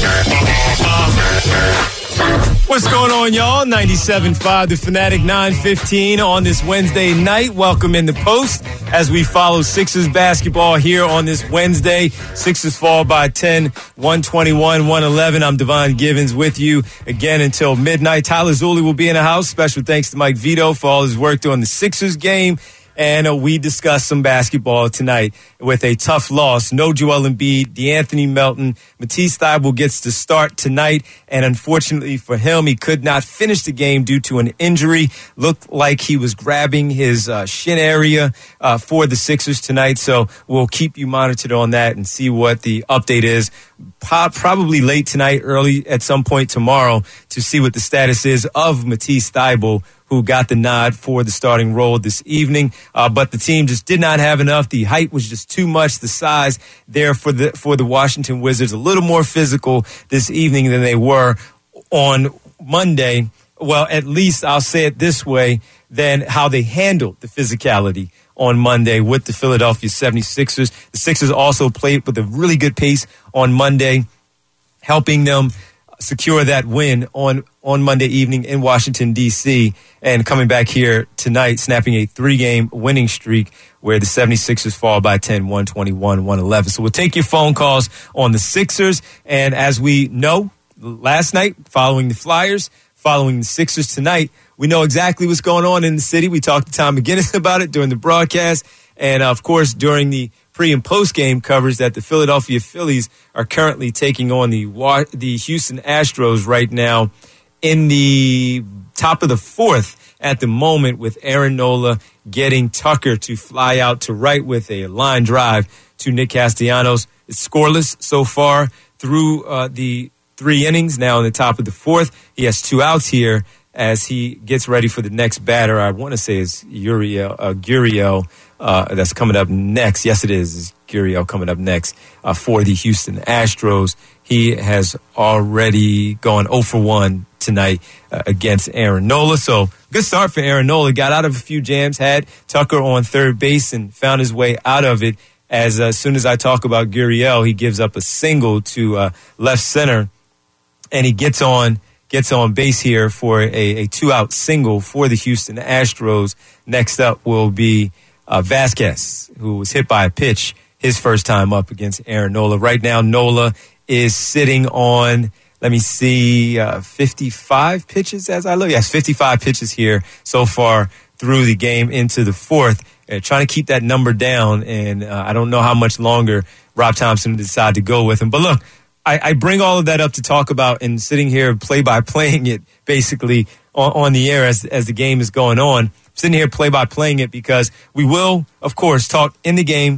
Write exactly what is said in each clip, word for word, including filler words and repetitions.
What's going on, y'all? ninety-seven point five The Fanatic, nine fifteen on this Wednesday night. Welcome in the post as we follow Sixers basketball here on this Wednesday. Sixers fall by ten, one twenty-one, one eleven. I'm Devon Givens with you again until midnight. Tyler Zulli will be in the house. Special thanks to Mike Vito for all his work during the Sixers game. And uh, we discussed some basketball tonight with a tough loss. No Joel Embiid, DeAnthony Melton. Matisse Thybulle gets to start tonight. And unfortunately for him, he could not finish the game due to an injury. Looked like he was grabbing his uh, shin area uh, for the Sixers tonight. So we'll keep you monitored on that and see what the update is. Probably late tonight, early at some point tomorrow to see what the status is of Matisse Thybulle, who got the nod for the starting role this evening. Uh, but the team just did not have enough. The height was just too much. The size there for the for the Washington Wizards, a little more physical this evening than they were on Monday. Well, at least I'll say it this way, than how they handled the physicality on Monday with the Philadelphia seventy-sixers. The Sixers also played with a really good pace on Monday, helping them secure that win on, on Monday evening in Washington, D C, and coming back here tonight, snapping a three-game winning streak where the seventy-sixers fall by ten, one twenty-one, one eleven. So we'll take your phone calls on the Sixers, and as we know, last night, following the Flyers, following the Sixers tonight, we know exactly what's going on in the city. We talked to Tom McGinnis about it during the broadcast, and of course, during the pre- and post-game coverage that the Philadelphia Phillies are currently taking on the the Houston Astros right now in the top of the fourth at the moment, with Aaron Nola getting Tucker to fly out to right with a line drive to Nick Castellanos. It's scoreless so far through uh, the three innings. Now in the top of the fourth, he has two outs here as he gets ready for the next batter. I want to say it's Uriel, uh, Gurriel uh, that's coming up next. Yes, it is. It's Gurriel coming up next uh, for the Houston Astros. He has already gone oh for one tonight uh, against Aaron Nola. So good start for Aaron Nola. Got out of a few jams, had Tucker on third base and found his way out of it. As, uh, as soon as I talk about Gurriel, he gives up a single to uh, left center, and he gets on gets on base here for a, a two-out single for the Houston Astros. Next up will be uh, Vasquez, who was hit by a pitch his first time up against Aaron Nola. Right now, Nola is sitting on, let me see, uh, fifty-five pitches as I look. Yes, fifty-five pitches here so far through the game into the fourth. Uh, trying to keep that number down, and uh, I don't know how much longer Rob Thompson will decide to go with him. But look, I, I bring all of that up to talk about and sitting here play-by-playing it basically on, on the air as, as the game is going on. I'm sitting here play-by-playing it because we will, of course, talk in the game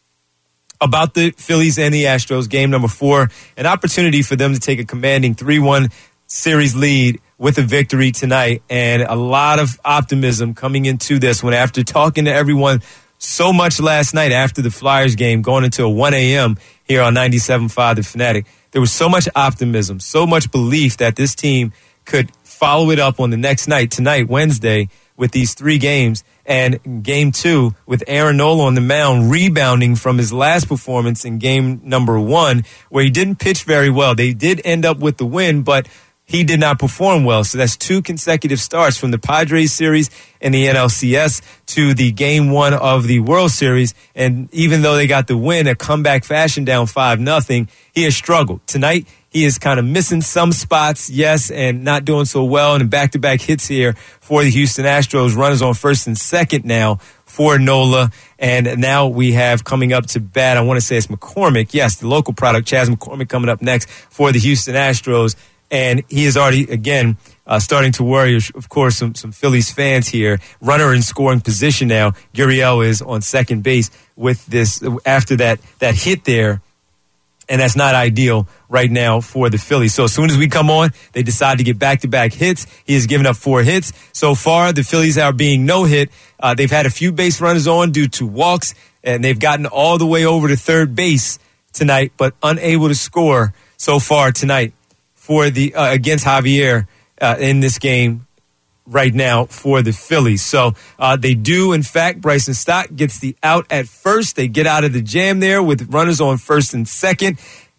about the Phillies and the Astros, game number four, an opportunity for them to take a commanding three one series lead with a victory tonight, and a lot of optimism coming into this one after talking to everyone so much last night after the Flyers game, going until one a.m. here on ninety-seven point five The Fanatic. There was so much optimism, so much belief that this team could follow it up on the next night, tonight, Wednesday, with these three games. And game two, with Aaron Nola on the mound, rebounding from his last performance in game number one, where he didn't pitch very well. They did end up with the win, but he did not perform well. So that's two consecutive starts from the Padres series in the N L C S to the game one of the World Series. And even though they got the win, a comeback fashion down five nothing, he has struggled. Tonight, he is kind of missing some spots, yes, and not doing so well. And back-to-back hits here for the Houston Astros. Runners on first and second now for Nola. And now we have coming up to bat, I want to say it's McCormick. Yes, the local product, Chas McCormick, coming up next for the Houston Astros. And he is already, again, uh, starting to worry, of course, some, some Phillies fans here. Runner in scoring position now. Gurriel is on second base with this, after that, that hit there. And that's not ideal right now for the Phillies. So as soon as we come on, they decide to get back-to-back hits. He has given up four hits. So far, the Phillies are being no-hit. Uh, they've had a few base runners on due to walks, and they've gotten all the way over to third base tonight, but unable to score so far tonight for the uh, against Javier uh, in this game right now for the Phillies. So uh, they do, in fact, Bryson Stott gets the out at first. They get out of the jam there with runners on first and second.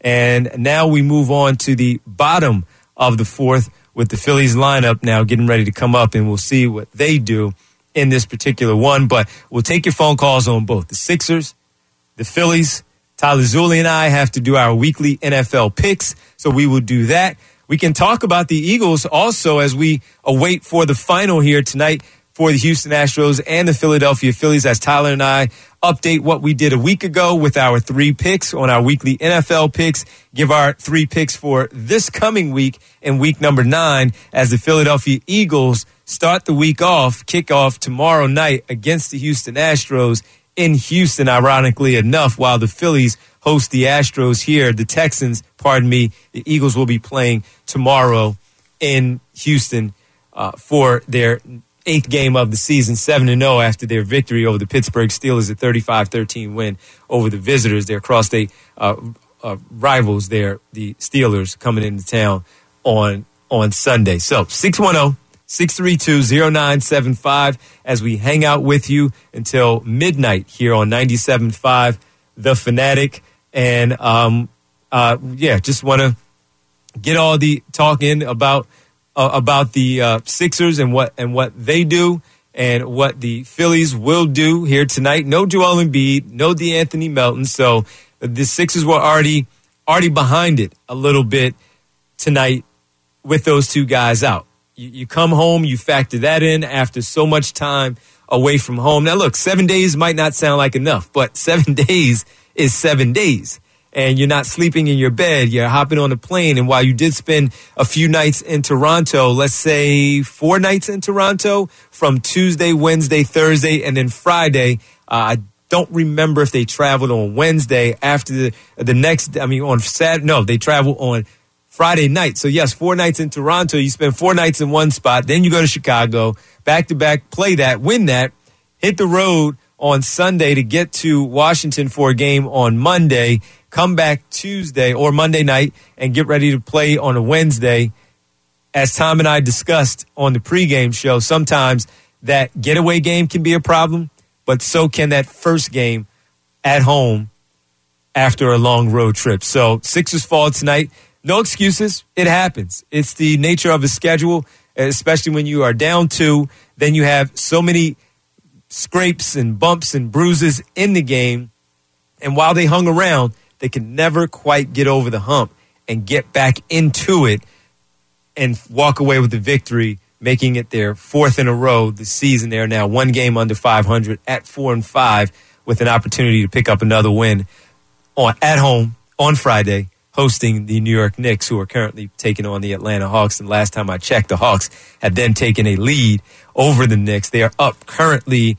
And now we move on to the bottom of the fourth with the Phillies lineup now getting ready to come up, and we'll see what they do in this particular one. But we'll take your phone calls on both the Sixers, the Phillies. Tyler Zulli and I have to do our weekly N F L picks, so we will do that. We can talk about the Eagles also as we await for the final here tonight for the Houston Astros and the Philadelphia Phillies, as Tyler and I update what we did a week ago with our three picks on our weekly N F L picks, give our three picks for this coming week in week number nine as the Philadelphia Eagles start the week off, kick off tomorrow night against the Houston Astros in Houston, ironically enough, while the Phillies host the Astros here. The Texans, pardon me, the Eagles will be playing tomorrow in Houston uh, for their eighth game of the season, seven and oh after their victory over the Pittsburgh Steelers, a thirty-five thirteen win over the visitors, their cross-state uh, uh, rivals there, the Steelers, coming into town on, on Sunday. So six one zero, six three two, zero nine seven five as we hang out with you until midnight here on ninety-seven point five The Fanatic. And, um, uh, yeah, just want to get all the talk in about uh, about the uh, Sixers and what and what they do and what the Phillies will do here tonight. No Joel Embiid, no DeAnthony Melton. So the Sixers were already already behind it a little bit tonight with those two guys out. You, you come home, you factor that in after so much time away from home. Now, look, seven days might not sound like enough, but seven days is seven days. And you're not sleeping in your bed. You're hopping on a plane. And while you did spend a few nights in Toronto, let's say four nights in Toronto, from Tuesday, Wednesday, Thursday, and then Friday, uh, I don't remember if they traveled on Wednesday after the, the next, I mean, on Saturday. No, they traveled on Friday night. So, yes, four nights in Toronto. You spend four nights in one spot. Then you go to Chicago, back-to-back, play that, win that, hit the road on Sunday to get to Washington for a game on Monday, come back Tuesday or Monday night and get ready to play on a Wednesday. As Tom and I discussed on the pregame show, sometimes that getaway game can be a problem, but so can that first game at home after a long road trip. So Sixers fall tonight. No excuses. It happens. It's the nature of the schedule, especially when you are down two. Then you have so many scrapes and bumps and bruises in the game. And while they hung around, they can never quite get over the hump and get back into it and walk away with the victory, making it their fourth in a row this season. They're now one game under five hundred at four and five with an opportunity to pick up another win on at home on Friday, hosting the New York Knicks, who are currently taking on the Atlanta Hawks. And last time I checked, the Hawks had then taken a lead over the Knicks. They are up currently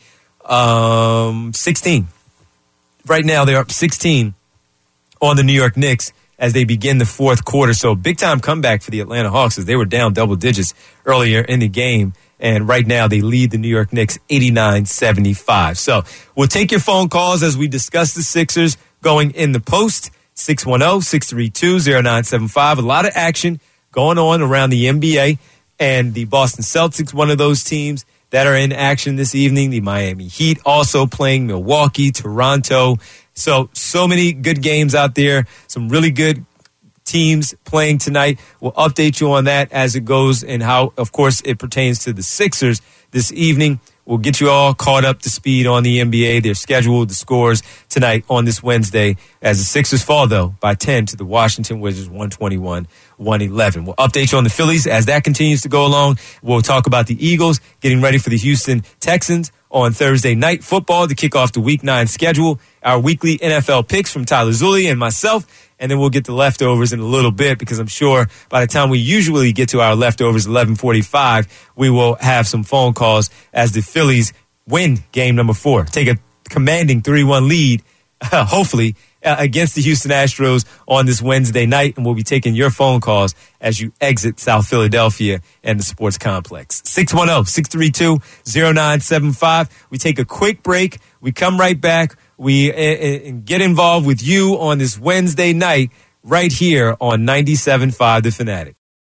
um, sixteen. Right now, they're up sixteen on the New York Knicks as they begin the fourth quarter. So big-time comeback for the Atlanta Hawks as they were down double digits earlier in the game. And right now, they lead the New York Knicks eighty-nine seventy-five. So we'll take your phone calls as we discuss the Sixers going in the post. six one zero, six three two, zero nine seven five. A lot of action going on around the N B A. And the Boston Celtics, one of those teams that are in action this evening. The Miami Heat also playing Milwaukee, Toronto. So, so many good games out there. Some really good teams playing tonight. We'll update you on that as it goes and how, of course, it pertains to the Sixers this evening. We'll get you all caught up to speed on the N B A, their schedule, the scores tonight on this Wednesday as the Sixers fall, though, by ten to the Washington Wizards, one twenty-one one eleven. We'll update you on the Phillies as that continues to go along. We'll talk about the Eagles getting ready for the Houston Texans on Thursday night football to kick off the Week nine schedule. Our weekly N F L picks from Tyler Zulli and myself. And then we'll get the leftovers in a little bit because I'm sure by the time we usually get to our leftovers, eleven forty-five, we will have some phone calls as the Phillies win game number four. Take a commanding three one lead, uh, hopefully, uh, against the Houston Astros on this Wednesday night. And we'll be taking your phone calls as you exit South Philadelphia and the sports complex. six one zero, six three two, zero nine seven five. We take a quick break. We come right back. We uh, get involved with you on this Wednesday night right here on ninety-seven point five The Fanatic.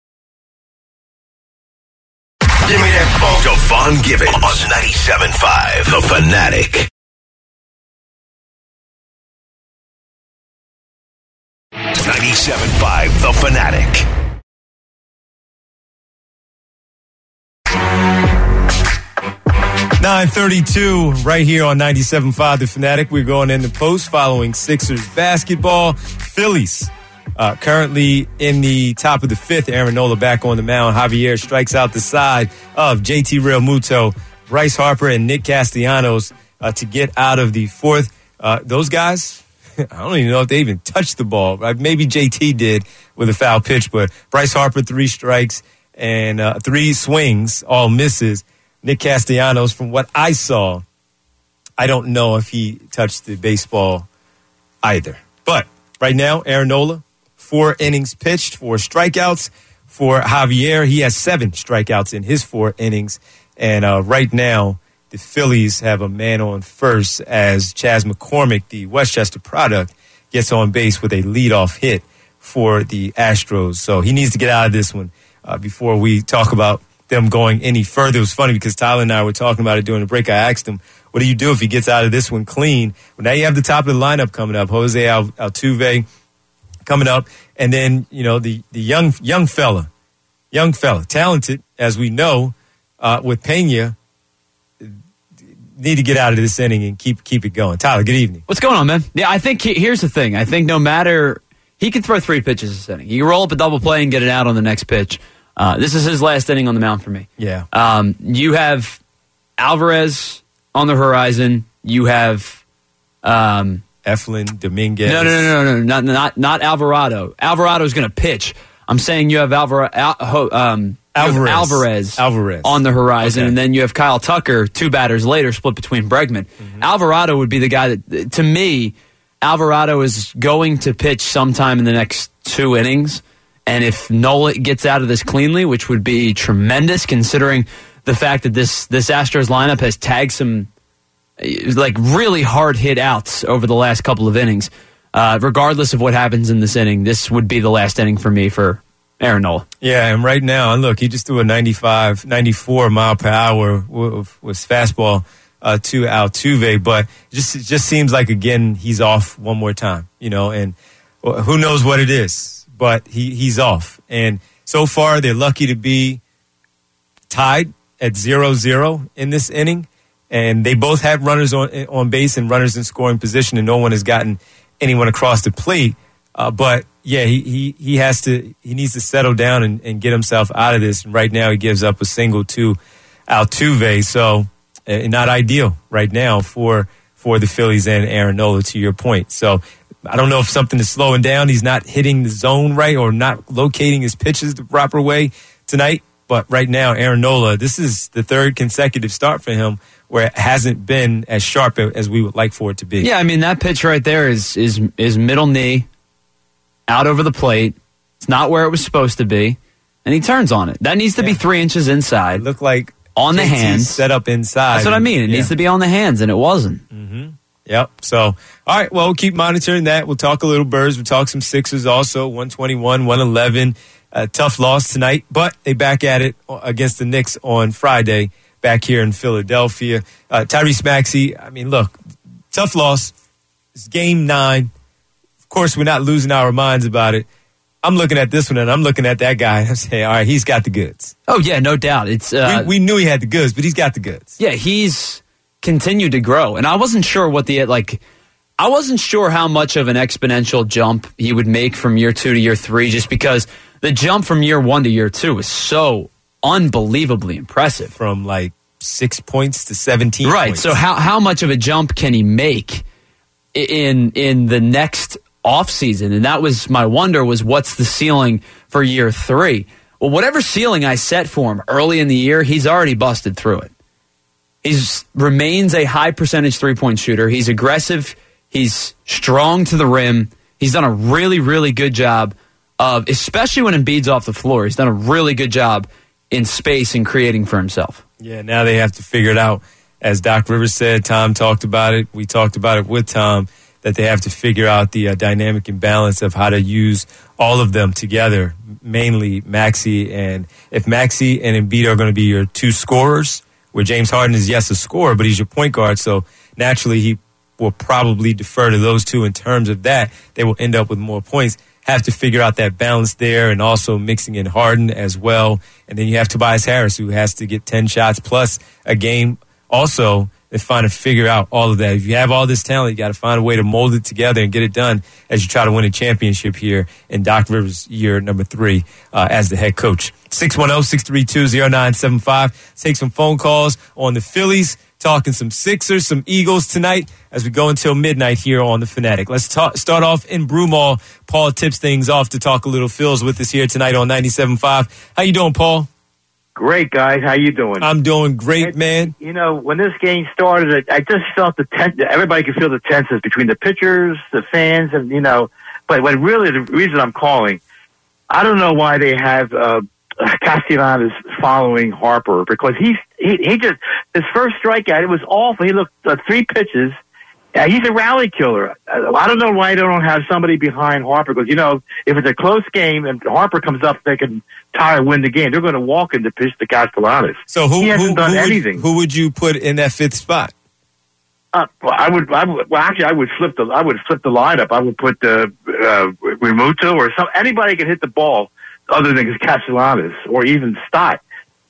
Give me that phone. Devon Givens on ninety-seven point five The Fanatic. ninety-seven point five The Fanatic. nine thirty-two right here on ninety-seven point five The Fanatic. We're going in the post following Sixers basketball. Phillies uh, currently in the top of the fifth. Aaron Nola back on the mound. Javier strikes out the side of J T Realmuto, Bryce Harper, and Nick Castellanos uh, to get out of the fourth. Uh, those guys, I don't even know if they even touched the ball. Right? Maybe J T did with a foul pitch, but Bryce Harper, three strikes and uh, three swings, all misses. Nick Castellanos, from what I saw, I don't know if he touched the baseball either. But right now, Aaron Nola, four innings pitched, four strikeouts. For Javier, he has seven strikeouts in his four innings. And uh, right now, the Phillies have a man on first as Chas McCormick, the Westchester product, gets on base with a leadoff hit for the Astros. So he needs to get out of this one uh, before we talk about them going any further. It was funny because Tyler and I were talking about it during the break. I asked him, what do you do if he gets out of this one clean? Well, now you have the top of the lineup coming up. Jose Al- Altuve coming up. And then, you know, the, the young young fella, young fella, talented, as we know, uh, with Pena, need to get out of this inning and keep keep it going. Tyler, good evening. What's going on, man? Yeah, I think he, here's the thing. I think no matter, he can throw three pitches this inning. He can roll up a double play and get it out on the next pitch. Uh, this is his last inning on the mound for me. Yeah. Um, you have Alvarez on the horizon. You have um, Eflin, Dominguez. No, no, no, no, no, not not not Alvarado. Alvarado's going to pitch. I'm saying you have Alvar- Al- um, Alvarez. Alvarez, Alvarez on the horizon, okay. And then you have Kyle Tucker, two batters later, split between Bregman. Mm-hmm. Alvarado would be the guy that, to me, Alvarado is going to pitch sometime in the next two innings. And if Nola gets out of this cleanly, which would be tremendous considering the fact that this, this Astros lineup has tagged some like really hard hit outs over the last couple of innings, uh, regardless of what happens in this inning, this would be the last inning for me for Aaron Nola. Yeah, and right now, and look, he just threw a ninety-five, ninety-four mile per hour with, with fastball uh, to Altuve, but it just, it just seems like, again, he's off one more time, you know, and who knows what it is. But he, he's off. And so far, they're lucky to be tied at zero zero in this inning. And they both have runners on on base and runners in scoring position, and no one has gotten anyone across the plate. Uh, but, yeah, he, he, he has to – he needs to settle down and, and get himself out of this. And right now, he gives up a single to Altuve. So, uh, not ideal right now for, for the Phillies and Aaron Nola, to your point. So, I don't know if something is slowing down. He's not hitting the zone right or not locating his pitches the proper way tonight. But right now, Aaron Nola, this is the third consecutive start for him where it hasn't been as sharp as we would like for it to be. Yeah, I mean, that pitch right there is is is middle knee, out over the plate. It's not where it was supposed to be. And he turns on it. That needs to yeah. be three inches inside. It looked like on the J T hands. Set up inside. That's what and, I mean. It yeah. needs to be on the hands, and it wasn't. Mm-hmm. Yep. So, all right. Well, we'll keep monitoring that. We'll talk a little Birds. We'll talk some Sixers also. one twenty-one, one eleven. Uh, tough loss tonight, but they back at it against the Knicks on Friday back here in Philadelphia. Uh, Tyrese Maxey, I mean, look, tough loss. It's game nine. Of course, we're not losing our minds about it. I'm looking at this one, and I'm looking at that guy, and I'm saying, all right, he's got the goods. Oh, yeah, no doubt. It's uh, we, we knew he had the goods, but he's got the goods. Yeah, he's continued to grow. And I wasn't sure what the, like, I wasn't sure how much of an exponential jump he would make from year two to year three, just because the jump from year one to year two is so unbelievably impressive. From like six points to seventeen right, points. So how, how much of a jump can he make in in the next offseason? And that was my wonder, was what's the ceiling for year three? Well, whatever ceiling I set for him early in the year, he's already busted through it. He remains a high percentage three-point shooter. He's aggressive. He's strong to the rim. He's done a really, really good job of, especially when Embiid's off the floor, he's done a really good job in space and creating for himself. Yeah, now they have to figure it out. As Doc Rivers said, Tom talked about it. We talked about it with Tom, that they have to figure out the uh, dynamic and balance of how to use all of them together, mainly Maxey. And if Maxey and Embiid are going to be your two scorers, where James Harden is, yes, a scorer, but he's your point guard, so naturally he will probably defer to those two in terms of that. They will end up with more points. have to figure out that balance there, and also mixing in Harden as well. And then you have Tobias Harris, who has to get ten shots plus a game also. They find to figure out all of that. If you have all this talent, you got to find a way to mold it together and get it done as you try to win a championship here in Doc Rivers' year number three uh, as the head coach. six one zero, six three two, zero nine seven five. Take some phone calls on the Phillies, talking some Sixers, some Eagles tonight as we go until midnight here on The Fanatic. Let's talk, start off in Broomall. Paul tips things off to talk a little Phils with us here tonight on ninety-seven point five. How you doing, Paul? Great, guys. How you doing? I'm doing great, and, man. You know, when this game started, I just felt the tense. Everybody could feel the tensions between the pitchers, the fans, and, you know, but when really the reason I'm calling, I don't know why they have uh, Castellanos following Harper, because he's, he, he just, his first strikeout, it was awful. He looked uh, three pitches. Yeah, he's a rally killer. I don't know why they don't have somebody behind Harper, because, you know, if it's a close game and Harper comes up, they can tie or win the game. They're going to walk in to pitch to Castellanos. So who, he hasn't who, done who anything. Would, who would you put in that fifth spot? Uh, well, I would, I would. Well, actually, I would flip the. I would flip the lineup. I would put uh, uh, Remuto or some anybody can hit the ball other than Castellanos or even Stott.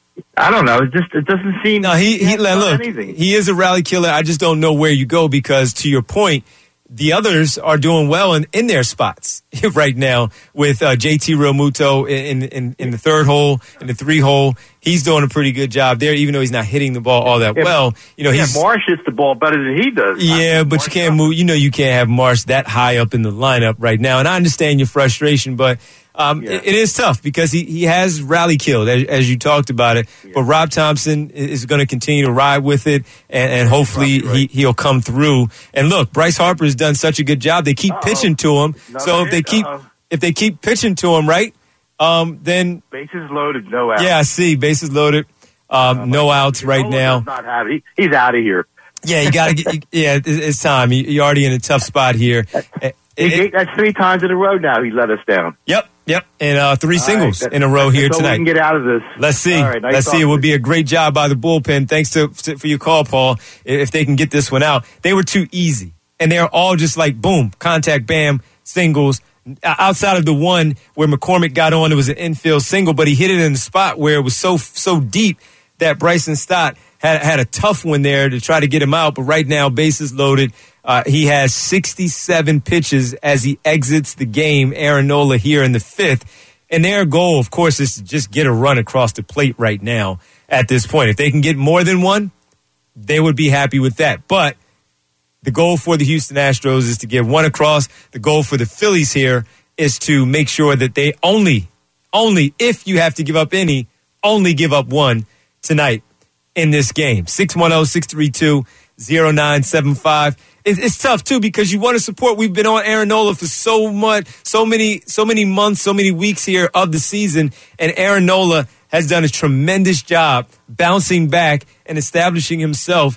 I don't know. It just it doesn't seem. No, he he, he look. Anything. He is a rally killer. I just don't know where you go, because to your point, the others are doing well in, in their spots right now with uh, J T Realmuto in, in in the third hole, in the three hole. He's doing a pretty good job there, even though he's not hitting the ball all that yeah, well. You know, yeah, he's Marsh hits the ball better than he does. Yeah, but you can't move. You know, you can't have Marsh that high up in the lineup right now. And I understand your frustration, but um, yeah. it, it is tough because he, he has rally killed, as, as you talked about it. Yeah. But Rob Thompson is going to continue to ride with it, and, and hopefully right. he, he'll come through. And look, Bryce Harper has done such a good job. They keep Uh-oh. pitching to him. No, so if they keep Uh-oh. if they keep pitching to him, right, um, then bases loaded, no outs. Yeah, I see. Bases loaded, um, uh, no outs right now. Not have, he, he's out of here. Yeah, you got to get. Yeah, it's time. You're already in a tough spot here. It, it, that's three times in a row now. He let us down. Yep, yep, and uh, three All singles right, in a row here tonight. We can get out of this. Let's see. Right, nice Let's see. It would be a great job by the bullpen. Thanks to, to for your call, Paul. If they can get this one out, they were too easy, and they're all just like boom, contact, bam, singles. Outside of the one where McCormick got on, it was an infield single, but he hit it in the spot where it was so so deep that Bryson Stott had had a tough one there to try to get him out. But right now, bases loaded. Uh, he has sixty-seven pitches as he exits the game. Aaron Nola here in the fifth. And their goal, of course, is to just get a run across the plate right now at this point. If they can get more than one, they would be happy with that. But the goal for the Houston Astros is to get one across. The goal for the Phillies here is to make sure that they only, only, if you have to give up any, only give up one tonight in this game. six one zero, six three two, zero nine seven five. It's tough, too, because you want to support. We've been on Aaron Nola for so much, so many, so many months, so many weeks here of the season, and Aaron Nola has done a tremendous job bouncing back and establishing himself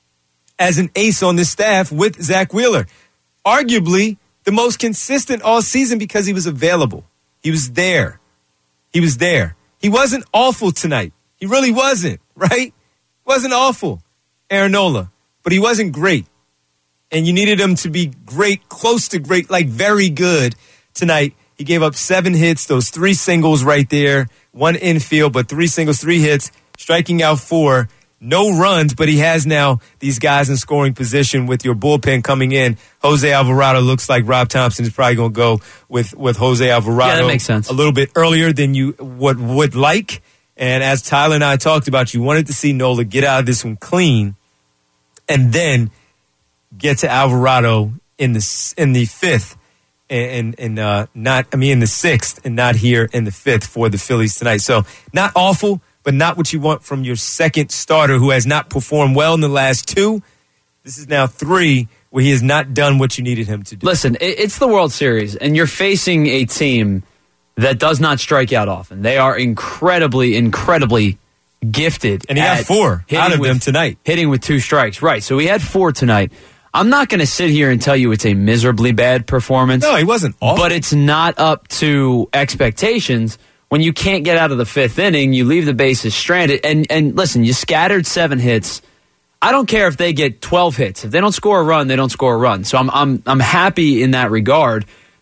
as an ace on this staff with Zach Wheeler. Arguably the most consistent all season because he was available. He was there. He was there. He wasn't awful tonight. He really wasn't, right? Wasn't awful, Aaron Nola. But he wasn't great. And you needed him to be great, close to great, like very good tonight. He gave up seven hits, those three singles right there, one infield, but three singles, three hits, striking out four. No runs, but he has now these guys in scoring position with your bullpen coming in. Jose Alvarado looks like Rob Thompson is probably going to go with, with Jose Alvarado. Yeah, that makes sense. A little bit earlier than you would, would like. And as Tyler and I talked about, you wanted to see Nola get out of this one clean and then get to Alvarado in the in the fifth and, and uh, not, I mean, in the sixth and not here in the fifth for the Phillies tonight. So not awful, but not what you want from your second starter who has not performed well in the last two. This is now three where he has not done what you needed him to do. Listen, it's the World Series, and you're facing a team that does not strike out often. They are incredibly, incredibly gifted. And he got four out of with, them tonight. Hitting with two strikes. Right, so he had four tonight. I'm not going to sit here and tell you it's a miserably bad performance. No, he wasn't awful. But it's not up to expectations. When you can't get out of the fifth inning, you leave the bases stranded. And, and listen, you scattered seven hits. I don't care if they get twelve hits. If they don't score a run, they don't score a run. So I'm I'm I'm happy in that regard.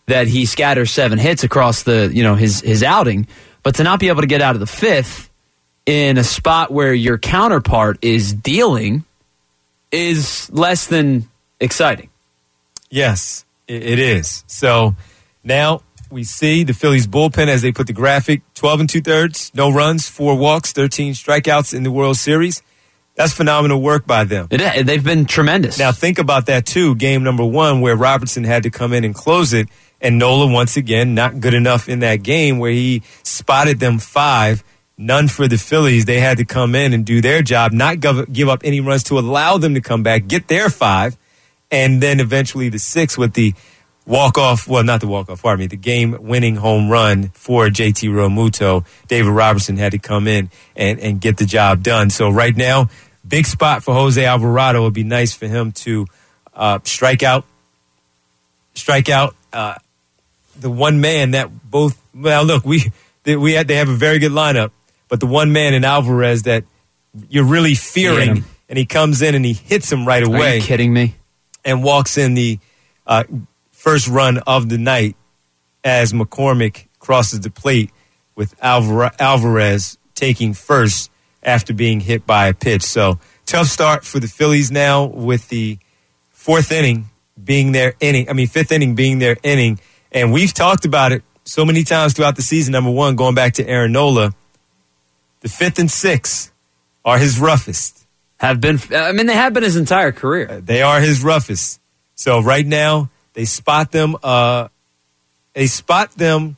that he scatters seven hits across the, you know, his, his outing. But to not be able to get out of the fifth in a spot where your counterpart is dealing is less than exciting. Yes, it is. So now we see the Phillies bullpen as they put the graphic, twelve and two-thirds, no runs, four walks, thirteen strikeouts in the World Series. That's phenomenal work by them. It, they've been tremendous. Now think about that, too, game number one where Robertson had to come in and close it, and Nola, once again, not good enough in that game where he spotted them five, none for the Phillies. They had to come in and do their job, not give up any runs to allow them to come back, get their five, and then eventually the six with the walk-off, well, not the walk-off, pardon me, the game-winning home run for J T Realmuto. David Robertson had to come in and, and get the job done. So right now, big spot for Jose Alvarado. It would be nice for him to uh, strike out, strike out uh, the one man that both, well, look, we they, we had, they have a very good lineup, but the one man in Alvarez that you're really fearing, and he comes in and he hits him right away. Are you kidding me? And walks in the uh, first run of the night as McCormick crosses the plate with Alvar- Alvarez taking first after being hit by a pitch. So tough start for the Phillies now with the fourth inning being their inning. I mean, fifth inning being their inning. And we've talked about it so many times throughout the season. Number one, going back to Aaron Nola, the fifth and sixth are his roughest. Have been, I mean, they have been his entire career. They are his roughest. So right now, they spot them, uh, they spot them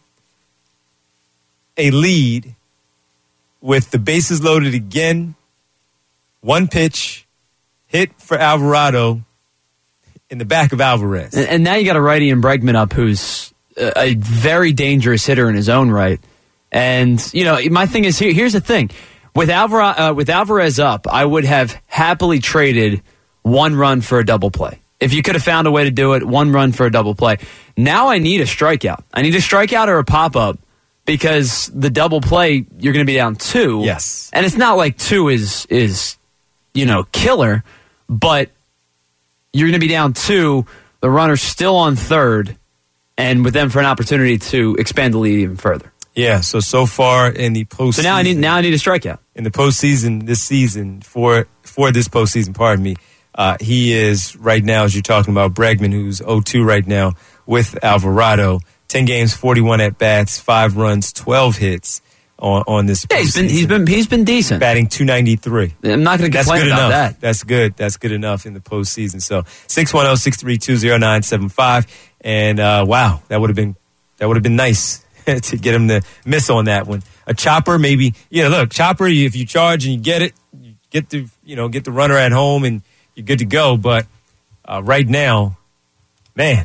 a lead with the bases loaded again, one pitch, hit for Alvarado in the back of Alvarez. And, and now you got a righty in Bregman up who's a, a very dangerous hitter in his own right. And, you know, my thing is, here. here's the thing. With, Alvar- uh, with Alvarez up, I would have happily traded one run for a double play. If you could have found a way to do it, one run for a double play. Now I need a strikeout. I need a strikeout or a pop-up because the double play, you're going to be down two. Yes. And it's not like two is, is you know, killer, but you're going to be down two, the runner's still on third, and with them for an opportunity to expand the lead even further. Yeah, so so far in the postseason. So now I need now I need a strikeout. In the postseason this season, for for this postseason, pardon me, uh, he is right now, as you're talking about, Bregman, who's oh two right now with Alvarado. ten games, forty-one at-bats, five runs, twelve hits on, on this yeah, he's been he's been he's been decent. Batting two ninety-three. I'm not going to complain good about enough. that. That's good. That's good enough in the postseason. So six one zero, six three two, zero nine seven five. And uh, wow, that would have been that would have been nice. To get him to miss on that one. A chopper, maybe. Yeah, look, chopper, if you charge and you get it, you get the, you know, get the runner at home and you're good to go. But uh, right now, man,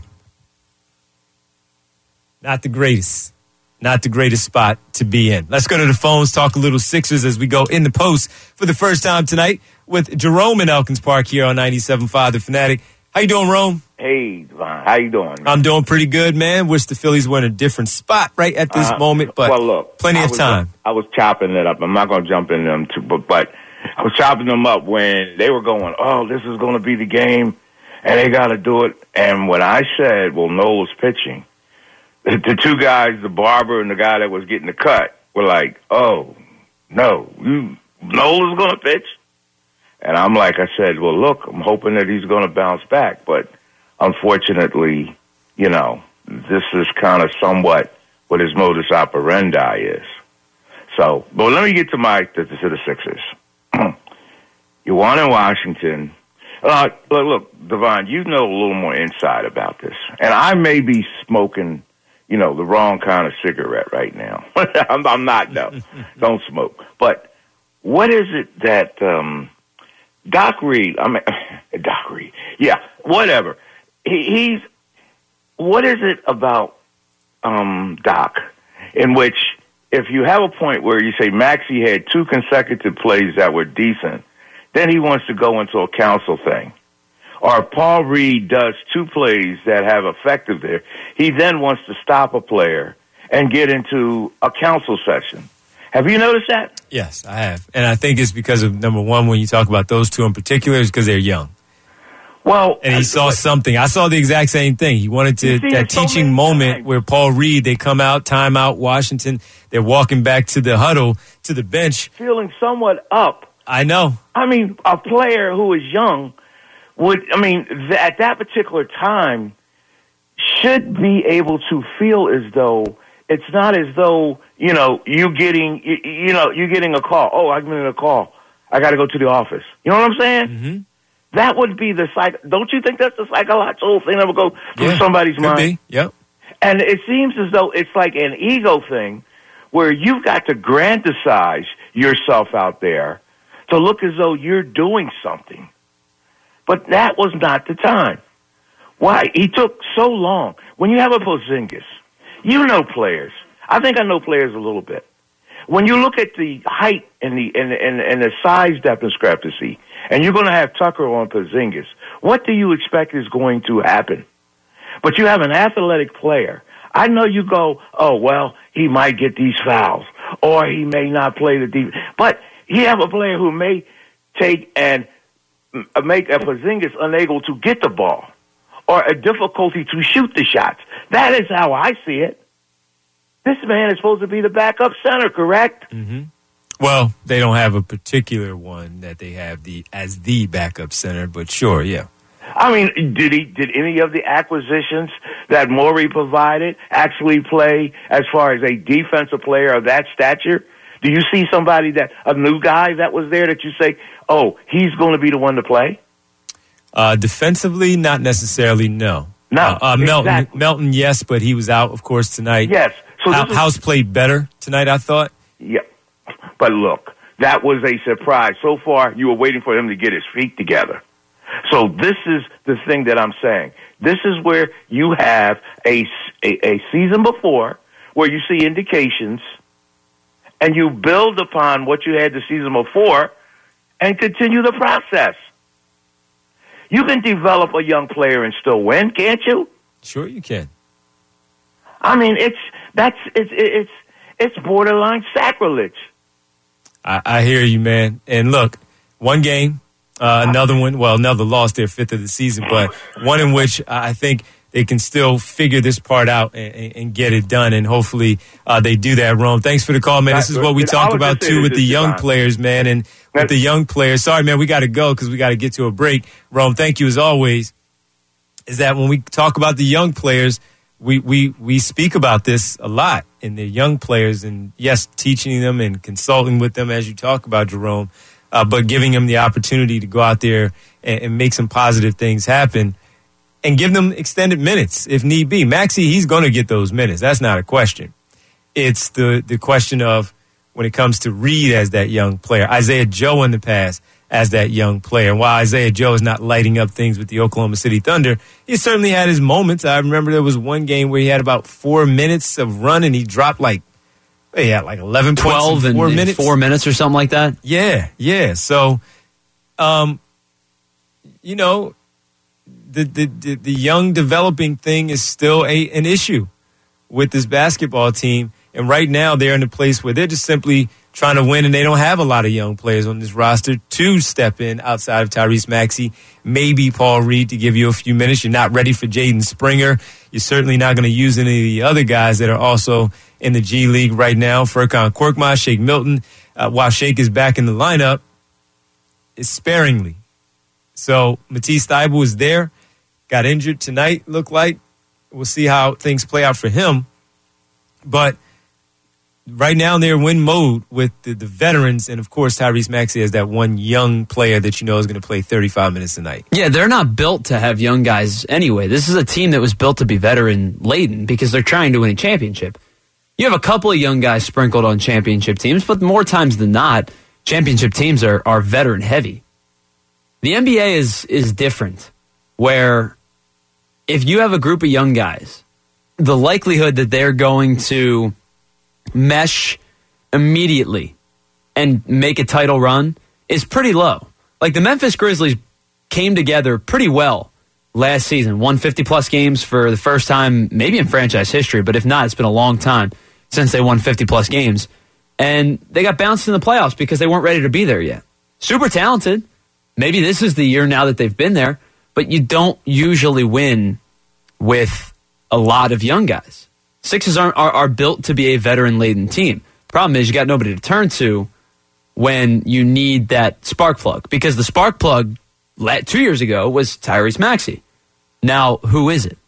not the greatest. Not the greatest spot to be in. Let's go to the phones, talk a little Sixers as we go in the post for the first time tonight with Jerome in Elkins Park here on ninety-seven point five The Fanatic. How you doing, Rome? Hey, Devon. How you doing, man? I'm doing pretty good, man. Wish the Phillies were in a different spot right at this uh, moment, but well, look, plenty I of was, time. I was chopping it up. I'm not going to jump into them too, but, but I was chopping them up when they were going, oh, this is going to be the game, and they got to do it. And when I said, well, Noel's pitching, the, the two guys, the barber and the guy that was getting the cut, were like, oh, no, you, Noel is going to pitch? And I'm like, I said, well, look, I'm hoping that he's going to bounce back, but unfortunately, you know, this is kind of somewhat what his modus operandi is. So, but let me get to my to, to the Sixers. You won in Washington. Uh, look, look, Devon, you know a little more inside about this, and I may be smoking, you know, the wrong kind of cigarette right now. I'm, I'm not, though. Don't smoke. But what is it that um, Doc Reed? I mean, Doc Reed. Yeah, whatever. He, he's, what is it about um, Doc in which if you have a point where you say Maxey had two consecutive plays that were decent, then he wants to go into a counsel thing. Or Paul Reed does two plays that have effective there. He then wants to stop a player and get into a counsel session. Have you noticed that? Yes, I have. And I think it's because of, number one, when you talk about those two in particular, is because they're young. Well, and he saw something. I saw the exact same thing. He wanted to that so teaching moment times. where Paul Reed, they come out, timeout, Washington. They're walking back to the huddle, to the bench. Feeling somewhat up. I know. I mean, a player who is young would, I mean, th- at that particular time, should be able to feel as though it's not as though, you know, you getting, you, you know, you getting a call. Oh, I'm getting a call. I got to go to the office. You know what I'm saying? Mm-hmm. That would be the psych. Don't you think that's the psychological thing that would go through Yeah, somebody's could mind? be. Yep. And it seems as though it's like an ego thing where you've got to grandiose yourself out there to look as though you're doing something. But that was not the time. Why? He took so long. When you have a Porzingis, you know players. I think I know players a little bit. When you look at the height and the and, and, and the size depth discrepancy, and you're going to have Tucker on Porzingis, what do you expect is going to happen? But you have an athletic player. I know you go, oh, well, he might get these fouls, or he may not play the defense. But you have a player who may take and make a Porzingis unable to get the ball, or a difficulty to shoot the shots. That is how I see it. This man is supposed to be the backup center, correct? Mm-hmm. Well, they don't have a particular one that they have the as the backup center, but sure, yeah. I mean, did he? Did any of the acquisitions that Morey provided actually play as far as a defensive player of that stature? Do you see somebody that a new guy that was there that you say, oh, he's going to be the one to play? Uh, defensively, not necessarily. No. No. Uh, uh, Melton, exactly. Melton, yes, but he was out, of course, tonight. Yes. So How, this is, House played better tonight, I thought. Yeah. But look, that was a surprise. So far, you were waiting for him to get his feet together. So this is the thing that I'm saying. This is where you have a, a, a season before where you see indications and you build upon what you had the season before and continue the process. You can develop a young player and still win, can't you? Sure you can. I mean, it's that's it's it's it's borderline sacrilege. I, I hear you, man. And look, one game, uh, another one, well, another loss, their fifth of the season, but one in which I think they can still figure this part out and, and get it done, and hopefully uh, they do that, Rome. Thanks for the call, man. This is what we talk about, too, with the young players, man, and with the young players. Sorry, man, we got to go because we got to get to a break. Rome, thank you as always. Is that when we talk about the young players, we, we, we speak about this a lot in the young players, and yes, teaching them and consulting with them as you talk about, Jerome, uh, but giving them the opportunity to go out there and, and make some positive things happen and give them extended minutes if need be. Maxey, he's going to get those minutes. That's not a question. It's the, the question of when it comes to Reed as that young player, Isaiah Joe in the past as that young player. And while Isaiah Joe is not lighting up things with the Oklahoma City Thunder, he certainly had his moments. I remember there was one game where he had about four minutes of run and he dropped like, he had like eleven twelve points in four in, minutes. in four minutes or something like that. Yeah, yeah. So, um, you know, the, the, the, the young developing thing is still a an issue with this basketball team. And right now they're in a place where they're just simply trying to win, and they don't have a lot of young players on this roster to step in outside of Tyrese Maxey, maybe Paul Reed to give you a few minutes. You're not ready for Jaden Springer. You're certainly not going to use any of the other guys that are also in the G League right now. Furkan Korkmaz, Shake Milton, uh, while Shake is back in the lineup, is sparingly. So Matisse Thybulle is there, got injured tonight, look like. We'll see how things play out for him. But right now they're in win mode with the, the veterans, and of course Tyrese Maxey as that one young player that you know is going to play thirty-five minutes a night. Yeah, they're not built to have young guys anyway. This is a team that was built to be veteran laden because they're trying to win a championship. You have a couple of young guys sprinkled on championship teams, but more times than not, championship teams are, are veteran heavy. The N B A is is different, where if you have a group of young guys, the likelihood that they're going to mesh immediately and make a title run is pretty low. Like the Memphis Grizzlies came together pretty well last season, won fifty plus games for the first time maybe in franchise history, but if not, it's been a long time since they won fifty plus games. And they got bounced in the playoffs because they weren't ready to be there yet. Super talented. Maybe this is the year now that they've been there, but you don't usually win with a lot of young guys. Sixers are, are, are built to be a veteran-laden team. Problem is you got nobody to turn to when you need that spark plug. Because the spark plug two years ago was Tyrese Maxey. Now, who is it?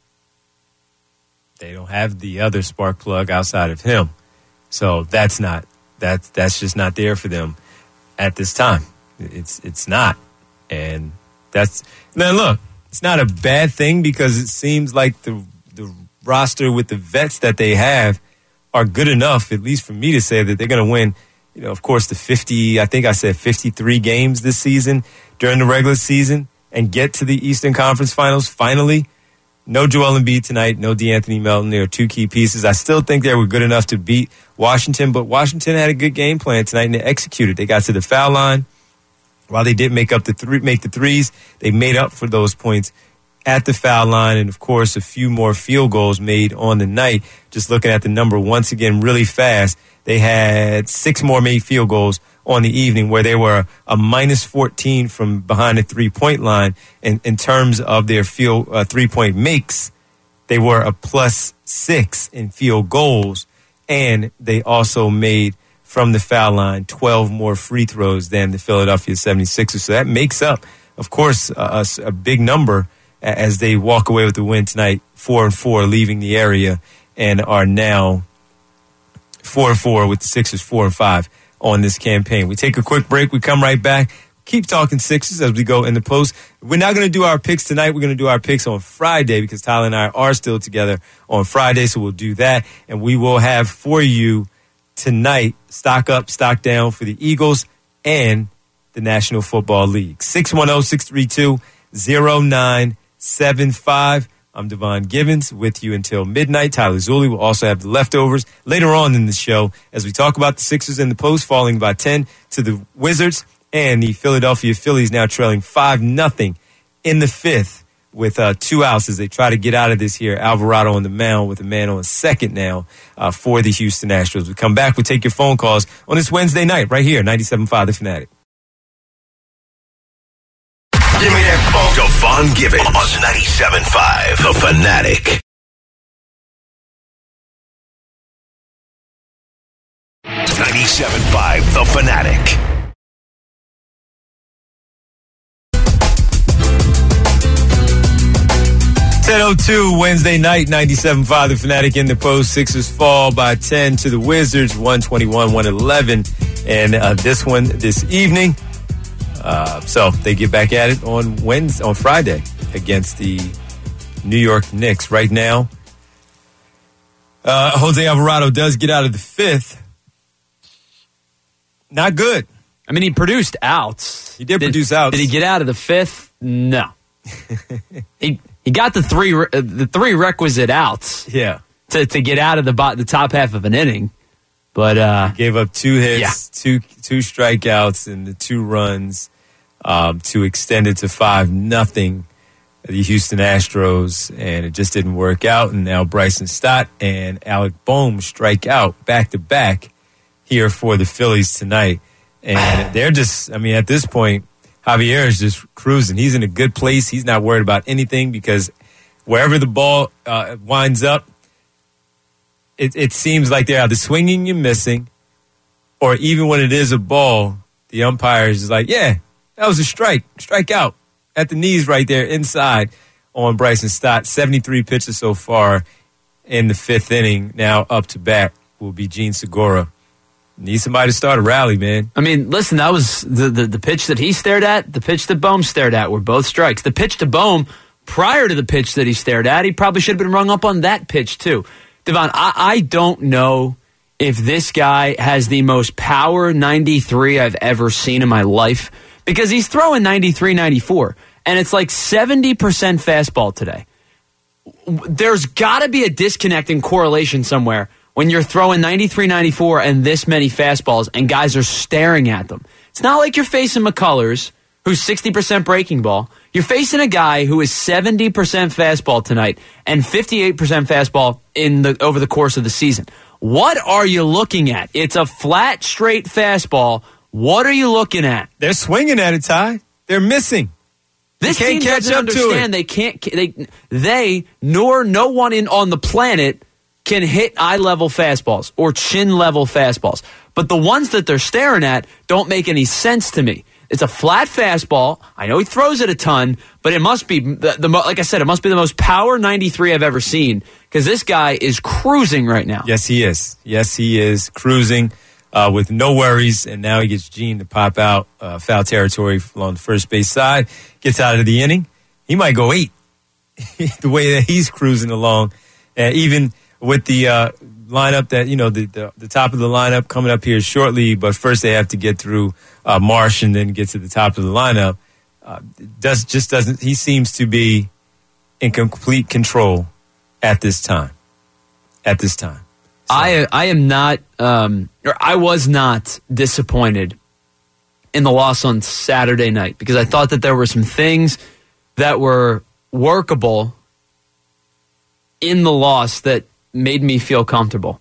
They don't have the other spark plug outside of him. So that's not, that's, that's just not there for them at this time. It's, it's not. And that's, now look, it's not a bad thing because it seems like the, the roster with the vets that they have are good enough, at least for me to say that they're going to win, you know, of course, the fifty, I think I said fifty-three games this season during the regular season and get to the Eastern Conference Finals finally. No Joel Embiid tonight, no DeAnthony Melton. They are two key pieces. I still think they were good enough to beat Washington, but Washington had a good game plan tonight and they executed. They got to the foul line. While they didn't make up the three, make the threes, they made up for those points at the foul line, and of course, a few more field goals made on the night. Just looking at the number once again, really fast, they had six more made field goals on the evening, where they were a minus fourteen from behind the three-point line. In, in terms of their field uh, three-point makes, they were a plus six in field goals, and they also made from the foul line twelve more free throws than the Philadelphia seventy-sixers. So that makes up, of course, a, a big number as they walk away with the win tonight, four and four, leaving the area, and are now four and four with the Sixers four and five on this campaign. We take a quick break. We come right back. Keep talking Sixers as we go in the post. We're not going to do our picks tonight. We're going to do our picks on Friday because Tyler and I are still together on Friday, so we'll do that. And we will have for you tonight stock up, stock down for the Eagles and the National Football League. six one zero, six three two, zero nine seven five. I'm Devon Givens with you until midnight. Tyler Zulli will also have the leftovers later on in the show as we talk about the Sixers in the post falling by ten to the Wizards and the Philadelphia Phillies now trailing five nothing in the fifth with uh, two outs as they try to get out of this here. Alvarado on the mound with a man on second now uh, for the Houston Astros. We come back. We'll take your phone calls on this Wednesday night right here, ninety-seven point five The Fanatic. Give me that phone. Devon Givens on ninety-seven point five The Fanatic. ninety-seven point five The Fanatic. ten oh two Wednesday night, ninety-seven point five The Fanatic in the post. Sixers fall by ten to the Wizards, one twenty-one one eleven. And uh, this one this evening. Uh, so they get back at it on Wednesday, on Friday against the New York Knicks. Right now, uh, Jose Alvarado does get out of the fifth. Not good. I mean, he produced outs. He did, did produce outs. Did he get out of the fifth? No. he he got the three uh, the three requisite outs. Yeah. To to get out of the bo- the top half of an inning, but uh, he gave up two hits, yeah. two two strikeouts, and the two runs um, to extend it to five nothing. The Houston Astros, and it just didn't work out. And now Bryson Stott and Alec Bohm strike out back to back here for the Phillies tonight, and they're just, I mean, at this point, Javier is just cruising. He's in a good place. He's not worried about anything because wherever the ball uh, winds up, it, it seems like they're either swinging and missing, or even when it is a ball, the umpire is like, yeah, that was a strike, strike out at the knees right there inside on Bryson Stott. seventy-three pitches so far in the fifth inning. Now up to bat will be Gene Segura. Need somebody to start a rally, man. I mean, listen, that was the, the, the pitch that he stared at, the pitch that Bohm stared at were both strikes. The pitch to Bohm, prior to the pitch that he stared at, he probably should have been rung up on that pitch too. Devon, I, I don't know if this guy has the most power ninety-three I've ever seen in my life because he's throwing ninety-three ninety-four, and it's like seventy percent fastball today. There's got to be a disconnect in correlation somewhere when you're throwing ninety-three ninety-four and this many fastballs and guys are staring at them. It's not like you're facing McCullers, who's sixty percent breaking ball. You're facing a guy who is seventy percent fastball tonight and fifty-eight percent fastball in the over the course of the season. What are you looking at? It's a flat, straight fastball. What are you looking at? They're swinging at it, Ty. They're missing. This can't team catch doesn't up understand to it. they can't. They they nor no one in on the planet can hit eye level fastballs or chin level fastballs. But the ones that they're staring at don't make any sense to me. It's a flat fastball. I know he throws it a ton, but it must be the, the like I said, it must be the most power ninety-three I've ever seen because this guy is cruising right now. Yes, he is. Yes, he is cruising uh, with no worries, and now he gets Gene to pop out uh, foul territory along the first base side. Gets out of the inning. He might go eight. The way that he's cruising along, uh, even with the uh, lineup that you know the, the the top of the lineup coming up here shortly. But first they have to get through uh, Marsh and then get to the top of the lineup. Uh, does just doesn't he seems to be in complete control at this time. At this time, so. I I am not um, or I was not disappointed in the loss on Saturday night because I thought that there were some things that were workable in the loss that made me feel comfortable.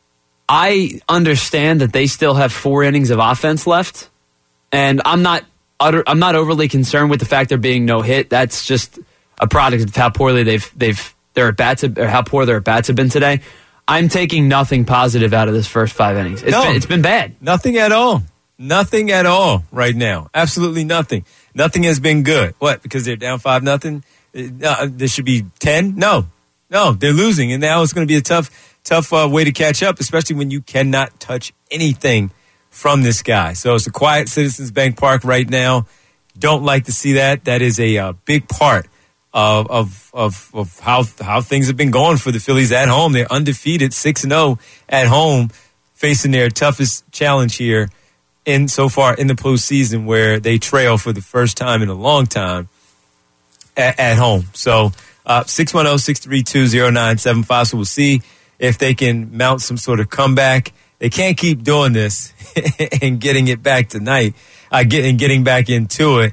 I understand that they still have four innings of offense left, and I'm not utter, I'm not overly concerned with the fact there being no hit. That's just a product of how poorly they've they've their at bats or how poor their at bats have been today. I'm taking nothing positive out of this first five innings. It's no, been, it's been bad. Nothing at all. Nothing at all right now. Absolutely nothing. Nothing has been good. What? Because they're down five nothing. Uh, there should be ten. No, no, they're losing, and now it's going to be a tough, tough uh, way to catch up, especially when you cannot touch anything from this guy. So it's a quiet Citizens Bank Park right now. Don't like to see that. That is a uh, big part of of of of how how things have been going for the Phillies at home. They're undefeated, six and zero at home, facing their toughest challenge here in so far in the postseason, where they trail for the first time in a long time at, at home. So uh, six one zero, six three two, zero nine seven five. So we'll see if they can mount some sort of comeback. They can't keep doing this and getting it back tonight, uh, get, and getting back into it.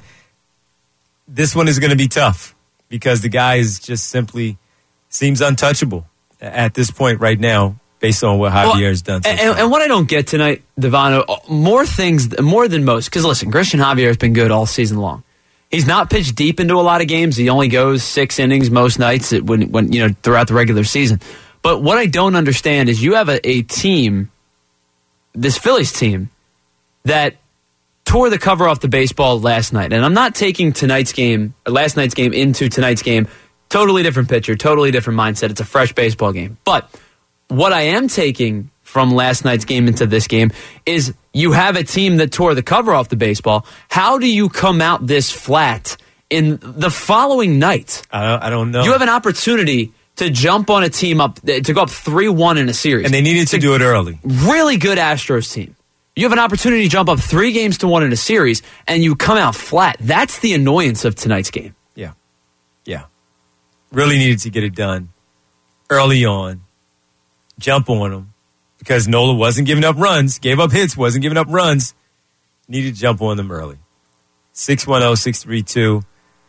This one is going to be tough because the guy is just simply seems untouchable at this point right now, based on what Javier well, has done. So and, and what I don't get tonight, Devano, more things, more than most, because listen, Christian Javier has been good all season long. He's not pitched deep into a lot of games. He only goes six innings most nights when, when you know throughout the regular season. But what I don't understand is you have a, a team, this Phillies team, that tore the cover off the baseball last night. And I'm not taking tonight's game, or last night's game into tonight's game. Totally different pitcher, totally different mindset. It's a fresh baseball game. But what I am taking from last night's game into this game is you have a team that tore the cover off the baseball. How do you come out this flat in the following night? I don't, I don't know. You have an opportunity to jump on a team up, to go up three one in a series. And they needed to do it early. Really good Astros team. You have an opportunity to jump up three games to one in a series, and you come out flat. That's the annoyance of tonight's game. Yeah. Yeah. Really needed to get it done early on. Jump on them. Because Nola wasn't giving up runs, gave up hits, wasn't giving up runs. Needed to jump on them early. six one zero, six three two,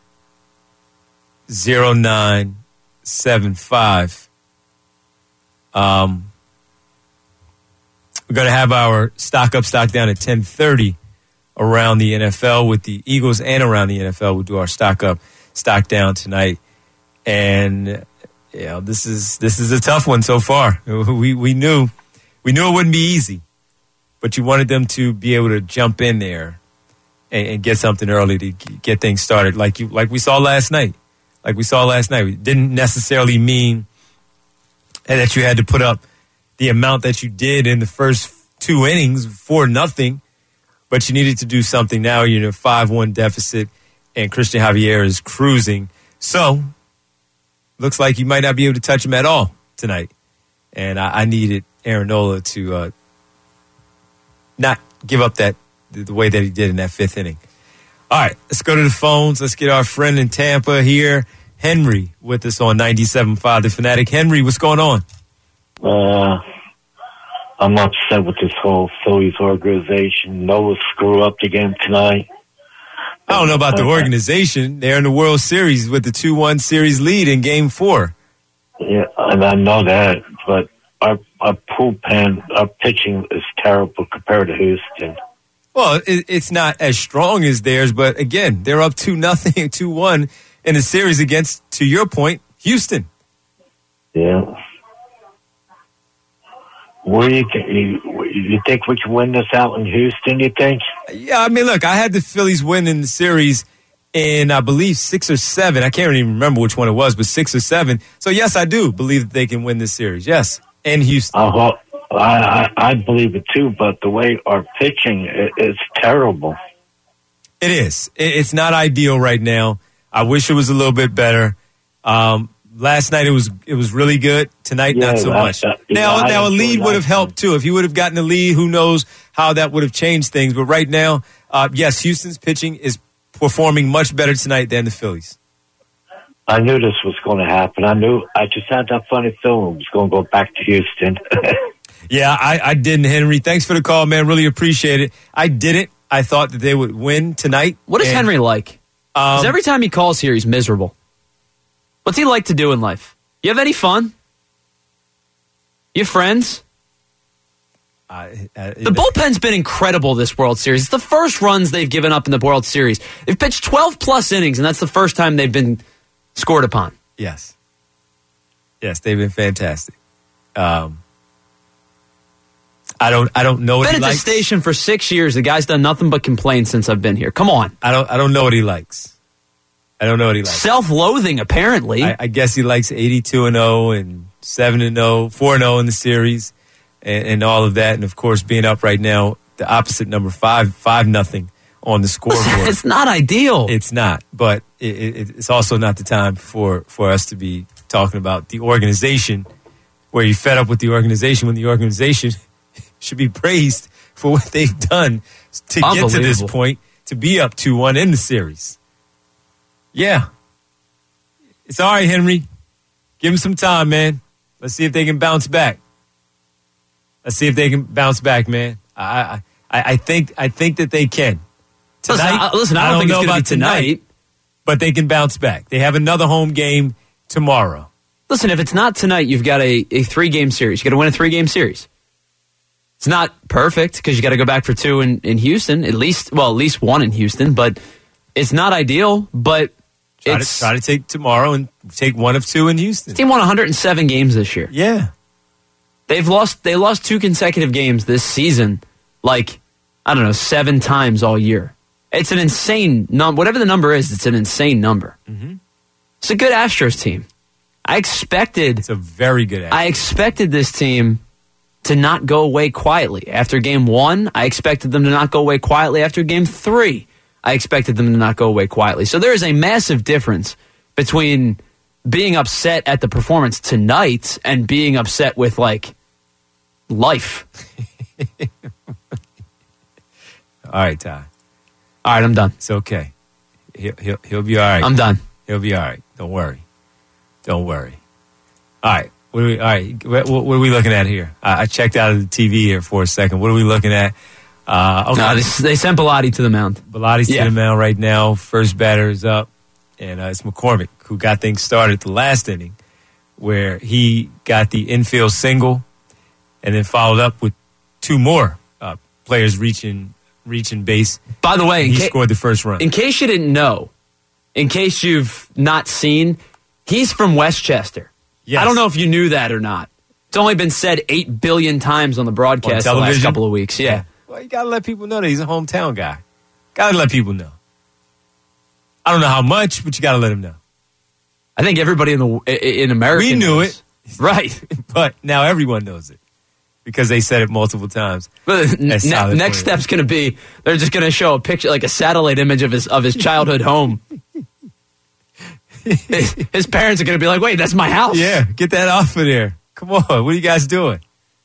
zero nine seven five. Um, we're going to have our stock up, stock down at ten thirty around the N F L with the Eagles and around the N F L. We'll do our stock up, stock down tonight. And, you know, this is this is a tough one so far. We we knew we knew it wouldn't be easy, but you wanted them to be able to jump in there and, and get something early to get things started, like you like we saw last night. Like we saw last night, it didn't necessarily mean that you had to put up the amount that you did in the first two innings for nothing, but you needed to do something. Now you're in a five one deficit, and Christian Javier is cruising. So, looks like you might not be able to touch him at all tonight. And I, I needed Aaron Nola to uh, not give up that the way that he did in that fifth inning. All right, let's go to the phones. Let's get our friend in Tampa here, Henry, with us on ninety-seven point five The Fanatic. Henry, what's going on? Uh, I'm upset with this whole Phillies organization. Noah screw up again tonight. I don't know about the organization. They're in the World Series with the two one series lead in Game Four. Yeah, and I know that, but our our bullpen, our pitching is terrible compared to Houston. Well, it, it's not as strong as theirs, but again, they're up two nothing, two one in the series against, to your point, Houston. Yeah. What do you think? You, you think we can win this out in Houston, you think? Yeah, I mean, look, I had the Phillies win in the series in, I believe, six or seven. I can't even remember which one it was, but six or seven. So, yes, I do believe that they can win this series. Yes, in Houston. Uh, well, I, I, I believe it too, but the way our pitching is, is terrible. It is. It, it's not ideal right now. I wish it was a little bit better. Um, last night it was it was really good. Tonight, yeah, not so that, much. That, now, yeah, now a lead would have helped too. If he would have gotten a lead, who knows how that would have changed things. But right now, uh, yes, Houston's pitching is performing much better tonight than the Phillies. I knew this was going to happen. I knew. I just had that funny feeling it was going to go back to Houston. Yeah, I, I didn't, Henry. Thanks for the call, man. Really appreciate it. I didn't. I thought that they would win tonight. What is and, Henry like? Because Um, every time he calls here, he's miserable. What's he like to do in life? You have any fun? You have friends? uh, uh, The bullpen's been incredible this World Series. It's the first runs they've given up in the World Series. They've pitched twelve plus innings, and that's the first time they've been scored upon. Yes. Yes, they've been fantastic. Um, I don't. I don't know what Been he at the likes. station for six years. The guy's done nothing but complain since I've been here. Come on, I don't. I don't know what he likes. I don't know what he likes. self-loathing apparently. I, I guess he likes eighty-two and zero and seven and zero, four and zero in the series, and, and all of that. And of course, being up right now, the opposite number five, five nothing on the scoreboard. It's not ideal. It's not, but it, it, it's also not the time for for us to be talking about the organization, where you're fed up with the organization when the organization should be praised for what they've done to get to this Unbelievable. point, to be up two one in the series. Yeah. It's all right, Henry. Give them some time, man. Let's see if they can bounce back. Let's see if they can bounce back, man. I I, I think I think that they can. listen, I, listen, I don't, think it's know going to be about tonight. but they can bounce back. They have another home game tomorrow. Listen, if it's not tonight, you've got a, a three-game series. You got to win a three-game series. It's not perfect because you got to go back for two in, in Houston, at least, well, at least one in Houston, but it's not ideal, but Try it's... to, try to take tomorrow and take one of two in Houston. This team won one hundred seven games this year. Yeah. They've lost, they lost two consecutive games this season, like, I don't know, seven times all year. It's an insane number. Whatever the number is, it's an insane number. Mm-hmm. It's a good Astros team. I expected... It's a very good Astros. I expected this team to not go away quietly. After game one, I expected them to not go away quietly. After game three, I expected them to not go away quietly. So there is a massive difference between being upset at the performance tonight and being upset with, like, life. All right, Ty. All right, I'm done. It's okay. He'll, he'll, he'll be all right. I'm done. He'll be all right. Don't worry. Don't worry. All right. What are we, all right. What, what are we looking at here? I, I checked out of the T V here for a second. What are we looking at? Uh, okay. No, they, they sent Bilotti to the mound. Bilotti's Yeah. to the mound right now. First batter is up. And uh, it's McCormick who got things started the last inning, where he got the infield single and then followed up with two more uh, players reaching reaching base. By the way, in He ca- scored the first run. in case you didn't know, in case you've not seen, he's from Westchester. Yes. I don't know if you knew that or not. It's only been said eight billion times on the broadcast the last television? couple of weeks. Yeah. Well, you got to let people know that he's a hometown guy. Got to let people know. I don't know how much, but you got to let him know. I think everybody in the in America We knew knows. Right. But now everyone knows it because they said it multiple times. But ne- That's how they next put it. step's going to be they're just going to show a picture, like a satellite image of his of his childhood home. his, his parents are going to be like, "Wait, that's my house." Yeah, get that off of there. Come on, what are you guys doing?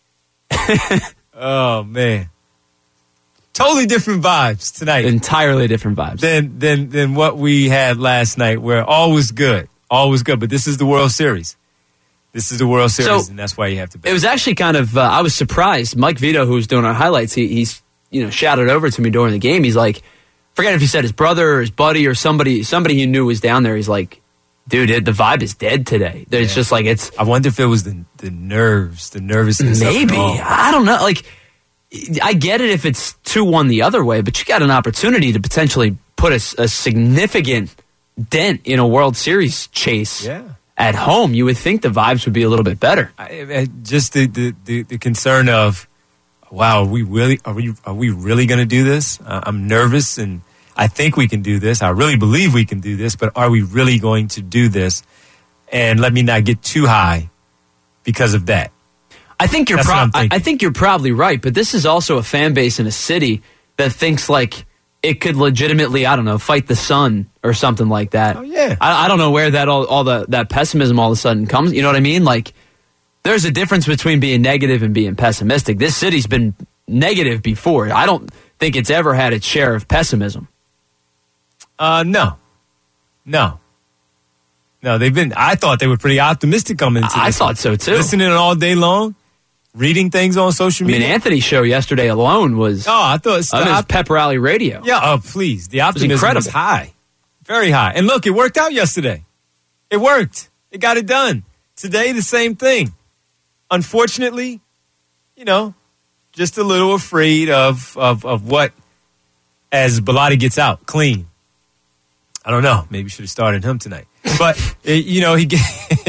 Oh, man. Totally different vibes tonight Entirely different vibes. than, than, than what we had last night, where all was good. All was good, but this is the World Series. This is the World Series, So, and that's why you have to bet. It was actually kind of, uh, I was surprised. Mike Vito, who was doing our highlights, he, he's, you know, shouted over to me during the game. He's like, forget if he said his brother or his buddy or somebody, somebody he knew was down there. He's like, dude, it, the vibe is dead today. It's Yeah. just like, it's I wonder if it was the the nerves, the nervousness. of it maybe, all. I don't know. Like, I get it if it's two one the other way, but you got an opportunity to potentially put a, a significant dent in a World Series chase. Yeah. At home, you would think the vibes would be a little bit better. I, I, just the, the, the, the concern of, wow, are we really are we are we really going to do this? Uh, I'm nervous, and I think we can do this. I really believe we can do this, but are we really going to do this? And let me not get too high because of that. I think you're. That's Pro- what I'm I, thinking. I think you're probably right, but this is also a fan base in a city that thinks like it could legitimately, I don't know, fight the sun or something like that. Oh, yeah. I, I don't know where that all, all the that pessimism all of a sudden comes. You know what I mean? Like, there's a difference between being negative and being pessimistic. This city's been negative before. I don't think it's ever had its share of pessimism. Uh, no, no, no. They've been. I thought they were pretty optimistic coming into I this thought one. so, too. Listening all day long, reading things on social I mean, media. Anthony's show yesterday alone was Oh, I thought on his Pep Rally Radio. Yeah, oh, please. The optimism was, incredible. high. Very high. And look, it worked out yesterday. It worked. It got it done. Today, the same thing. Unfortunately, you know, just a little afraid of of, of what, as Bilotti gets out, clean. I don't know. Maybe should have started him tonight. But, it, you know, he get,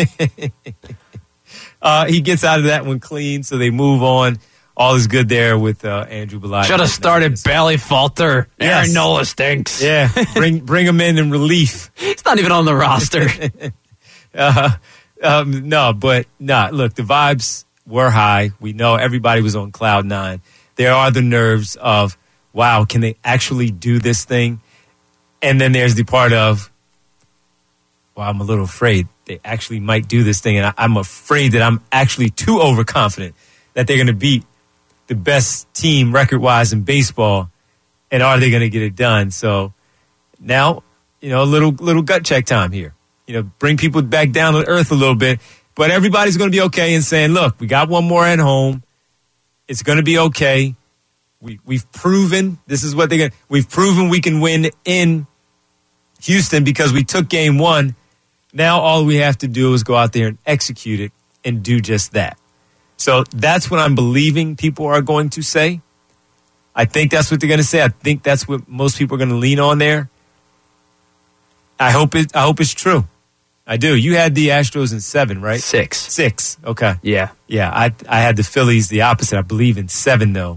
uh, he gets out of that one clean, so they move on. All is good there with uh, Andrew Bilotti. Should have started Bailey Falter. Yes. Aaron Nola stinks. Yeah, bring bring him in in relief. He's not even on the roster. Uh, um, no, but nah, look, the vibes were high. We know everybody was on cloud nine. There are the nerves of, wow, can they actually do this thing? And then there's the part of, well, I'm a little afraid they actually might do this thing. And I, I'm afraid that I'm actually too overconfident that they're going to beat the best team record-wise in baseball. And are they going to get it done? So now, you know, a little little gut check time here. You know, bring people back down to earth a little bit. But everybody's going to be okay and saying, look, we got one more at home. It's going to be okay. We, we've proven this is what they're going to, we've proven we can win in Houston because we took game one. Now all we have to do is go out there and execute it and do just that. So that's what I'm believing people are going to say. I think that's what they're going to say. I think that's what most people are going to lean on there. I hope it. I hope it's true. I do. You had the Astros in seven, right? Six. Six. Okay. Yeah. Yeah. I I had the Phillies the opposite. I believe in seven though.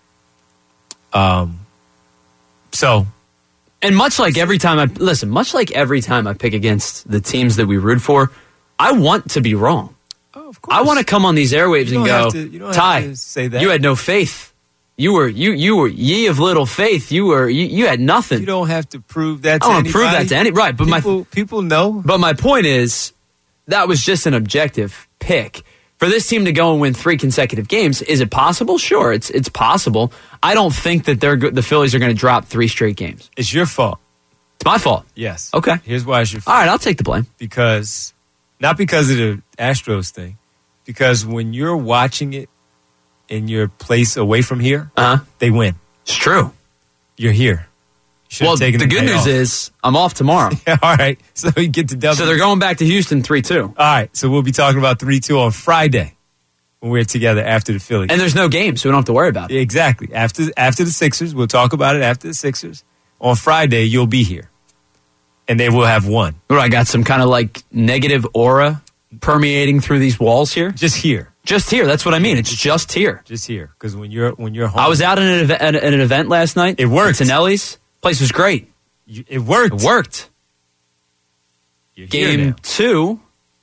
Um. So. And much like every time I listen, much like every time I pick against the teams that we root for, I want to be wrong. Oh, of course. I want to come on these airwaves You and don't go, have to- you don't have Ty, to say that. you had no faith. You were you you were ye of little faith. You were you, you had nothing. You don't have to prove that. I to don't want to prove anybody. that to any right, but people, my people know. but my point is that was just an objective pick. For this team to go and win three consecutive games, is it possible? Sure, it's it's possible. I don't think that they're go- the Phillies are going to drop three straight games. It's your fault. It's my fault. Yes. Okay. Here's why it's your fault. All right, I'll take the blame. Because, not because of the Astros thing, because when you're watching it in your place away from here, Uh huh. they win. It's true. You're here. You should Well, have taken the the good day news off. is I'm off tomorrow. All right. So you get to double. So they're going back to Houston three two. All right. So we'll be talking about three two on Friday when we're together after the Phillies. And there's no game, so we don't have to worry about it. Exactly. After after the Sixers, we'll talk about it after the Sixers. On Friday, you'll be here. And they will have won. What, I got some kind of like negative aura permeating through these walls here? Just here. Just here. That's what I mean. It's just here. Just here. Because when you're when you're home. I was out at an, event, at an event last night. It worked. At Tonelli's. Place was great. You, it worked. It worked. You're here Game now. two,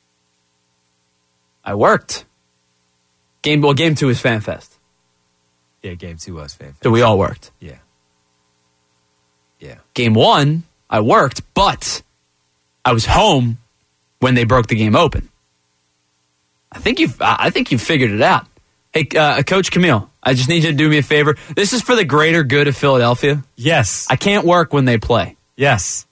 I worked. Game well, game two is FanFest. Yeah, game two was fantastic. So we all worked. Yeah. Yeah. Game one, I worked, but I was home when they broke the game open. I think you've I think you've figured it out. Hey, uh, Coach Camille, I just need you to do me a favor. This is for the greater good of Philadelphia. Yes. I can't work when they play. Yes.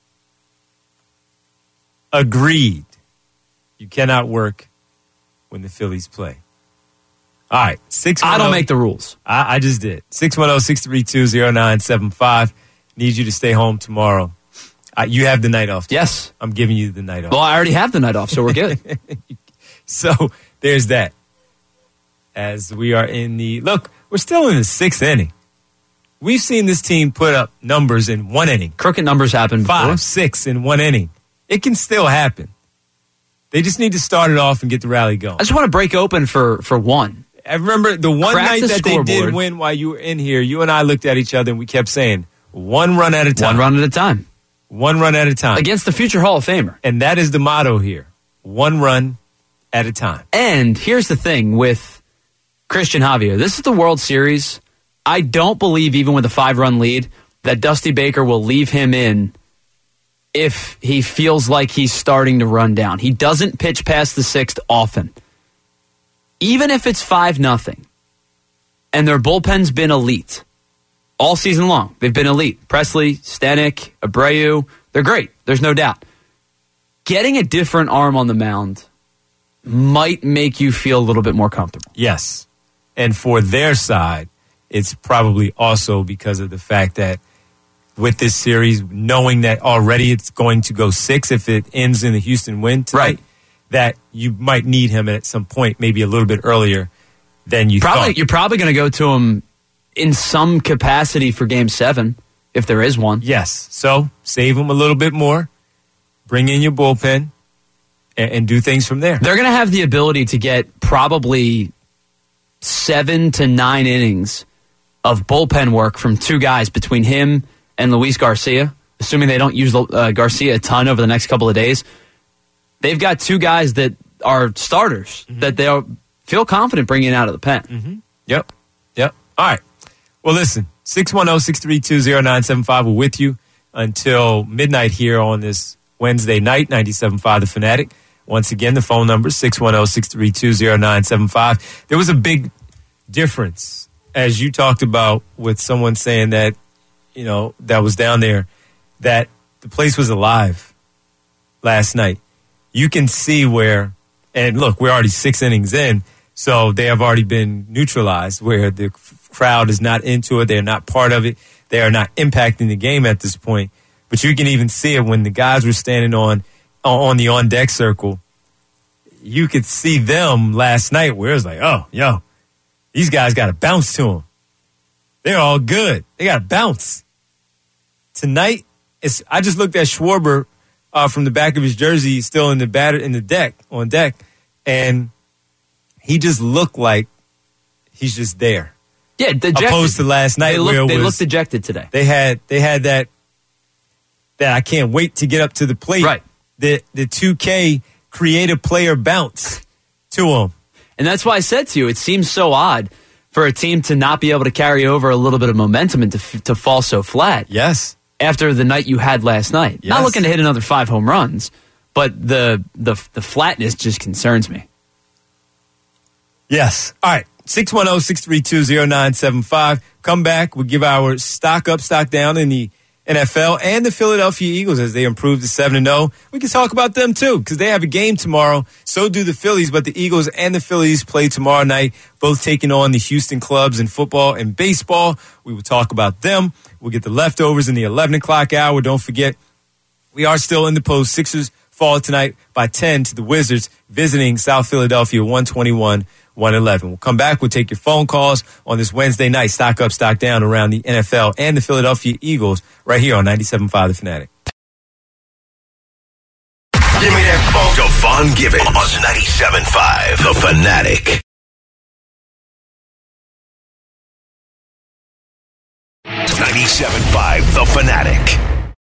Agreed. You cannot work when the Phillies play. All right. six I don't make the rules. I, I just did. six one zero, six three two, zero nine seven five. Need you to stay home tomorrow. Uh, you have the night off. Yes. I'm giving you the night off. Well, I already have the night off, so we're good. So there's that. As we are in the look, We're still in the sixth inning. We've seen this team put up numbers in one inning. Crooked numbers happen before. Five, six in one inning. It can still happen. They just need to start it off and get the rally going. I just want to break open for, for one. I remember the one Crack night the that scoreboard. they did win while you were in here, you and I looked at each other and we kept saying, one run at a time. One run at a time. One run at a time. Against the future Hall of Famer. And that is the motto here. One run at a time. And here's the thing with Christian Javier. This is the World Series. I don't believe, even with a five-run lead, that Dusty Baker will leave him in if he feels like he's starting to run down. He doesn't pitch past the sixth often. Even if it's five nothing, and their bullpen's been elite all season long. They've been elite. Presley, Stanek, Abreu, they're great. There's no doubt. Getting a different arm on the mound might make you feel a little bit more comfortable. Yes. And for their side, it's probably also because of the fact that with this series, knowing that already it's going to go six if it ends in the Houston win tonight, Right. that you might need him at some point, maybe a little bit earlier than you Probably, thought. You're probably going to go to him in some capacity for game seven, if there is one. Yes. So save him a little bit more, bring in your bullpen, and, and do things from there. They're going to have the ability to get probably seven to nine innings of bullpen work from two guys between him and Luis Garcia, assuming they don't use uh, Garcia a ton over the next couple of days. They've got two guys that are starters mm-hmm. that they'll feel confident bringing out of the pen. Mm-hmm. Yep. Yep. All right. Well, listen, six one zero, six three two, zero nine seven five. We're with you until midnight here on this Wednesday night, ninety-seven point five The Fanatic. Once again, the phone number is six one zero, six three two, zero nine seven five. There was a big difference, as you talked about, with someone saying that, you know, that was down there, that the place was alive last night. You can see where, and look, we're already six innings in, so they have already been neutralized, where the crowd is not into it. They're not part of it. They are not impacting the game at this point. But you can even see it when the guys were standing on on the on-deck circle. You could see them last night where it was like, oh, yo, these guys got to bounce to them. They're all good. They got to bounce. Tonight, it's, I just looked at Schwarber uh, from the back of his jersey, still in the batter in the deck on deck, and he just looked like he's just there. Yeah, dejected. Opposed to last night, they look, where it they was, looked dejected today. They had they had that that I can't wait to get up to the plate. Right. The the two K creative player bounce to him. And that's why I said to you, it seems so odd for a team to not be able to carry over a little bit of momentum and to, to fall so flat. Yes. After the night you had last night. Yes. Not looking to hit another five home runs, but the the the flatness just concerns me. Yes. All right. six one zero, six three two, zero nine seven five. Come back. We'll give our stock up, stock down in the N F L and the Philadelphia Eagles as they improve to seven and oh. We can talk about them too because they have a game tomorrow. So do the Phillies, but the Eagles and the Phillies play tomorrow night, both taking on the Houston clubs in football and baseball. We will talk about them. We'll get the leftovers in the eleven o'clock hour. Don't forget, we are still in the post. Sixers fall tonight by ten to the Wizards, visiting South Philadelphia one twenty-one one eleven. We'll come back. We'll take your phone calls on this Wednesday night. Stock up, stock down around the N F L and the Philadelphia Eagles right here on ninety-seven point five The Fanatic. Give me that phone. Devon Givens on ninety-seven point five The Fanatic. ninety-seven point five The Fanatic.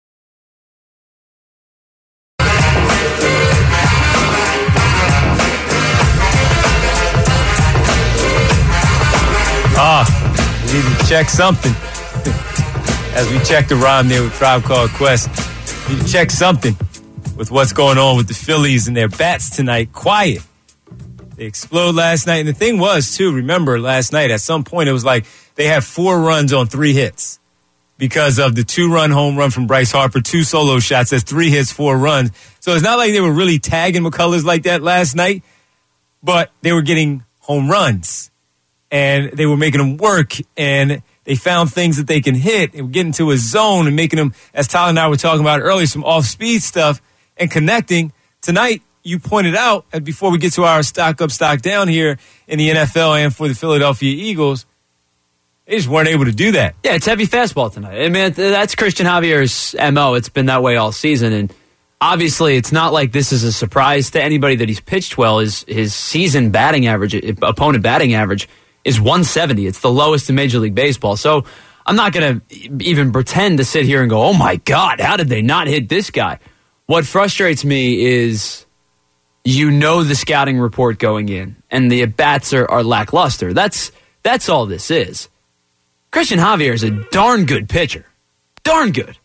Ah, we need to check something. As we check the rhyme there with Tribe Called Quest, we need to check something with what's going on with the Phillies and their bats tonight. Quiet. They exploded last night. And the thing was, too, remember last night, at some point, it was like they had four runs on three hits because of the two-run home run from Bryce Harper, two solo shots. That's three hits, four runs. So it's not like they were really tagging McCullers like that last night, but they were getting home runs. And they were making them work, and they found things that they can hit and get into a zone and making them, as Tyler and I were talking about earlier, some off-speed stuff and connecting. Tonight, you pointed out, and before we get to our stock up, stock down here in the N F L and for the Philadelphia Eagles, They just weren't able to do that. Yeah, it's heavy fastball tonight. I mean, that's Christian Javier's M O. It's been that way all season, and obviously, it's not like this is a surprise to anybody that he's pitched well. His his season batting average, opponent batting average, is one seventy. It's the lowest in Major League Baseball. So I'm not going to even pretend to sit here and go, oh my God, how did they not hit this guy? What frustrates me is you know the scouting report going in, and the at-bats are, are lackluster. That's that's all this is. Christian Javier is a darn good pitcher. Darn good.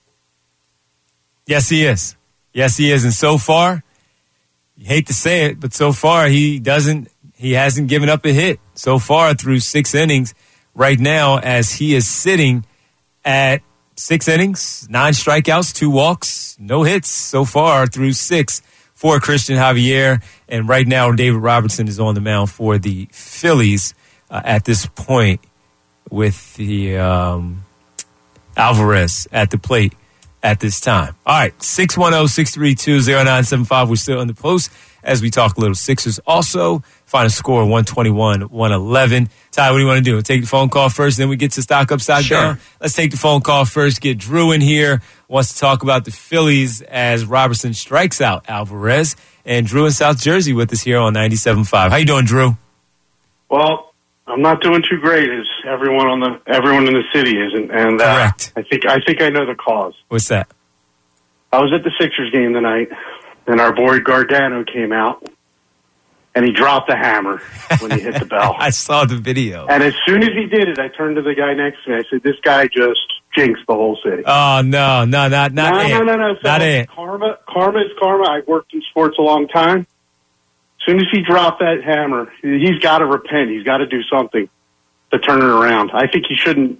Yes, he is. Yes, he is. And so far, you hate to say it, but so far he doesn't, he hasn't given up a hit so far through six innings right now, as he is sitting at six innings, nine strikeouts, two walks, no hits so far through six for Christian Javier. And right now, David Robertson is on the mound for the Phillies uh, at this point with the um, Alvarez at the plate at this time. All right, six one zero, six three two, zero nine seven five. We're still in the post as we talk a little Sixers. Also, final score one twenty-one, one eleven. Ty, what do you want to do? Take the phone call first, then we get to stock up, stock Sure. down? Let's take the phone call first. Get Drew in here. Wants to talk about the Phillies as Robertson strikes out Alvarez. And Drew in South Jersey with us here on ninety-seven point five. How you doing, Drew? Well, I'm not doing too great, as everyone on the everyone in the city is, and, and uh, Correct. I think I think I know the cause. What's that? I was at the Sixers game tonight, and our boy Gargano came out, and he dropped the hammer when he hit the bell. I saw the video. And as soon as he did it, I turned to the guy next to me. I said, "This guy just jinxed the whole city." Oh no, no, not not no, Ant. no, no, no, Not so Ant. Karma, karma is karma. I've worked in sports a long time. As soon as he dropped that hammer, he's got to repent. He's got to do something to turn it around. I think he shouldn't.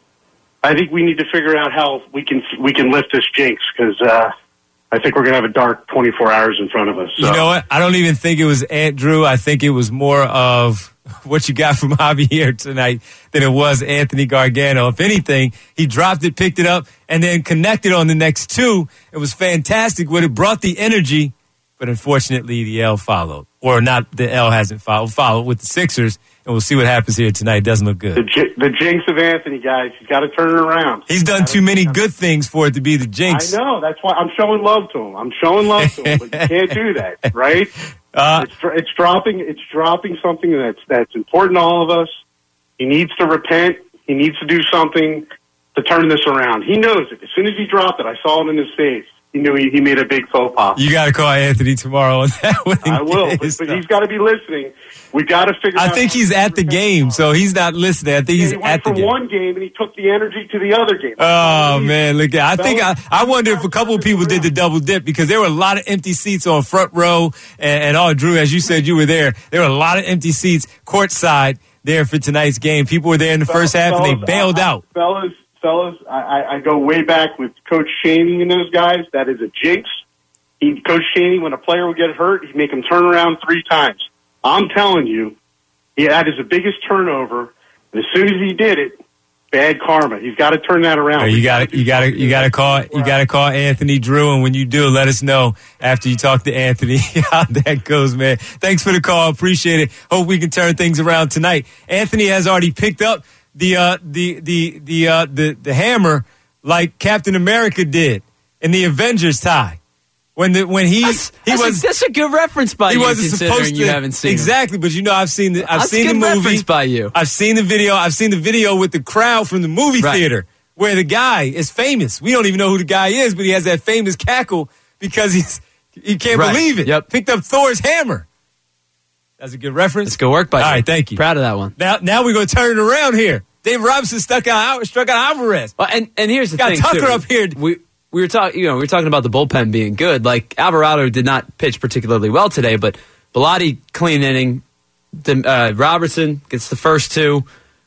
I think we need to figure out how we can we can lift this jinx, because uh, I think we're going to have a dark twenty-four hours in front of us. So. You know what? I don't even think it was Ant Drew. I think it was more of what you got from Javier tonight than it was Anthony Gargano. If anything, he dropped it, picked it up, and then connected on the next two. It was fantastic. What it brought the energy, but unfortunately the L followed. Or not, the L hasn't followed. Followed with the Sixers, and we'll see what happens here tonight. It doesn't look good. The, j- the jinx of Anthony, guys. He's got to turn it around. He's done too many good things for it to be the jinx. I know. That's why I'm showing love to him. I'm showing love to him, but you can't do that, right? Uh, it's, it's dropping. It's dropping something that's that's important to all of us. He needs to repent. He needs to do something to turn this around. He knows it. As soon as he dropped it, I saw it in his face. He knew he, he made a big faux pas. You got to call Anthony tomorrow on that one. I will, but, but he's got to be listening. We got to figure. I out think he's at the game, so he's not listening. I think Yeah, he's he went at the from game. one game and he took the energy to the other game. Oh man, look at! I think I, Fellas, I wonder if a couple of people did the double dip, because there were a lot of empty seats on front row, and, and all Drew, as you said, you were there. There were a lot of empty seats courtside there for tonight's game. People were there in the first half, and they Fellas, bailed I, I, out. Fellas, fellas, I, I, I go way back with Coach Chaney and those guys. That is a jinx. He, Coach Chaney, when a player would get hurt, he'd make him turn around three times. I'm telling you, yeah, that is the biggest turnover. And as soon as he did it, bad karma. He's got to turn that around. So you got to, you got to, you got to call, you got to call Anthony Drew, and when you do, let us know after you talk to Anthony how that goes, man. Thanks for the call, appreciate it. Hope we can turn things around tonight. Anthony has already picked up the uh, the the the uh, the the hammer like Captain America did in the Avengers tie. When the when he That's, he that's was a, that's a good reference by he you. wasn't considering supposed to you haven't seen exactly, but you know I've seen the I've That's seen a the good movie reference by you. I've seen the video. I've seen the video with the crowd from the movie Right. theater where the guy is famous. We don't even know who the guy is, but he has that famous cackle because he's he can't Right. believe it. Yep. Picked up Thor's hammer. That's a good reference. It's good work by you. All right, thank you. Proud of that one. Now now we're gonna turn it around here. Dave Robinson stuck out struck out Alvarez. Well, and and here's the Got thing. Tucker too. up here. We we were talking. You know, we were talking about the bullpen being good. Like Alvarado did not pitch particularly well today, but Bilotti clean inning. The, uh, Robertson gets the first two.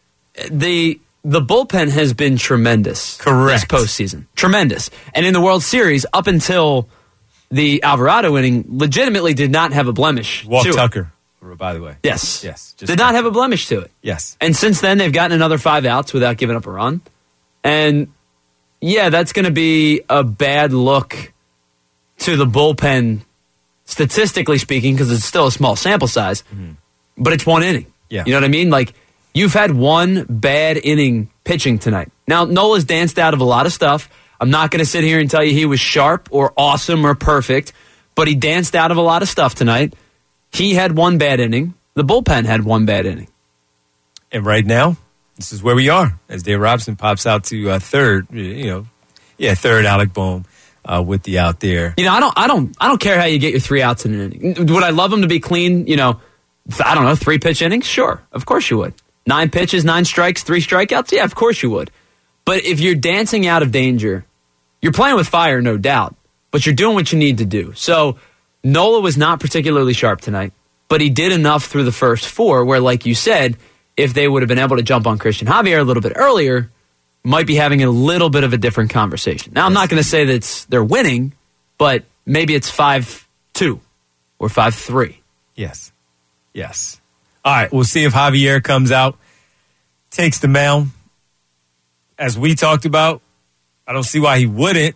The the bullpen has been tremendous. Correct. This postseason, tremendous. And in the World Series, up until the Alvarado inning, legitimately did not have a blemish. Walk to it. Tucker, by the way. Yes. Yes. Just Did not have a blemish to it. Yes. And since then, they've gotten another five outs without giving up a run. And, yeah, that's going to be a bad look to the bullpen, statistically speaking, because it's still a small sample size. Mm-hmm. But it's one inning. Yeah. You know what I mean? Like, You've had one bad inning pitching tonight. Now, Nola's danced out of a lot of stuff. I'm not going to sit here and tell you he was sharp or awesome or perfect, but he danced out of a lot of stuff tonight. He had one bad inning. The bullpen had one bad inning. And right now, this is where we are as Dave Robson pops out to uh, third. You know, yeah, third. Alec Bohm uh, with the out there. You know, I don't, I don't, I don't care how you get your three outs in an inning. Would I love him to be clean? You know, I don't know, three pitch innings. Sure, of course you would. Nine pitches, nine strikes, three strikeouts. Yeah, of course you would. But if you're dancing out of danger, you're playing with fire, no doubt. But you're doing what you need to do. So Nola was not particularly sharp tonight, but he did enough through the first four where, like you said, if they would have been able to jump on Christian Javier a little bit earlier, might be having a little bit of a different conversation. Now, I'm not going to say that it's, they're winning, but maybe it's five two or five three. Yes. Yes. All right, we'll see if Javier comes out, takes the mound. As we talked about, I don't see why he wouldn't.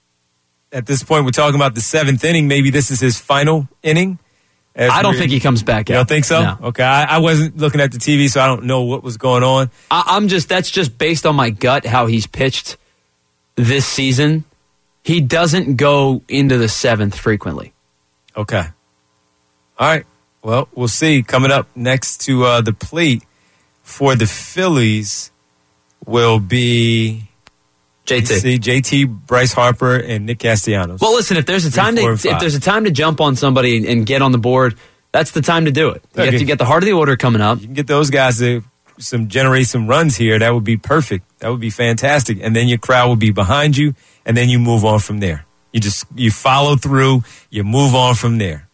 At this point, we're talking about the seventh inning. Maybe this is his final inning. I don't think he comes back out. You don't think so? No. Okay, I, I wasn't looking at the T V, so I don't know what was going on. I, I'm just, that's just based on my gut, how he's pitched this season. He doesn't go into the seventh frequently. Okay. All right. Well, we'll see. Coming up next to uh, the plate for the Phillies will be J T. See, J T, Bryce Harper, and Nick Castellanos. Well, listen, if there's a time to if there's a time to jump on somebody and get on the board, that's the time to do it. You Okay. have to get the heart of the order coming up. You can get those guys to some generate some runs here. That would be perfect. That would be fantastic. And then your crowd will be behind you, and then you move on from there. You just you follow through. You move on from there.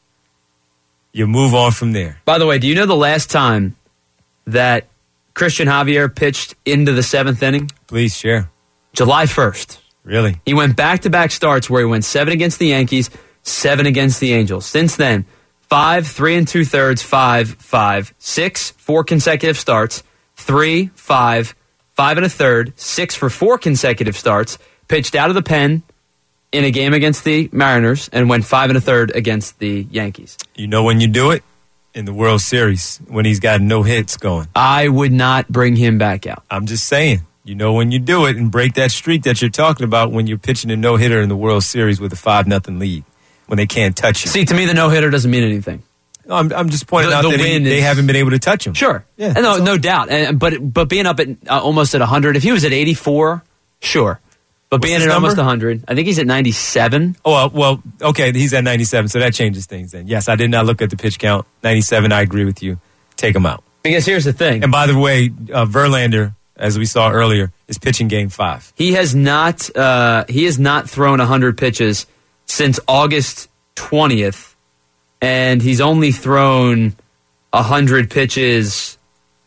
You move on from there. By the way, do you know the last time that Christian Javier pitched into the seventh inning? Please share. July first. Really? He went back-to-back starts where he went seven against the Yankees, seven against the Angels. Since then, five, three and two-thirds, five, five, six, four consecutive starts, three, five, five and a third, six for four consecutive starts, pitched out of the pen in a game against the Mariners, and went five and a third against the Yankees. You know when you do it? In the World Series, when he's got no hits going. I would not bring him back out. I'm just saying. You know when you do it and break that streak that you're talking about when you're pitching a no-hitter in the World Series with a five nothing lead, when they can't touch you. See, to me, the no-hitter doesn't mean anything. No, I'm, I'm just pointing The- out the that he, win they is- haven't been able to touch him. Sure. Yeah, And that's no, all. no doubt. And, but but being up at uh, almost at one hundred, if he was at eighty-four, sure. But being his at almost number? one hundred, I think he's at ninety-seven. Oh, well, well, okay, he's at ninety-seven, so that changes things then. Yes, I did not look at the pitch count. ninety-seven, I agree with you. Take him out. Because here's the thing. And by the way, uh, Verlander, as we saw earlier, is pitching game five. He has not uh, he has not thrown one hundred pitches since August twentieth, and he's only thrown one hundred pitches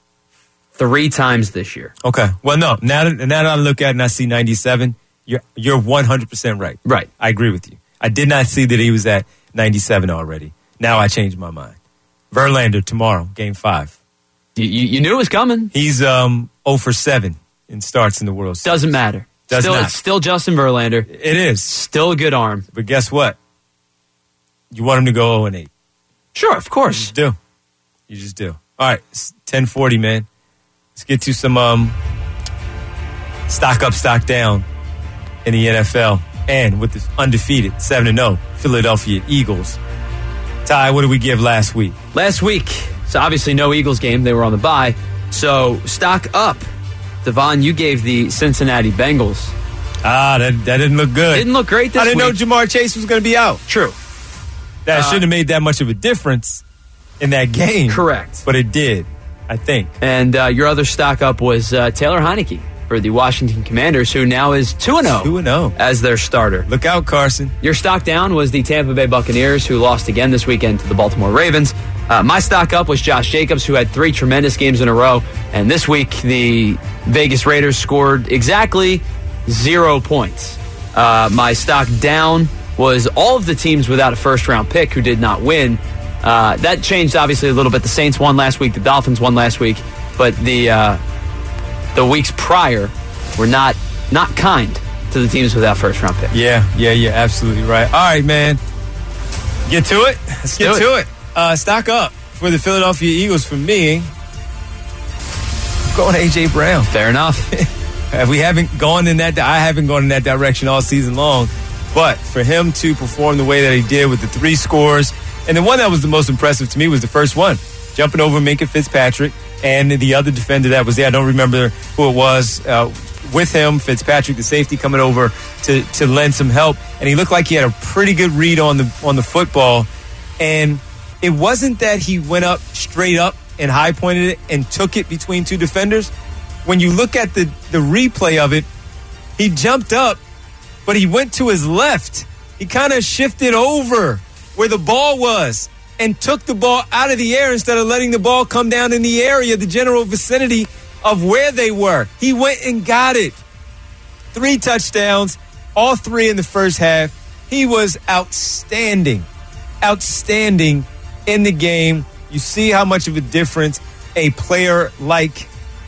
three times this year. Okay. Well, no, now that, now that I look at it and I see ninety-seven, you're, you're one hundred percent right. Right. I agree with you. I did not see that he was at ninety-seven already. Now I changed my mind. Verlander tomorrow, game five. You, you, you knew it was coming. He's um zero for seven in starts in the World Series. Doesn't matter. Does still, not. It's still Justin Verlander. It is. Still a good arm. But guess what? You want him to go zero and eight. Sure, of You course. just do. You just do. All right, it's ten forty, man. Let's get to some um stock up, stock down in the N F L. And with the undefeated seven and oh Philadelphia Eagles. Ty, what did we give last week? Last week, so obviously no Eagles game. They were on the bye. So stock up. Devon, you gave the Cincinnati Bengals. Ah, that, that didn't look good. Didn't look great this I didn't week. know Jamar Chase was going to be out. True. That Uh, shouldn't have made that much of a difference in that game. Correct. But it did, I think. And uh, your other stock up was uh, Taylor Heineke for the Washington Commanders, who now is two and oh two and oh as their starter. Look out, Carson. Your stock down was the Tampa Bay Buccaneers, who lost again this weekend to the Baltimore Ravens. Uh, my stock up was Josh Jacobs, who had three tremendous games in a row. And this week, the Vegas Raiders scored exactly zero points. Uh, my stock down was all of the teams without a first-round pick who did not win. Uh, that changed, obviously, a little bit. The Saints won last week. The Dolphins won last week. But the uh, the weeks prior were not not kind to the teams without first-round pick. Yeah, yeah, you're absolutely right. All right, man. Get to it. Let's get do to it. Uh, stock up for the Philadelphia Eagles for me. I'm going A J. Brown. Fair enough. We haven't gone in that. I haven't gone in that direction all season long. But for him to perform the way that he did with the three scores, and the one that was the most impressive to me was the first one, jumping over Minkah Fitzpatrick and the other defender that was there. I don't remember who it was. Uh, with him, Fitzpatrick, the safety, coming over to, to lend some help, and he looked like he had a pretty good read on the on the football. And it wasn't that he went up straight up and high pointed it and took it between two defenders. When you look at the, the replay of it, he jumped up, but he went to his left. He kind of shifted over where the ball was and took the ball out of the air instead of letting the ball come down in the area, the general vicinity of where they were. He went and got it. Three touchdowns, all three in the first half. He was outstanding, outstanding in the game. You see how much of a difference a player like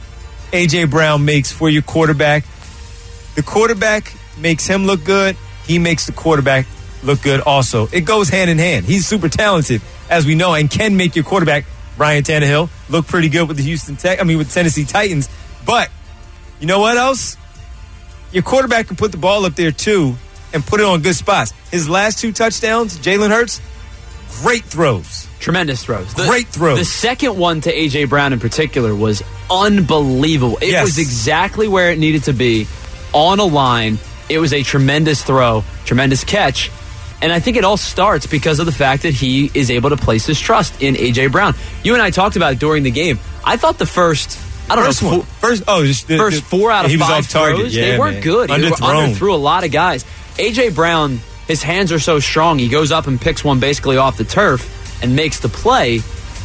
A J. Brown makes for your quarterback. The quarterback makes him look good. He makes the quarterback look good also. It goes hand in hand. He's super talented, as we know, and can make your quarterback, Ryan Tannehill, look pretty good with the Houston Tech. I mean, with Tennessee Titans. But you know what else? Your quarterback can put the ball up there too and put it on good spots. His last two touchdowns, Jalen Hurts, great throws. Tremendous throws. The, Great throws. The second one to A J. Brown in particular was unbelievable. It Yes. was exactly where it needed to be, on a line. It was a tremendous throw, tremendous catch. And I think it all starts because of the fact that he is able to place his trust in A J. Brown. You and I talked about it during the game. I thought the first, I don't First know, one. four, First, oh, just the, first the- four out of he was five off target. throws, Yeah, they weren't man. good. He Underthrown. underthrew a lot of guys. A J. Brown, his hands are so strong, he goes up and picks one basically off the turf and makes the play.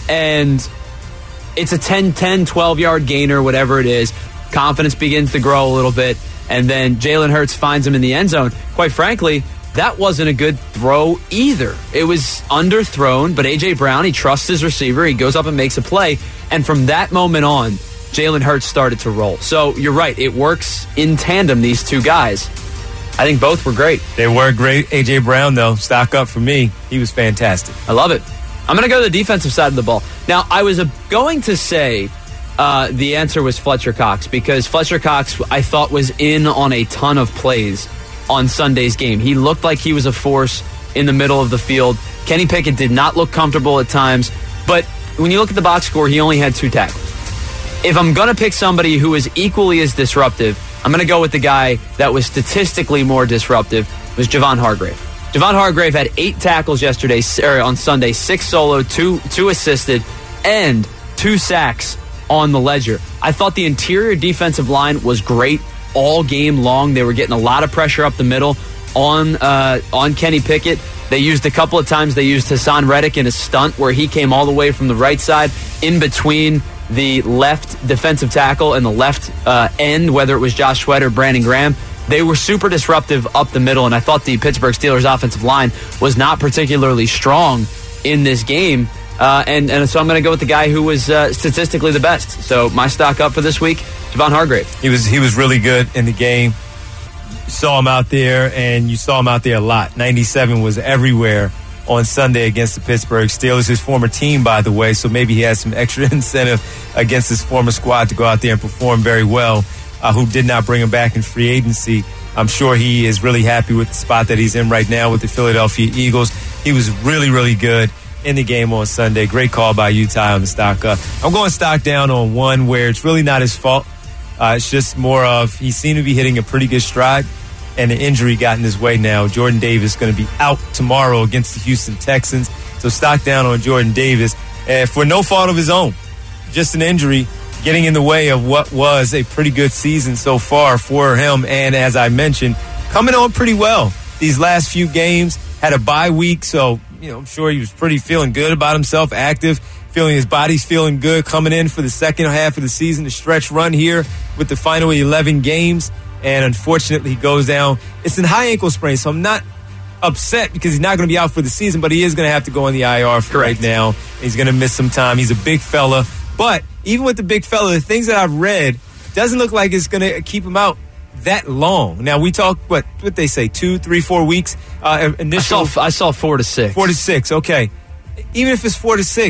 And it's a ten, ten, twelve-yard gainer, whatever it is. Confidence begins to grow a little bit. And then Jalen Hurts finds him in the end zone. Quite frankly, that wasn't a good throw either. It was underthrown, but A J. Brown, he trusts his receiver. He goes up and makes a play. And from that moment on, Jalen Hurts started to roll. So you're right. It works in tandem, these two guys. I think both were great. They were great. A J. Brown, though, stock up for me. He was fantastic. I love it. I'm going to go to the defensive side of the ball. Now, I was uh, going to say uh, the answer was Fletcher Cox, because Fletcher Cox, I thought, was in on a ton of plays on Sunday's game. He looked like he was a force in the middle of the field. Kenny Pickett did not look comfortable at times, but when you look at the box score, he only had two tackles. If I'm going to pick somebody who is equally as disruptive, I'm going to go with the guy that was statistically more disruptive, was Javon Hargrave. Javon Hargrave had eight tackles yesterday, or on Sunday, six solo, two two assisted, and two sacks on the ledger. I thought the interior defensive line was great all game long. They were getting a lot of pressure up the middle on uh, on Kenny Pickett. They used a couple of times, they used Hassan Reddick in a stunt where he came all the way from the right side in between the left defensive tackle and the left uh, end, whether it was Josh Sweat or Brandon Graham. They were super disruptive up the middle, and I thought the Pittsburgh Steelers offensive line was not particularly strong in this game. Uh, and, and so I'm going to go with the guy who was uh, statistically the best. So my stock up for this week, Javon Hargrave. He was he was really good in the game. You saw him out there, and you saw him out there a lot. ninety-seven was everywhere on Sunday against the Pittsburgh Steelers, his former team, by the way, so maybe he has some extra incentive against his former squad to go out there and perform very well, uh, who did not bring him back in free agency. I'm sure he is really happy with the spot that he's in right now with the Philadelphia Eagles. He was really, really good in the game on Sunday. Great call by you, Ty, on the stock up. I'm going stock down on one where it's really not his fault. Uh, it's just more of he seemed to be hitting a pretty good stride, and the injury got in his way now. Jordan Davis going to be out tomorrow against the Houston Texans. So stock down on Jordan Davis uh, for no fault of his own. Just an injury getting in the way of what was a pretty good season so far for him. And as I mentioned, coming on pretty well these last few games. Had a bye week, so you know I'm sure he was pretty feeling good about himself, active, feeling his body's feeling good, coming in for the second half of the season, the stretch run here with the final eleven games. And unfortunately, he goes down. It's a high ankle sprain, so I'm not upset because he's not going to be out for the season, but he is going to have to go on the I R for right now. He's going to miss some time. He's a big fella. But even with the big fella, the things that I've read, doesn't look like it's going to keep him out that long. Now, we talk, what what they say, two, three, four weeks? Uh, initial, I saw, I saw four to six. Four to six, okay. Even if it's four to six,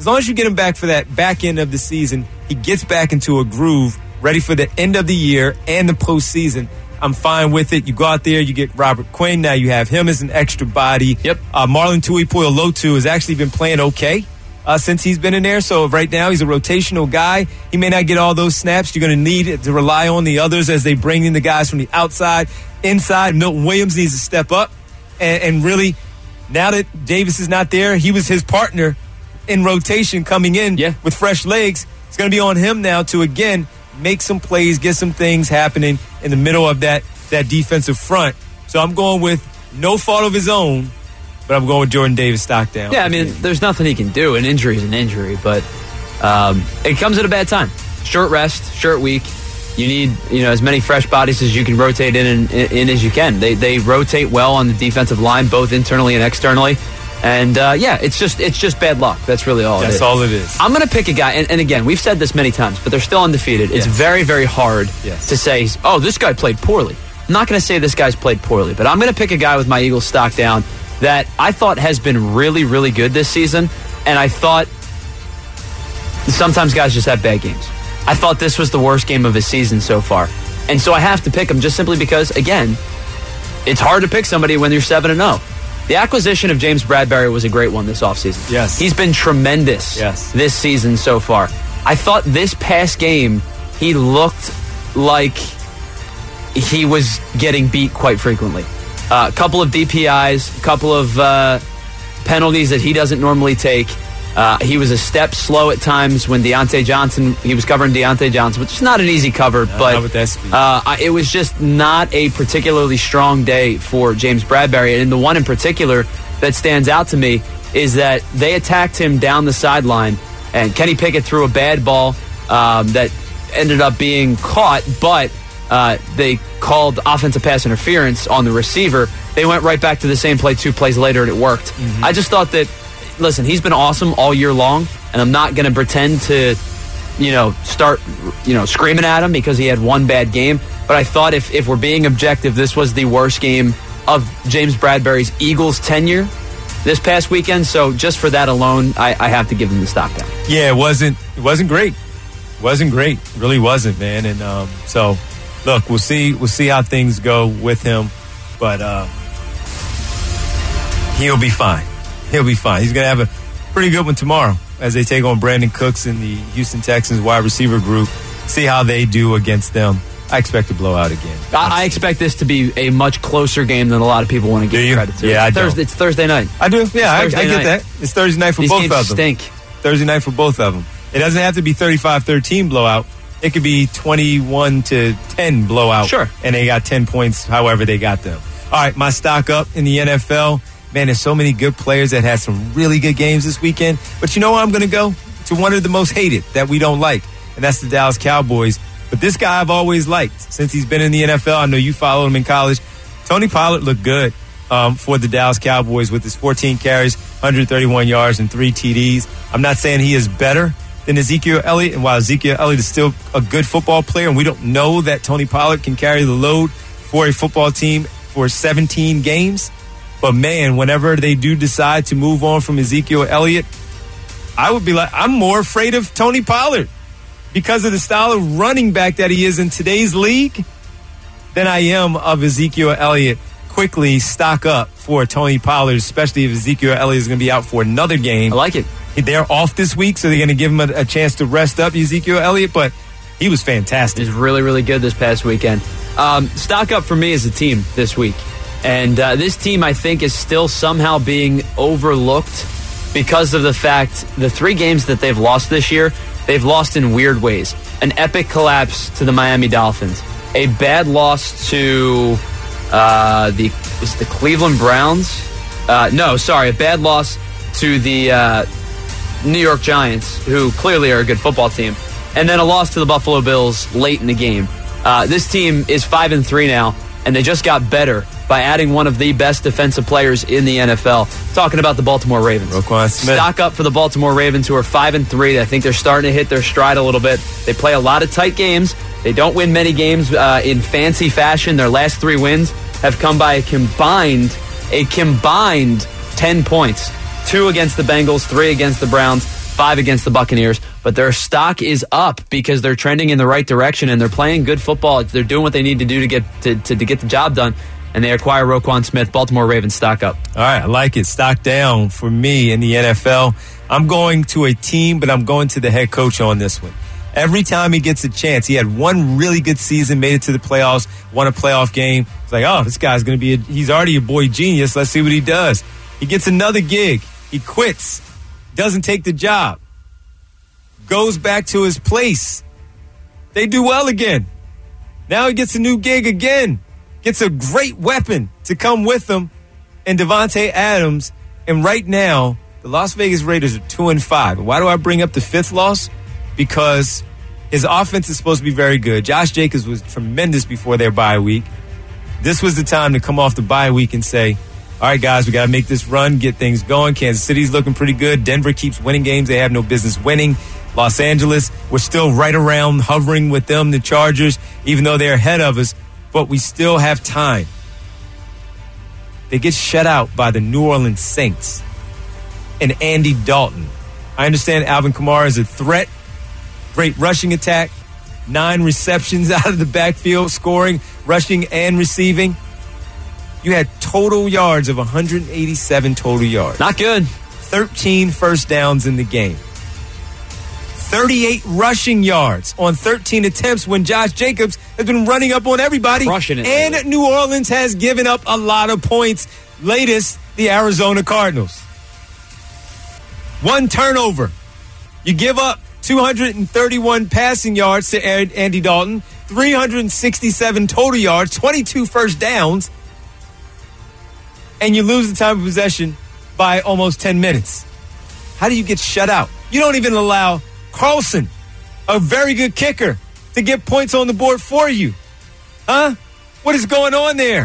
as long as you get him back for that back end of the season, he gets back into a groove, ready for the end of the year and the postseason. I'm fine with it. You go out there, you get Robert Quinn. Now you have him as an extra body. Yep. Uh, Marlon Tuipulotu has actually been playing okay uh, since he's been in there. So right now he's a rotational guy. He may not get all those snaps. You're going to need to rely on the others as they bring in the guys from the outside, inside. Milton Williams needs to step up. And, and really, now that Davis is not there, he was his partner in rotation coming in yeah. with fresh legs. It's going to be on him now to, again, make some plays, get some things happening in the middle of that, that defensive front. So I'm going with no fault of his own, but I'm going with Jordan Davis stock down. Yeah, I mean, there's nothing he can do. An injury is an injury, but um, it comes at a bad time. Short rest, short week. You need, you know, as many fresh bodies as you can rotate in and in, in as you can. They they rotate well on the defensive line, both internally and externally. And uh, yeah, it's just it's just bad luck. That's really all. That's it is. all it is. I'm going to pick a guy, and, and again, we've said this many times, but they're still undefeated. It's Yes. very, very hard Yes. to say, oh, this guy played poorly. I'm not going to say this guy's played poorly, but I'm going to pick a guy with my Eagles stock down that I thought has been really, really good this season, and I thought sometimes guys just have bad games. I thought this was the worst game of his season so far, and so I have to pick him just simply because, again, it's hard to pick somebody when you're seven and oh. The acquisition of James Bradbury was a great one this offseason. Yes. He's been tremendous Yes. this season so far. I thought this past game, he looked like he was getting beat quite frequently. A uh, couple of D P Is, a couple of uh, penalties that he doesn't normally take. Uh, he was a step slow at times when Deontay Johnson, he was covering Deontay Johnson, which is not an easy cover, No, but not with that speed. uh, I- it was just not a particularly strong day for James Bradbury. And the one in particular that stands out to me is that they attacked him down the sideline, and Kenny Pickett threw a bad ball um, that ended up being caught, but uh, they called offensive pass interference on the receiver. They went right back to the same play two plays later, and it worked. Mm-hmm. I just thought that, listen, he's been awesome all year long, and I'm not going to pretend to, you know, start, you know, screaming at him because he had one bad game. But I thought if, if we're being objective, this was the worst game of James Bradbury's Eagles tenure this past weekend. So just for that alone, I, I have to give him the stock down. Yeah, it wasn't it wasn't great. It wasn't great. It really wasn't, man. And um, so, look, we'll see we'll see how things go with him, but uh, he'll be fine. He'll be fine. He's going to have a pretty good one tomorrow as they take on Brandon Cooks and the Houston Texans wide receiver group. See how they do against them. I expect a blowout again. I, I expect this to be a much closer game than a lot of people want to Do give you? credit to. Yeah, it's I don't. Thursday, It's Thursday night. I do. Yeah, I, I Thursday get night. that. It's Thursday night for These both games of them. stink. Thursday night for both of them. It doesn't have to be thirty-five thirteen blowout. It could be twenty-one to ten blowout. Sure. And they got ten points however they got them. All right, my stock up in the N F L. Man, there's so many good players that had some really good games this weekend. But you know where I'm going to go? To one of the most hated that we don't like, and that's the Dallas Cowboys. But this guy I've always liked since he's been in the N F L. I know you followed him in college. Tony Pollard looked good um, for the Dallas Cowboys with his fourteen carries, one hundred thirty-one yards, and three T Ds. I'm not saying he is better than Ezekiel Elliott, and while Ezekiel Elliott is still a good football player, and we don't know that Tony Pollard can carry the load for a football team for seventeen games, but man, whenever they do decide to move on from Ezekiel Elliott, I would be like, I'm more afraid of Tony Pollard because of the style of running back that he is in today's league than I am of Ezekiel Elliott. Quickly stock up for Tony Pollard, especially if Ezekiel Elliott is going to be out for another game. I like it. They're off this week, so they're going to give him a, a chance to rest up Ezekiel Elliott, but he was fantastic. He's really, really good this past weekend. Um, stock up for me as a team this week. And uh, this team, I think, is still somehow being overlooked because of the fact the three games that they've lost this year, they've lost in weird ways. An epic collapse to the Miami Dolphins. A bad loss to uh, the is it the Cleveland Browns. Uh, no, sorry, a bad loss to the uh, New York Giants, who clearly are a good football team, and then a loss to the Buffalo Bills late in the game. Uh, this team is five and three now, and they just got better by adding one of the best defensive players in the N F L. Talking about the Baltimore Ravens. Roquan Smith. Stock up for the Baltimore Ravens, who are five and three. I think they're starting to hit their stride a little bit. They play a lot of tight games. They don't win many games uh, in fancy fashion. Their last three wins have come by a combined, a combined ten points. Two against the Bengals, three against the Browns. five against the Buccaneers, but their stock is up because they're trending in the right direction and they're playing good football. They're doing what they need to do to get to, to, to get the job done, and they acquire Roquan Smith. Baltimore Ravens stock up. All right, I like it. Stock down for me in the N F L. I'm going to a team, but I'm going to the head coach on this one. Every time he gets a chance, he had one really good season, made it to the playoffs, won a playoff game. It's like, oh, this guy's going to be, a, he's already a boy genius. Let's see what he does. He gets another gig. He quits. Doesn't take the job. Goes back to his place. They do well again. Now he gets a new gig again. Gets a great weapon to come with him and Devontae Adams. And right now, the Las Vegas Raiders are two and five. Why do I bring up the fifth loss? Because his offense is supposed to be very good. Josh Jacobs was tremendous before their bye week. This was the time to come off the bye week and say, all right, guys, we got to make this run, get things going. Kansas City's looking pretty good. Denver keeps winning games they have no business winning. Los Angeles, we're still right around hovering with them, the Chargers, even though they're ahead of us, but we still have time. They get shut out by the New Orleans Saints and Andy Dalton. I understand Alvin Kamara is a threat. Great rushing attack. Nine receptions out of the backfield, scoring, rushing, and receiving. You had total yards of one hundred eighty-seven total yards. Not good. thirteen first downs in the game. thirty-eight rushing yards on thirteen attempts when Josh Jacobs has been running up on everybody. Crushing it. And lately. New Orleans has given up a lot of points. Latest, the Arizona Cardinals. One turnover. You give up two hundred thirty-one passing yards to Andy Dalton, three hundred sixty-seven total yards, twenty-two first downs, and you lose the time of possession by almost ten minutes. How do you get shut out? You don't even allow Carlson, a very good kicker, to get points on the board for you. Huh? What is going on there?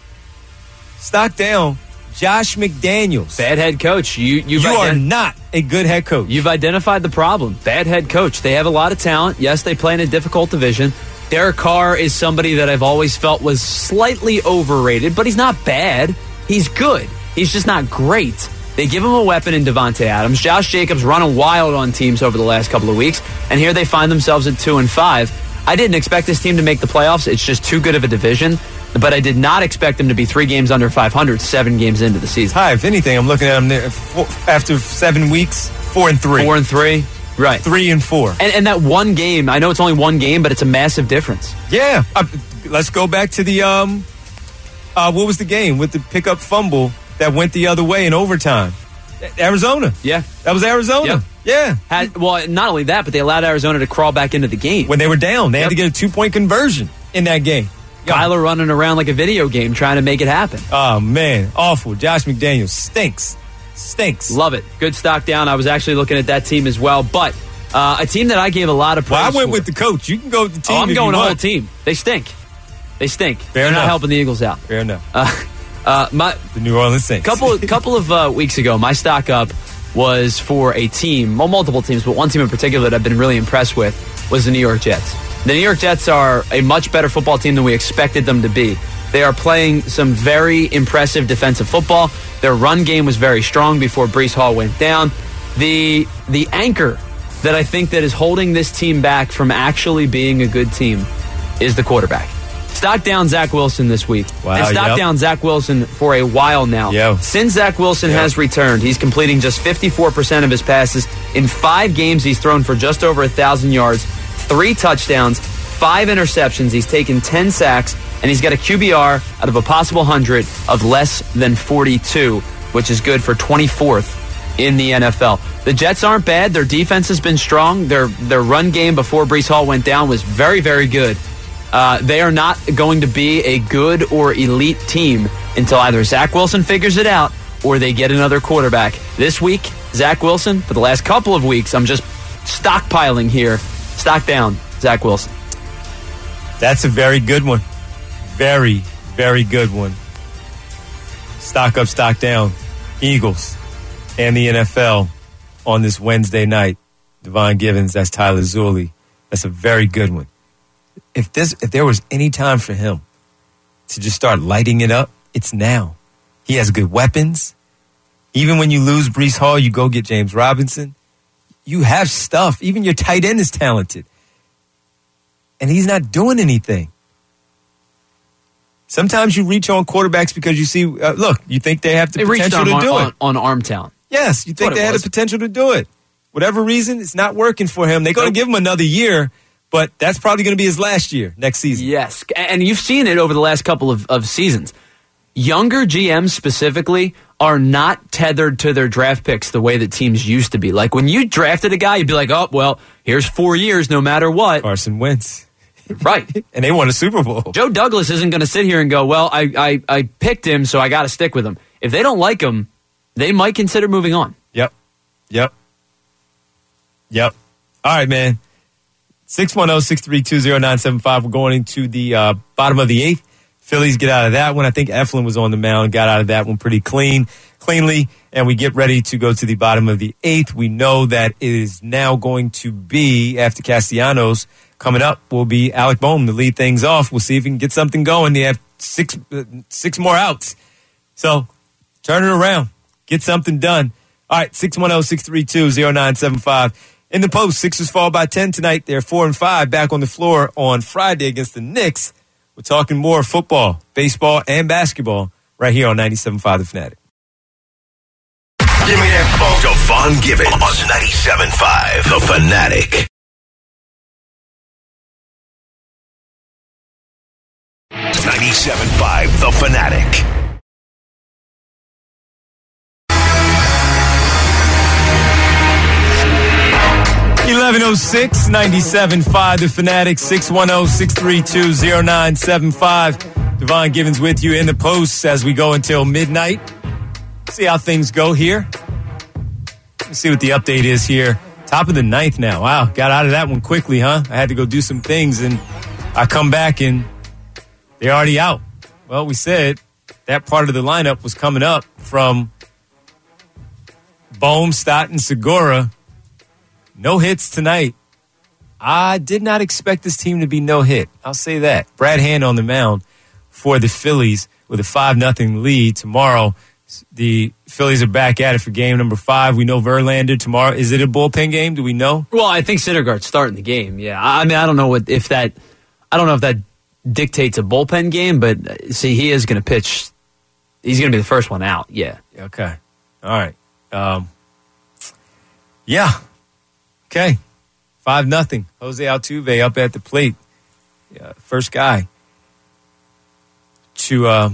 Stock down. Josh McDaniels. Bad head coach. You you've you ident- are not a good head coach. You've identified the problem. Bad head coach. They have a lot of talent. Yes, they play in a difficult division. Derek Carr is somebody that I've always felt was slightly overrated, but he's not bad. He's good. He's just not great. They give him a weapon in Devontae Adams. Josh Jacobs running wild on teams over the last couple of weeks, and here they find themselves at two and five. I didn't expect this team to make the playoffs. It's just too good of a division. But I did not expect them to be three games under five hundred, seven games into the season. Hi, if anything, I'm looking at them there four, after seven weeks, four and three. Four and three, right. Three and four. And, and that one game, I know it's only one game, but it's a massive difference. Yeah. Uh, let's go back to the, um, uh, what was the game with the pickup fumble that went the other way in overtime? Arizona. Yeah. That was Arizona. Yep. Yeah. Had, well, not only that, but they allowed Arizona to crawl back into the game. When they were down, they Yep. had to get a two-point conversion in that game. Kyler running around like a video game trying to make it happen. Oh, man. Awful. Josh McDaniels stinks. Stinks. Love it. Good stock down. I was actually looking at that team as well. But uh, a team that I gave a lot of praise Well, I went for. with the coach. You can go with the team. Oh, I'm if going you the whole want. team. They stink. They stink. Fair They're enough. not helping the Eagles out. Fair enough. Uh, uh, my The New Orleans Saints. couple couple of uh, weeks ago, my stock up was for a team, well, multiple teams, but one team in particular that I've been really impressed with was the New York Jets. The New York Jets are a much better football team than we expected them to be. They are playing some very impressive defensive football. Their run game was very strong before Breece Hall went down. The the anchor that I think that is holding this team back from actually being a good team is the quarterback. Stock down Zach Wilson this week. Wow, and stock yep. down Zach Wilson for a while now. Yo. Since Zach Wilson Yep. has returned, he's completing just fifty-four percent of his passes. In five games, he's thrown for just over one thousand yards, three touchdowns, five interceptions. He's taken ten sacks, and he's got a Q B R out of a possible one hundred of less than forty-two, which is good for twenty-fourth in the N F L. The Jets aren't bad. Their defense has been strong. Their their run game before Breece Hall went down was very, very good. Uh, they are not going to be a good or elite team until either Zach Wilson figures it out or they get another quarterback. This week, Zach Wilson, for the last couple of weeks, I'm just stockpiling here. Stock down, Zach Wilson. That's a very good one. Very, very good one. Stock up, stock down. Eagles and the N F L on this Wednesday night. Devon Givens, that's Tyler Zulli. That's a very good one. If this, if there was any time for him to just start lighting it up, it's now. He has good weapons. Even when you lose Breece Hall, you go get James Robinson. you have stuff. Even your tight end is talented. And he's not doing anything. Sometimes you reach on quarterbacks because you see, uh, look, you think they have the they potential on, to do on, it. On arm talent. Yes, you think they had the potential to do it. Whatever reason, it's not working for him. They're going to Nope. give him another year, but that's probably going to be his last year, next season. Yes, and you've seen it over the last couple of, of seasons. Younger G Ms specifically are not tethered to their draft picks the way that teams used to be. Like when you drafted a guy, you'd be like, oh, well, here's four years no matter what. Carson Wentz. Right. And they won a Super Bowl. Joe Douglas isn't going to sit here and go, well, I, I, I picked him, so I got to stick with him. If they don't like him, they might consider moving on. Yep. Yep. Yep. All right, man. six one zero, six three two, zero nine seven five. We're going into the uh, bottom of the eighth. Phillies get out of that one. I think Eflin was on the mound, got out of that one pretty clean, cleanly, and we get ready to go to the bottom of the eighth. We know that it is now going to be, after Castellanos, coming up will be Alec Bohm to lead things off. We'll see if he can get something going. They have six uh, six more outs. So turn it around. Get something done. All right, six one zero, six three two, zero nine seven five. In the post, Sixers fall by ten tonight. They're four and five back on the floor on Friday against the Knicks. We're talking more football, baseball, and basketball right here on ninety-seven point five The Fanatic. Give me that phone. Devon Givens on ninety-seven point five The Fanatic. ninety-seven point five The Fanatic. eleven oh six, ninety-seven point five The Fanatic, six one zero, six three two, zero nine seven five. Devon Givens with you in the post as we go until midnight. See how things go here. Let's see what the update is here. Top of the ninth now. Wow, got out of that one quickly, huh? I had to go do some things, and I come back, and they're already out. Well, we said that part of the lineup was coming up from Bohm, Stott, and Segura. No hits tonight. I did not expect this team to be no hit. I'll say that. Brad Hand on the mound for the Phillies with a five nothing lead. Tomorrow, the Phillies are back at it for game number five. We know Verlander tomorrow. Is it a bullpen game? Do we know? Well, I think Syndergaard's starting the game. Yeah, I mean, I don't know what if that. I don't know if that dictates a bullpen game, but see, he is going to pitch. He's going to be the first one out. Yeah. Okay. All right. Um, yeah. Okay. Five nothing. Jose Altuve up at the plate. Yeah, first guy to uh,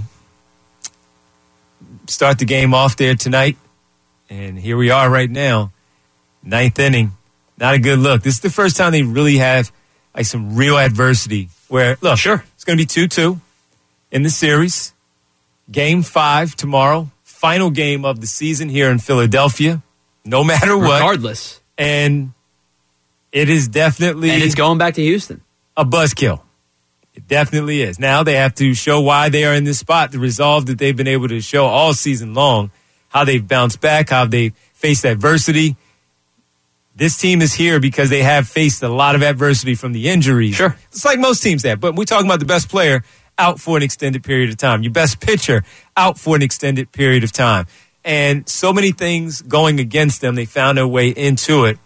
start the game off there tonight. And here we are right now. Ninth inning. Not a good look. This is the first time they really have like some real adversity where, look, Sure. it's going to be two two in the series. Game five tomorrow. Final game of the season here in Philadelphia. No matter what. Regardless. And it is definitely And it's going back to Houston. a buzzkill. It definitely is. Now they have to show why they are in this spot, the resolve that they've been able to show all season long, how they've bounced back, how they've faced adversity. This team is here because they have faced a lot of adversity from the injuries. Sure. It's like most teams have, but we're talking about the best player out for an extended period of time. Your best pitcher out for an extended period of time. And so many things going against them, they found their way into it.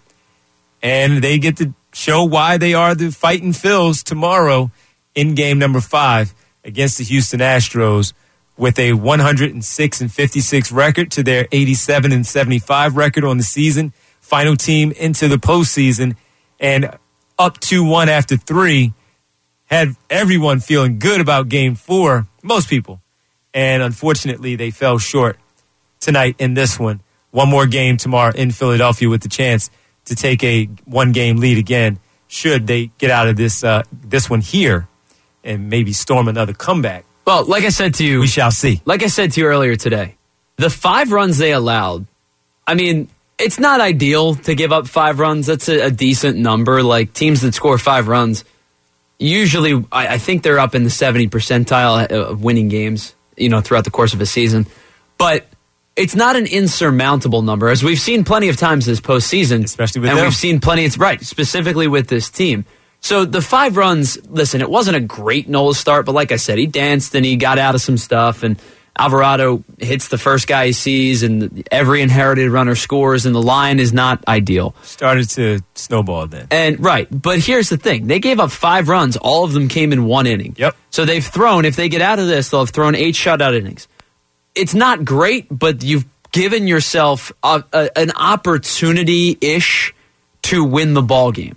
And they get to show why they are the fighting Phils tomorrow in game number five against the Houston Astros with a one hundred six and fifty-six record to their eighty-seven and seventy-five record on the season. Final team into the postseason and up two one after three. Had everyone feeling good about game four, most people. And unfortunately, they fell short tonight in this one. One more game tomorrow in Philadelphia with the chance to take a one-game lead again should they get out of this uh, this one here and maybe storm another comeback. Well, like I said to you, We shall see. like I said to you earlier today, the five runs they allowed, I mean, it's not ideal to give up five runs. That's a, a decent number. Like teams that score five runs, usually I, I think they're up in the seventy percentile of winning games, you know, throughout the course of a season. But it's not an insurmountable number, as we've seen plenty of times this postseason. Especially with And them. we've seen plenty, it's right, specifically with this team. So the five runs, listen, it wasn't a great Nola start, but like I said, he danced and he got out of some stuff. And Alvarado hits the first guy he sees, and every inherited runner scores, and the line is not ideal. Started to snowball then. And right, but here's the thing. They gave up five runs. All of them came in one inning. Yep. So they've thrown, if they get out of this, they'll have thrown eight shutout innings. It's not great, but you've given yourself a, a, an opportunity-ish to win the ball game.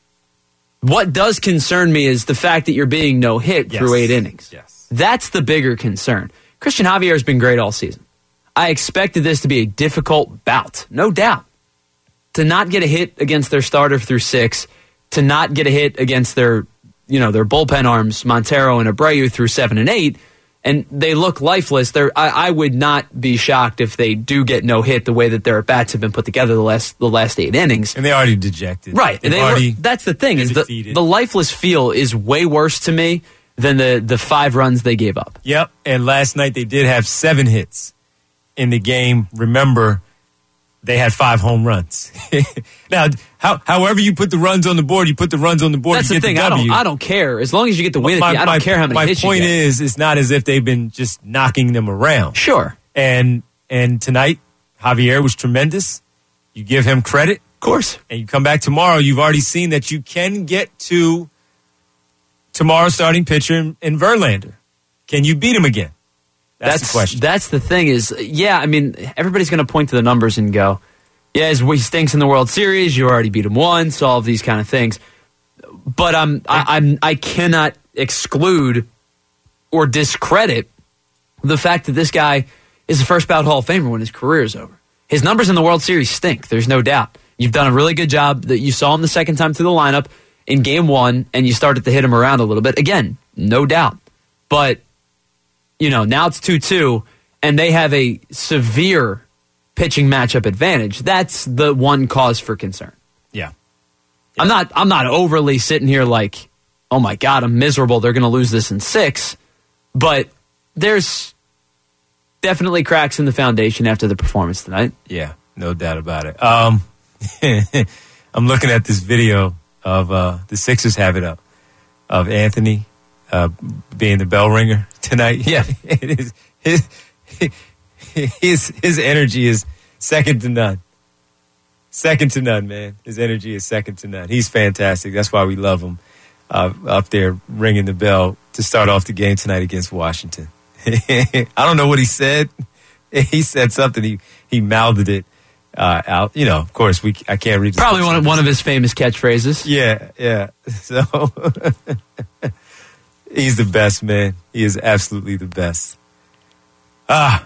What does concern me is the fact that you're being no-hit Yes. through eight innings. Yes. That's the bigger concern. Christian Javier has been great all season. I expected this to be a difficult bout, no doubt. To not get a hit against their starter through six, to not get a hit against their, you know, their bullpen arms, Montero and Abreu through seven and eight, and they look lifeless. They're, I, I would not be shocked if they do get no hit the way that their at bats have been put together the last the last eight innings. And they're already dejected. Right. They've They already, look, that's the thing is the, defeated. the lifeless feel is way worse to me than the, the five runs they gave up. Yep. And last night they did have seven hits in the game. Remember, they had five home runs. Now, how, however you put the runs on the board, you put the runs on the board That's to the get thing. the I W. don't. I don't care as long as you get the win. my, I don't my, care how many my hits point you get. is, it's not as if they've been just knocking them around. Sure. And and tonight, Javier was tremendous. You give him credit. Of course. And you come back tomorrow, you've already seen that you can get to tomorrow's starting pitcher in, in Verlander. Can you beat him again? That's, the question. That's the thing is, yeah, I mean, everybody's going to point to the numbers and go, yeah, he stinks in the World Series. You already beat him once, all of these kind of things. But um, I, I'm, I cannot exclude or discredit the fact that this guy is the first ballot Hall of Famer when his career is over. His numbers in the World Series stink. There's no doubt. You've done a really good job. That you saw him the second time through the lineup in game one, and you started to hit him around a little bit. Again, no doubt. But, you know, now it's two two, and they have a severe pitching matchup advantage. That's the one cause for concern. Yeah. I'm not I'm not overly sitting here like, oh my God, I'm miserable. They're going to lose this in six. But there's definitely cracks in the foundation after the performance tonight. Yeah, no doubt about it. Um, I'm looking at this video of uh, the Sixers have it up of Anthony uh, being the bell ringer tonight. Yeah. It is, his, his, his energy is second to none. Second to none, man. His energy is second to none. He's fantastic. That's why we love him uh, up there ringing the bell to start off the game tonight against Washington. I don't know what he said. He said something. He he mouthed it uh, out. You know, of course, we I can't read. Probably one of, one of his famous catchphrases. Yeah, yeah. So he's the best, man. He is absolutely the best. Ah,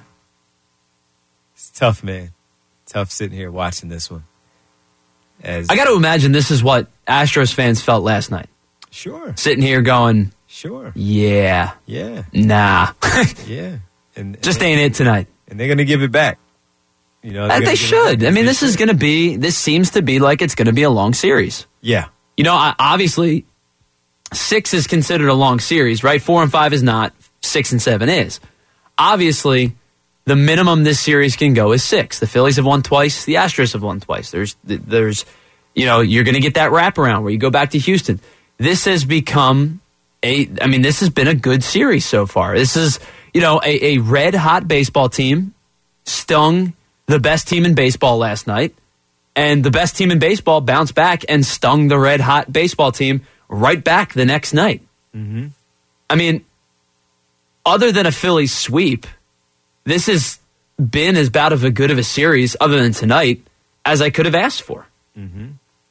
it's tough, man. Tough sitting here watching this one. As I got to imagine this is what Astros fans felt last night. Sure, Sitting here going, sure, yeah, yeah, nah, yeah, and just and, ain't it tonight. and they're gonna give it back. You know, they're And gonna they give it should. back. I mean, They this is should. going to be, this seems to be like it's going to be a long series. Yeah, You know, I, obviously, six is considered a long series, right? Four and five is not. Six and seven is. Obviously, the minimum this series can go is six. The Phillies have won twice. The Astros have won twice. There's, there's, you know, you're going to get that wraparound where you go back to Houston. This has become a, I mean, this has been a good series so far. This is, you know, a, a red hot baseball team stung the best team in baseball last night, and the best team in baseball bounced back and stung the red hot baseball team right back the next night. Mm-hmm. I mean, other than a Phillies sweep, this has been as bad of a good of a series, other than tonight, as I could have asked for. Mm-hmm.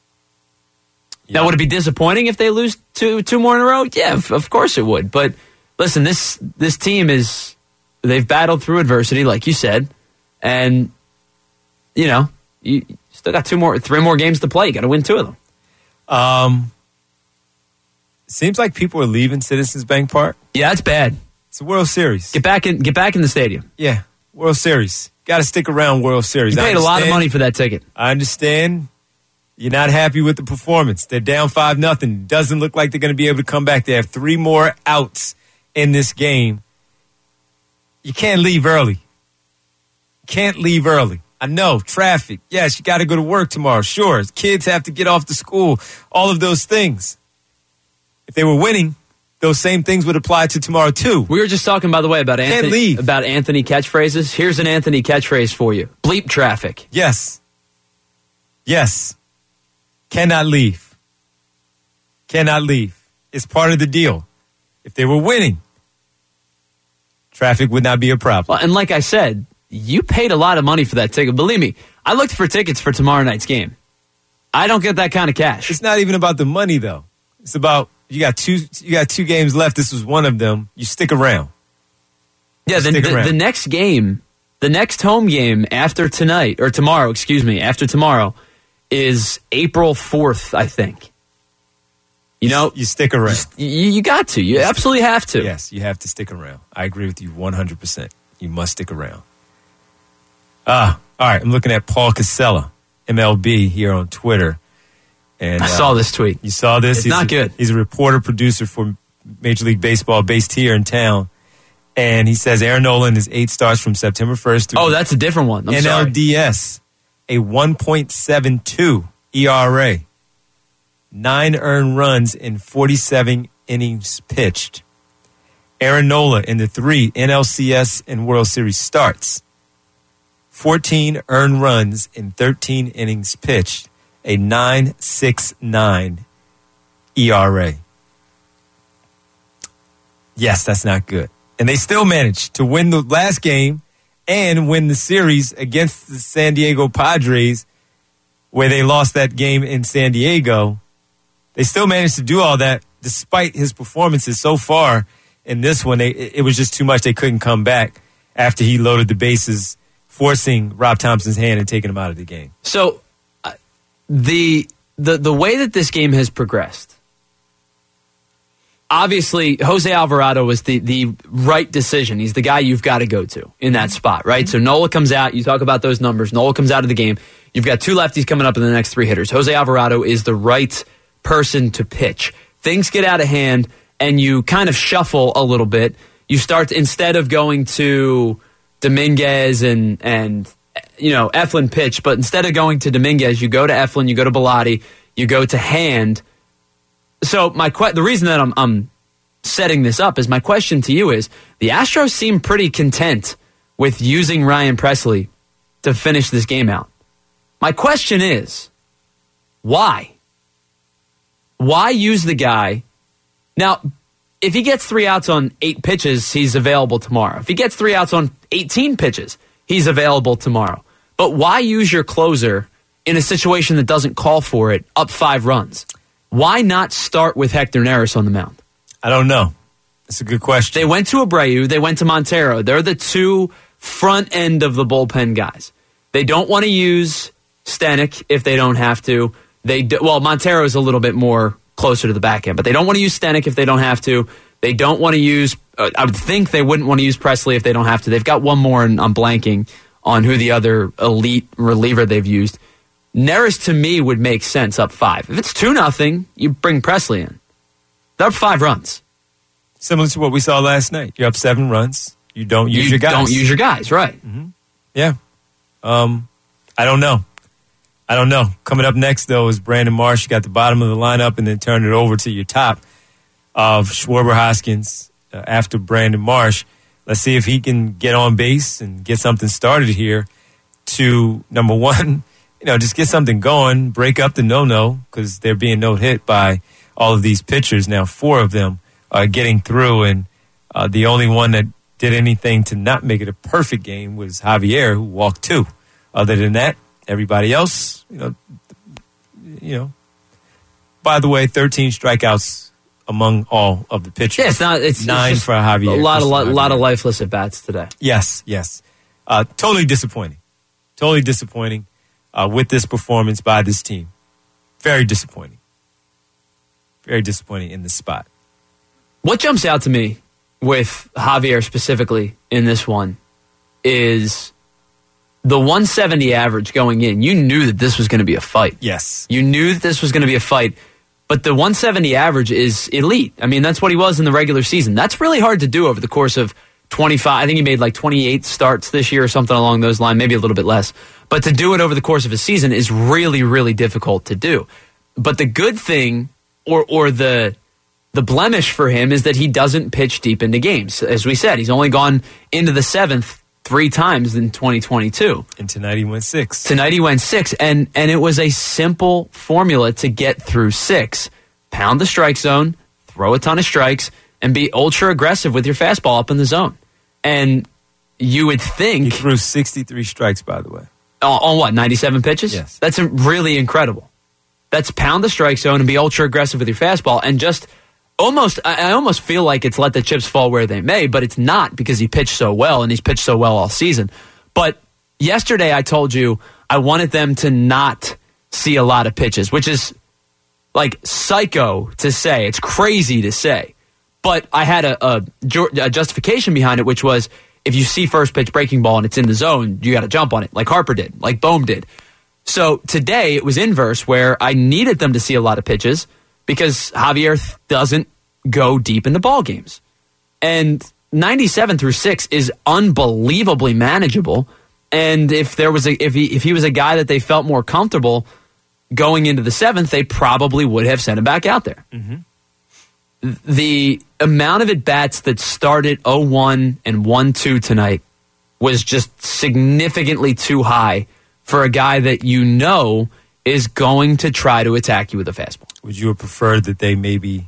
Now, would it be disappointing if they lose two two more in a row? Yeah, of, of course it would. But listen, this this team is, they've battled through adversity, like you said, and, you know, you still got two more, three more games to play. You got to win two of them. Um, seems like people are leaving Citizens Bank Park. Yeah, that's bad. It's a World Series. Get back in, get back in the stadium. Yeah, World Series. Got to stick around World Series. You I paid a lot of understand- money for that ticket. I understand you're not happy with the performance. They're down five nothing. Doesn't look like they're going to be able to come back. They have three more outs in this game. You can't leave early. Can't leave early. I know, traffic. Yes, you got to go to work tomorrow. Sure, kids have to get off to school. All of those things. If they were winning, those same things would apply to tomorrow too. We were just talking, by the way, about Can't Anthony, leave. about Anthony catchphrases. Here's an Anthony catchphrase for you. Bleep traffic. Yes. Yes. Cannot leave. Cannot leave. It's part of the deal. If they were winning, traffic would not be a problem. Well, and like I said, you paid a lot of money for that ticket. Believe me, I looked for tickets for tomorrow night's game. I don't get that kind of cash. It's not even about the money, though. It's about you got two. You got two games left. This was one of them. You stick around. Yeah, the, Stick the, around. the next game, the next home game after tonight, or tomorrow, excuse me, after tomorrow, is April fourth, I think. You know, You stick around. you, you got to. You absolutely have to. Yes, you have to stick around. I agree with you one hundred percent. You must stick around. Ah, all right. I'm looking at Paul Casella, M L B, here on Twitter. And I uh, saw this tweet. You saw this? It's He's not a, good. He's a reporter, producer for Major League Baseball based here in town. And he says Aaron Nolan is eight stars from September first through Oh, that's a different one. I'm N sorry. L D S, a one point seven two E R A, nine earned runs in forty-seven innings pitched. Aaron Nola in the three N L C S and World Series starts, fourteen earned runs in thirteen innings pitched, a nine point six nine E R A. Yes, that's not good. And they still managed to win the last game and win the series against the San Diego Padres, where they lost that game in San Diego. They still managed to do all that despite his performances so far in this one. They, it was just too much. They couldn't come back after he loaded the bases, forcing Rob Thompson's hand and taking him out of the game. So uh, the the the way that this game has progressed, obviously Jose Alvarado was the the right decision. He's the guy you've got to go to in that spot, right? So Nola comes out. You talk about those numbers. Nola comes out of the game. You've got two lefties coming up in the next three hitters. Jose Alvarado is the right person to pitch. Things get out of hand, and you kind of shuffle a little bit. You start, instead of going to Dominguez and, and you know, Eflin pitch, but instead of going to Dominguez, you go to Eflin, you go to Bilotti, you go to Hand. So my que- the reason that I'm, I'm setting this up is my question to you is, the Astros seem pretty content with using Ryan Pressly to finish this game out. My question is, why? Why use the guy? Now, if he gets three outs on eight pitches, he's available tomorrow. If he gets three outs on eighteen pitches, he's available tomorrow. But why use your closer in a situation that doesn't call for it, up five runs? Why not start with Hector Neris on the mound? I don't know. That's a good question. They went to Abreu. They went to Montero. They're the two front end of the bullpen guys. They don't want to use Stanek if they don't have to. They do, well, Montero is a little bit more closer to the back end, but they don't want to use Stanek if they don't have to. They don't want to use, uh, I would think they wouldn't want to use Pressly if they don't have to. They've got one more, and I'm blanking on who the other elite reliever they've used. Neris, to me, would make sense up five. If it's two nothing, you bring Pressly in. They're up five runs. Similar to what we saw last night. You're up seven runs. You don't use you your guys. don't use your guys, right. Mm-hmm. Yeah. Um, I don't know. I don't know. Coming up next, though, is Brandon Marsh. You got the bottom of the lineup and then turn it over to your top of Schwarber Hoskins uh, after Brandon Marsh. Let's see if he can get on base and get something started here to, number one, you know, just get something going, break up the no-no, because they're being no-hit by all of these pitchers. Now, four of them are getting through, and uh, the only one that did anything to not make it a perfect game was Javier, who walked two. Other than that, everybody else, you know, you know. By the way, thirteen strikeouts among all of the pitchers. Yeah, it's not. It's nine it's for Javier. A lot, a lot, Javier. lot of lifeless at bats today. Yes, yes. Uh, totally disappointing. Totally disappointing uh, with this performance by this team. Very disappointing. Very disappointing in this spot. What jumps out to me with Javier specifically in this one is the one seventy average going in. You knew that this was going to be a fight. Yes. You knew that this was going to be a fight, but the one seventy average is elite. I mean, that's what he was in the regular season. That's really hard to do over the course of twenty-five. I think he made like twenty-eight starts this year or something along those lines, maybe a little bit less. But to do it over the course of a season is really, really difficult to do. But the good thing, or or the The blemish for him is that he doesn't pitch deep into games. As we said, he's only gone into the seventh three times in twenty twenty-two. And tonight he went six. Tonight he went six, and, and it was a simple formula to get through six. Pound the strike zone, throw a ton of strikes, and be ultra aggressive with your fastball up in the zone. And you would think... He threw sixty-three strikes, by the way. On, on what, ninety-seven pitches? Yes. That's a, really incredible. That's pound the strike zone and be ultra aggressive with your fastball, and just... Almost, I almost feel like it's let the chips fall where they may, but it's not because he pitched so well, and he's pitched so well all season. But yesterday I told you I wanted them to not see a lot of pitches, which is like psycho to say. It's crazy to say. But I had a, a, a justification behind it, which was if you see first pitch breaking ball and it's in the zone, you got to jump on it, like Harper did, like Bohm did. So today it was inverse, where I needed them to see a lot of pitches, because Javier th- doesn't go deep into ball games. And ninety-seven through six is unbelievably manageable. And if there was a if he if he was a guy that they felt more comfortable going into the seventh, they probably would have sent him back out there. Mm-hmm. The amount of at-bats that started oh one and one two tonight was just significantly too high for a guy that you know is going to try to attack you with a fastball. Would you have preferred that they maybe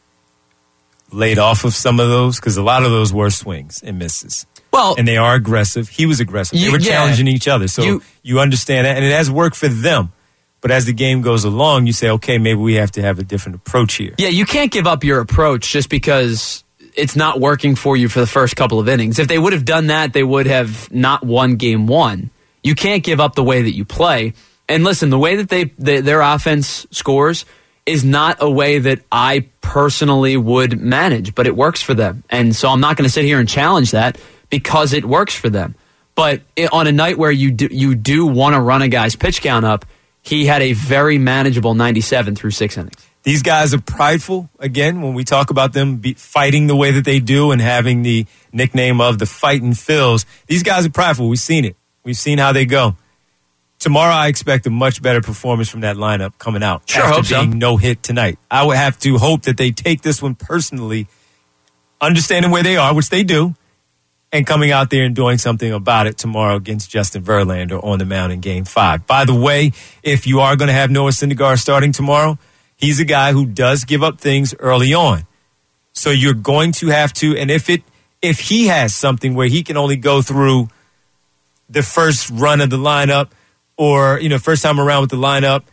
laid off of some of those? Because a lot of those were swings and misses. Well, and they are aggressive. He was aggressive. They you, were yeah, challenging each other. So you, you understand that. And it has worked for them. But as the game goes along, you say, okay, maybe we have to have a different approach here. Yeah, you can't give up your approach just because it's not working for you for the first couple of innings. If they would have done that, they would have not won game one. You can't give up the way that you play. And listen, the way that they, they their offense scores is not a way that I personally would manage, but it works for them. And so I'm not going to sit here and challenge that because it works for them. But it, on a night where you do, you do want to run a guy's pitch count up, he had a very manageable ninety-seven through six innings. These guys are prideful, again, when we talk about them be fighting the way that they do and having the nickname of the Fightin' Phils. These guys are prideful. We've seen it. We've seen how they go. Tomorrow, I expect a much better performance from that lineup coming out sure, after hope being so. no hit tonight. I would have to hope that they take this one personally, understanding where they are, which they do, and coming out there and doing something about it tomorrow against Justin Verlander on the mound in Game five. By the way, if you are going to have Noah Syndergaard starting tomorrow, he's a guy who does give up things early on. So you're going to have to, and if it if he has something where he can only go through the first run of the lineup, or, you know, first time around with the lineup,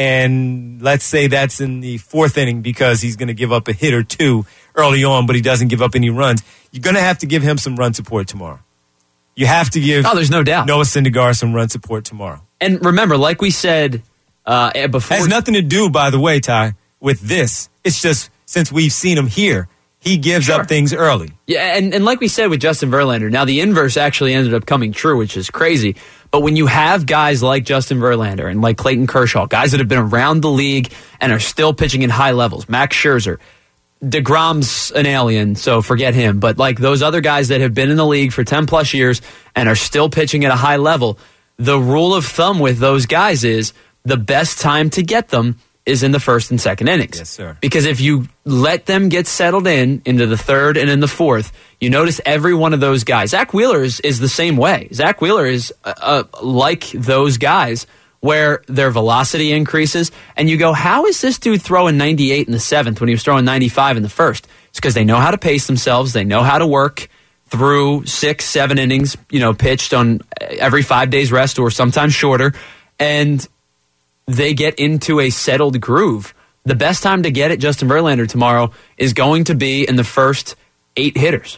and let's say that's in the fourth inning because he's going to give up a hit or two early on, but he doesn't give up any runs, you're going to have to give him some run support tomorrow. You have to give oh, there's no doubt. Noah Syndergaard some run support tomorrow. And remember, like we said uh, before... It has nothing to do, by the way, Ty, with this. It's just since we've seen him here, he gives sure. up things early. Yeah, and, and like we said with Justin Verlander, now the inverse actually ended up coming true, which is crazy. But when you have guys like Justin Verlander and like Clayton Kershaw, guys that have been around the league and are still pitching in high levels, Max Scherzer, DeGrom's an alien, so forget him. But like those other guys that have been in the league for ten plus years and are still pitching at a high level, the rule of thumb with those guys is the best time to get them is in the first and second innings. Yes, sir. Because if you let them get settled in into the third and in the fourth, you notice every one of those guys. Zach Wheeler is, is the same way. Zach Wheeler is uh, uh, like those guys where their velocity increases, and you go, how is this dude throwing ninety-eight in the seventh when he was throwing ninety-five in the first? It's because they know how to pace themselves. They know how to work through six, seven innings, you know, pitched on every five days rest or sometimes shorter, and they get into a settled groove. The best time to get at Justin Verlander tomorrow is going to be in the first eight hitters.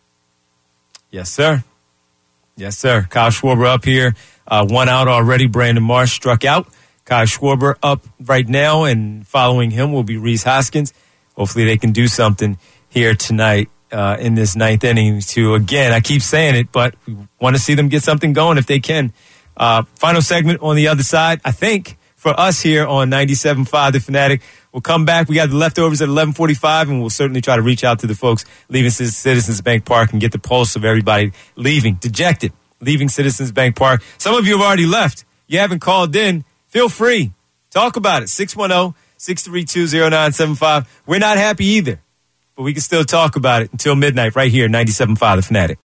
Yes, sir. Yes, sir. Kyle Schwarber up here. Uh, one out already. Brandon Marsh struck out. Kyle Schwarber up right now, and following him will be Rhys Hoskins. Hopefully they can do something here tonight uh, in this ninth inning to, again, I keep saying it, but we want to see them get something going if they can. Uh, final segment on the other side, I think, for us here on ninety-seven point five The Fanatic. We'll come back. We got the leftovers at eleven forty-five, and we'll certainly try to reach out to the folks leaving Citizens Bank Park and get the pulse of everybody leaving, dejected, leaving Citizens Bank Park. Some of you have already left. You haven't called in. Feel free. Talk about it. six one zero, six three two, zero nine seven five. We're not happy either. but we can still talk about it until midnight right here, ninety-seven point five The Fanatic.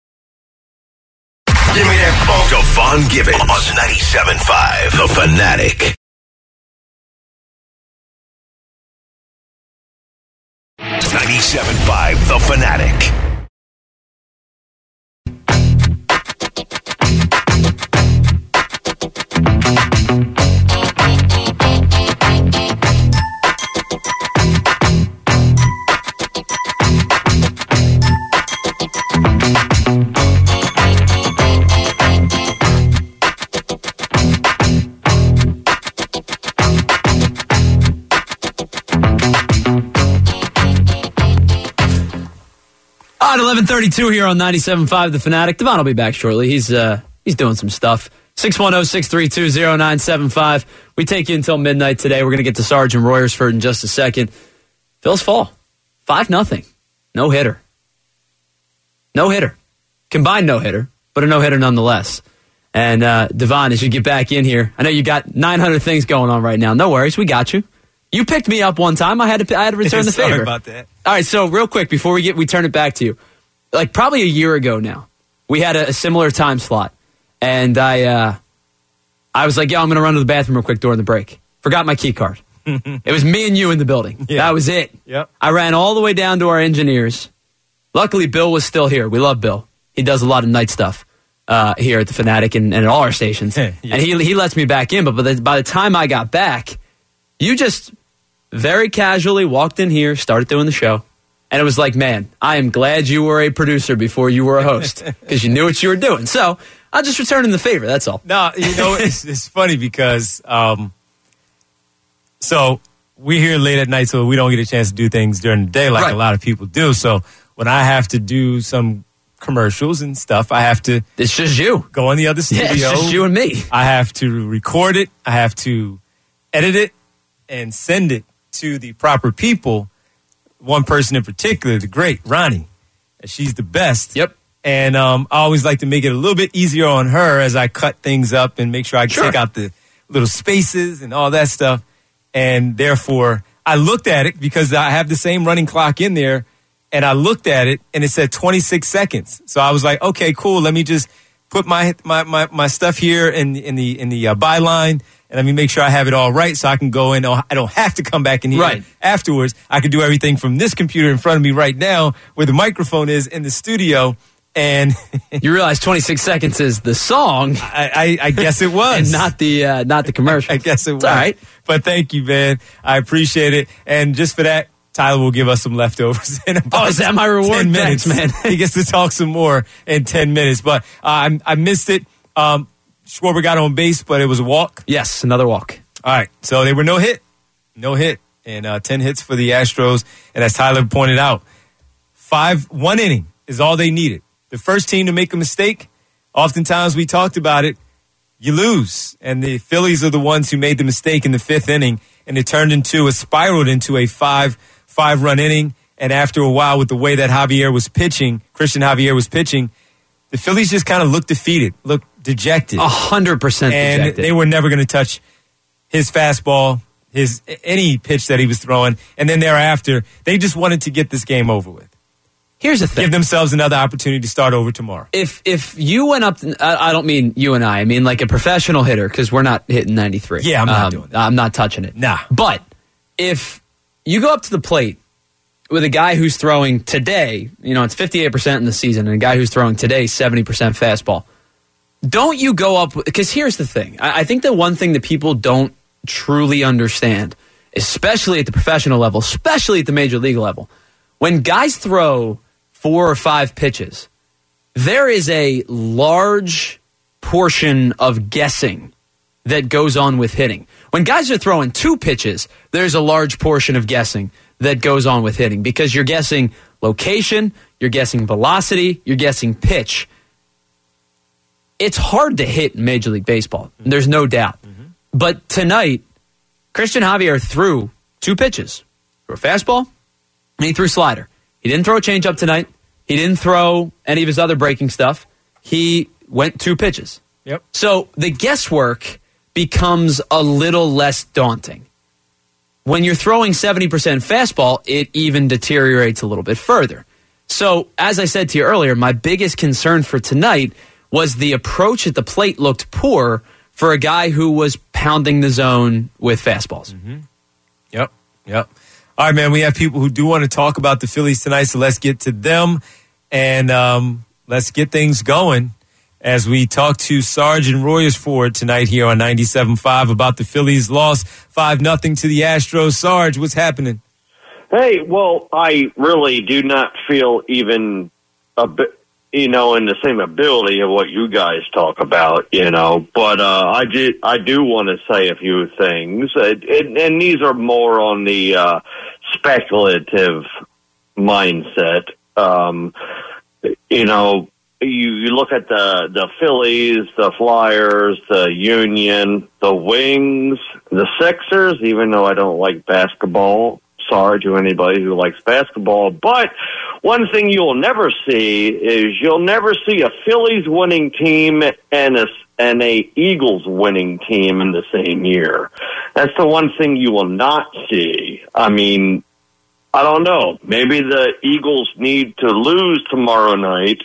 Give me that phone. Devon Givens on ninety-seven point five The Fanatic. ninety-seven point five The Fanatic. eleven thirty-two here on ninety-seven point five The Fanatic. Devon will be back shortly. He's uh, he's doing some stuff. six one zero, six three two, zero nine seven five. We take you until midnight today. We're going to get to Sergeant Royersford in just a second. Phil's fall. five nothing. No hitter. No hitter. Combined no hitter, but a no hitter nonetheless. And uh, Devon, as you get back in here, I know you got nine hundred things going on right now. No worries. We got you. You picked me up one time. I had to I had to return the favor. Sorry about that. All right, so real quick before we get we turn it back to you, like probably a year ago now, we had a, a similar time slot, and I uh, I was like, "Yo, I'm going to run to the bathroom real quick during the break." Forgot my key card. It was me and you in the building. Yeah. That was it. Yep. I ran all the way down to our engineers. Luckily, Bill was still here. We love Bill. He does a lot of night stuff uh, here at the Fanatic and, and at all our stations, Yeah. and he he lets me back in. But by the, by the time I got back, you just very casually walked in here, started doing the show, and it was like, man, I am glad you were a producer before you were a host because you knew what you were doing. So I'll just return the favor. That's all. No, you know, it's, it's funny because, um, so we're here late at night, so we don't get a chance to do things during the day like Right. a lot of people do. So when I have to do some commercials and stuff, I have to It's just you. go in the other studio. Yeah, it's just you and me. I have to record it. I have to edit it and send it to the proper people. One person in particular, the great Ronnie. She's the best. Yep. And um, I always like to make it a little bit easier on her as I cut things up and make sure I Sure. take out the little spaces and all that stuff. And therefore, I looked at it because I have the same running clock in there. And I looked at it and it said twenty-six seconds. So I was like, okay, cool. Let me just put my my my, my stuff here in in the in the uh, byline. And let me make sure I have it all right so I can go in. I don't have to come back in here Right. afterwards. I can do everything from this computer in front of me right now where the microphone is in the studio. And You realize twenty-six seconds is the song I, I, I guess it was. and not the uh, not the commercial. I guess it was. It's all right. But thank you, man. I appreciate it. And just for that, Tyler will give us some leftovers in about Oh, is that my reward? ten minutes, Thanks, man. He gets to talk some more in ten minutes. But uh, I, I missed it. Um, Schwarber got on base, but it was a walk. Yes, another walk. All right, so they were no hit, no hit, and uh, ten hits for the Astros. And as Tyler pointed out, five one inning is all they needed. The first team to make a mistake, oftentimes we talked about it, you lose. And the Phillies are the ones who made the mistake in the fifth inning, and it turned into a spiraled into a five five run inning. And after a while, with the way that Javier was pitching, Christian Javier was pitching, the Phillies just kind of looked defeated, looked dejected. A hundred percent And dejected. they were never going to touch his fastball, his any pitch that he was throwing. And then thereafter, they just wanted to get this game over with. Here's the thing. Give themselves another opportunity to start over tomorrow. If if you went up, to, I, I don't mean you and I. I mean like a professional hitter because we're not hitting ninety-three. Yeah, I'm not doing that. I'm not touching it. Nah. But if you go up to the plate with a guy who's throwing today, you know, it's fifty-eight percent in the season, and a guy who's throwing today seventy percent fastball, don't you go up, because here's the thing. I, I think the one thing that people don't truly understand, especially at the professional level, especially at the major league level, when guys throw four or five pitches, there is a large portion of guessing that goes on with hitting. When guys are throwing two pitches, there's a large portion of guessing that goes on with hitting because you're guessing location, you're guessing velocity, you're guessing pitch. It's hard to hit in Major League Baseball. There's no doubt. Mm-hmm. But tonight, Christian Javier threw two pitches. Threw a fastball, and he threw a slider. He didn't throw a changeup tonight. He didn't throw any of his other breaking stuff. He went two pitches. Yep. So the guesswork becomes a little less daunting. When you're throwing seventy percent fastball, it even deteriorates a little bit further. So, as I said to you earlier, my biggest concern for tonight was the approach at the plate looked poor for a guy who was pounding the zone with fastballs. Mm-hmm. Yep, yep. All right, man, we have people who do want to talk about the Phillies tonight, so let's get to them, and um, let's get things going as we talk to Sarge and Royersford tonight here on ninety-seven point five about the Phillies' loss five nothing to the Astros. Sarge, what's happening? Hey, well, I really do not feel even a bit, you know, in the same ability of what you guys talk about, you know, but uh, I, do, I do want to say a few things, it, it, and these are more on the uh, speculative mindset. Um, you know, you, you look at the, the Phillies, the Flyers, the Union, the Wings, the Sixers, even though I don't like basketball. Sorry to anybody who likes basketball, but one thing you'll never see is you'll never see a Phillies winning team and a and a Eagles winning team in the same year. That's the one thing you will not see. I mean, I don't know. Maybe the Eagles need to lose tomorrow night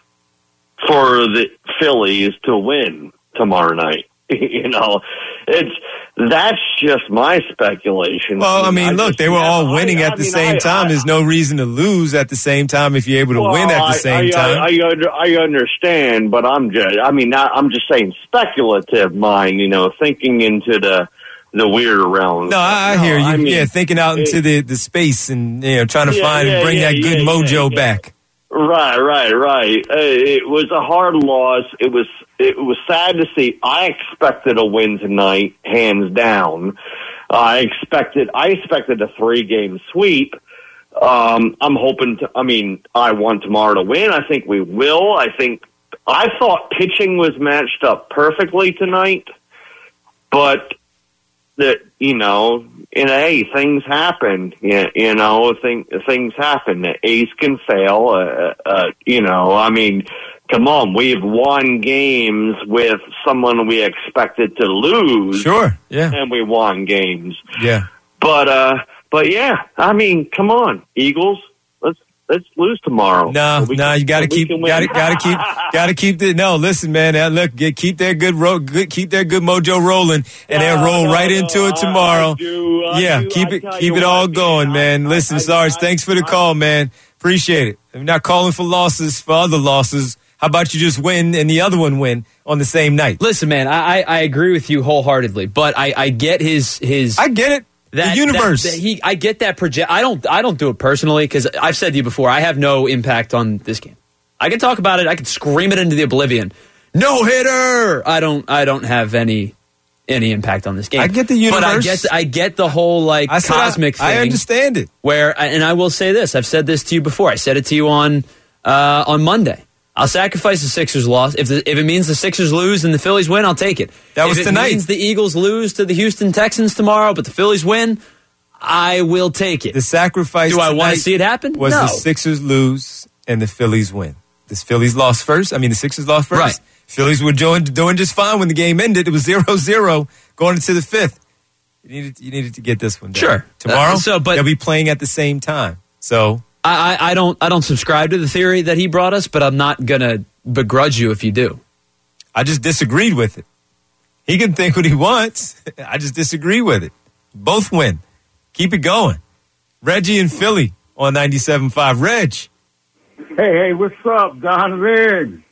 for the Phillies to win tomorrow night. You know, it's that's just my speculation. Well, I mean, I look, just, they were all yeah, winning I, at the I mean, same I, time. I, There's no reason to lose at the same time if you're able to well, win at the same time. I, I, I understand, but I'm just, I mean, not, I'm just saying speculative mind, you know, thinking into the the weird realm. No, I, I hear you. I mean, yeah, thinking out into it, the, the space and, you know, trying to yeah, find yeah, and bring yeah, that good yeah, mojo yeah, back. Right, right, right. Uh, it was a hard loss. It was it was sad to see. I expected a win tonight, hands down. I expected I expected a three game sweep. Um, I'm hoping to. I mean, I want tomorrow to win. I think we will. I think I thought pitching was matched up perfectly tonight, but that you know, in a things happen. You, you know, thing, things happen. The ace can fail. Uh, uh, you know, I mean, come on. We've won games with someone we expected to lose. Sure. Yeah. And we won games. Yeah. But uh, but yeah. I mean, come on, Eagles. Let's let's lose tomorrow. No, so no, can, you got to so keep, got to, got to keep, got to keep the. No, listen, man. Uh, look, get, keep their good, ro- good, keep their good mojo rolling, and no, they'll roll no, right no, into it tomorrow. I do, I yeah, do, keep I it, keep it all going, I, man. I, listen, I, Sarge, I, thanks for the I, call, man. Appreciate it. I'm not calling for losses for other losses. How about you just win and the other one win on the same night? Listen, man, I, I agree with you wholeheartedly, but I, I get his his. I get it. That, the universe. That, that he, I get that project. I don't. I don't do it personally because I've said to you before. I have no impact on this game. I can talk about it. I can scream it into the oblivion. No hitter. I don't. I don't have any any impact on this game. I get the universe, but I get. The, I get the whole like I cosmic I, thing. I understand it. Where and I will say this. I've said this to you before. I said it to you on uh, on Monday. I'll sacrifice the Sixers loss. If the, if it means the Sixers lose and the Phillies win, I'll take it. That was if it tonight. means the Eagles lose to the Houston Texans tomorrow, but the Phillies win, I will take it. The sacrifice. Do I want to see it happen? Was no. the Sixers lose and the Phillies win? The Phillies lost first. I mean, the Sixers lost first. Right. Phillies were doing, doing just fine when the game ended. It was zero zero going into the fifth. You needed, you needed to get this one done. Sure. Tomorrow, uh, so, but, they'll be playing at the same time. So I, I, I don't I don't subscribe to the theory that he brought us, but I'm not gonna begrudge you if you do. I just disagreed with it. He can think what he wants. I just disagree with it. Both win. Keep it going. Reggie and Philly on ninety-seven point five. Reg. Hey, hey, what's up, Donovan?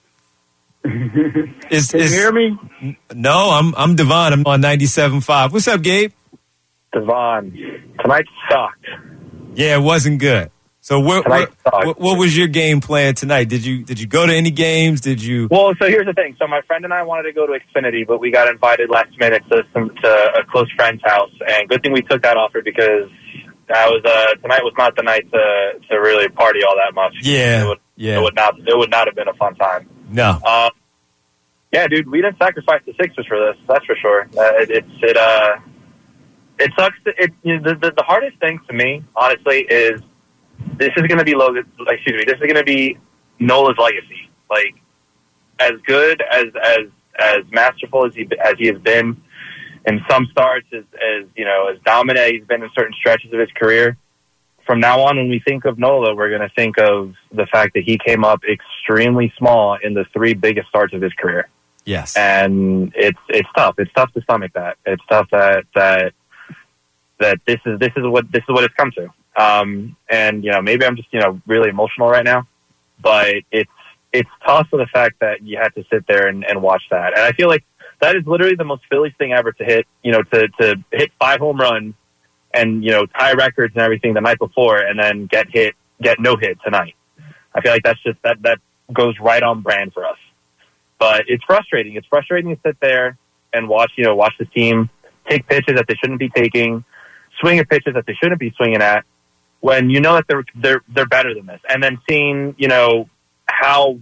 Is, Can is, you hear me? No, I'm I'm Devon. I'm on ninety-seven point five. What's up, Gabe? Devon, tonight sucked. Yeah, it wasn't good. So what, what, what, what was your game plan tonight? Did you did you go to any games? Did you? Well, so here's the thing. So my friend and I wanted to go to Xfinity, but we got invited last minute to some to a close friend's house, and good thing we took that offer because that was uh, tonight was not the night to to really party all that much. Yeah, it would, yeah. It would not it would not have been a fun time. No. Um, yeah, dude, we didn't sacrifice the Sixers for this. That's for sure. Uh, it, it's it uh it sucks. To, it you know, the, the the hardest thing to me, honestly, is. This is going to be Logan. Excuse me. This is going to be Nola's legacy. Like, as good as as as masterful as he as he has been, in some starts, as, as you know, as dominant he's been in certain stretches of his career. From now on, when we think of Nola, we're going to think of the fact that he came up extremely small in the three biggest starts of his career. Yes, and it's it's tough. It's tough to stomach that. It's tough that that that this is this is what this is what it's come to. Um, and you know, maybe I'm just you know really emotional right now, but it's it's tough for the fact that you had to sit there and, and watch that. And I feel like that is literally the most Phillies thing ever to hit. You know, to to hit five home runs and you know tie records and everything the night before, and then get hit get no hit tonight. I feel like that's just that that goes right on brand for us. But it's frustrating. It's frustrating to sit there and watch, you know, watch the team take pitches that they shouldn't be taking, swing at pitches that they shouldn't be swinging at, when you know that they're they're they're better than this. And then seeing, you know, how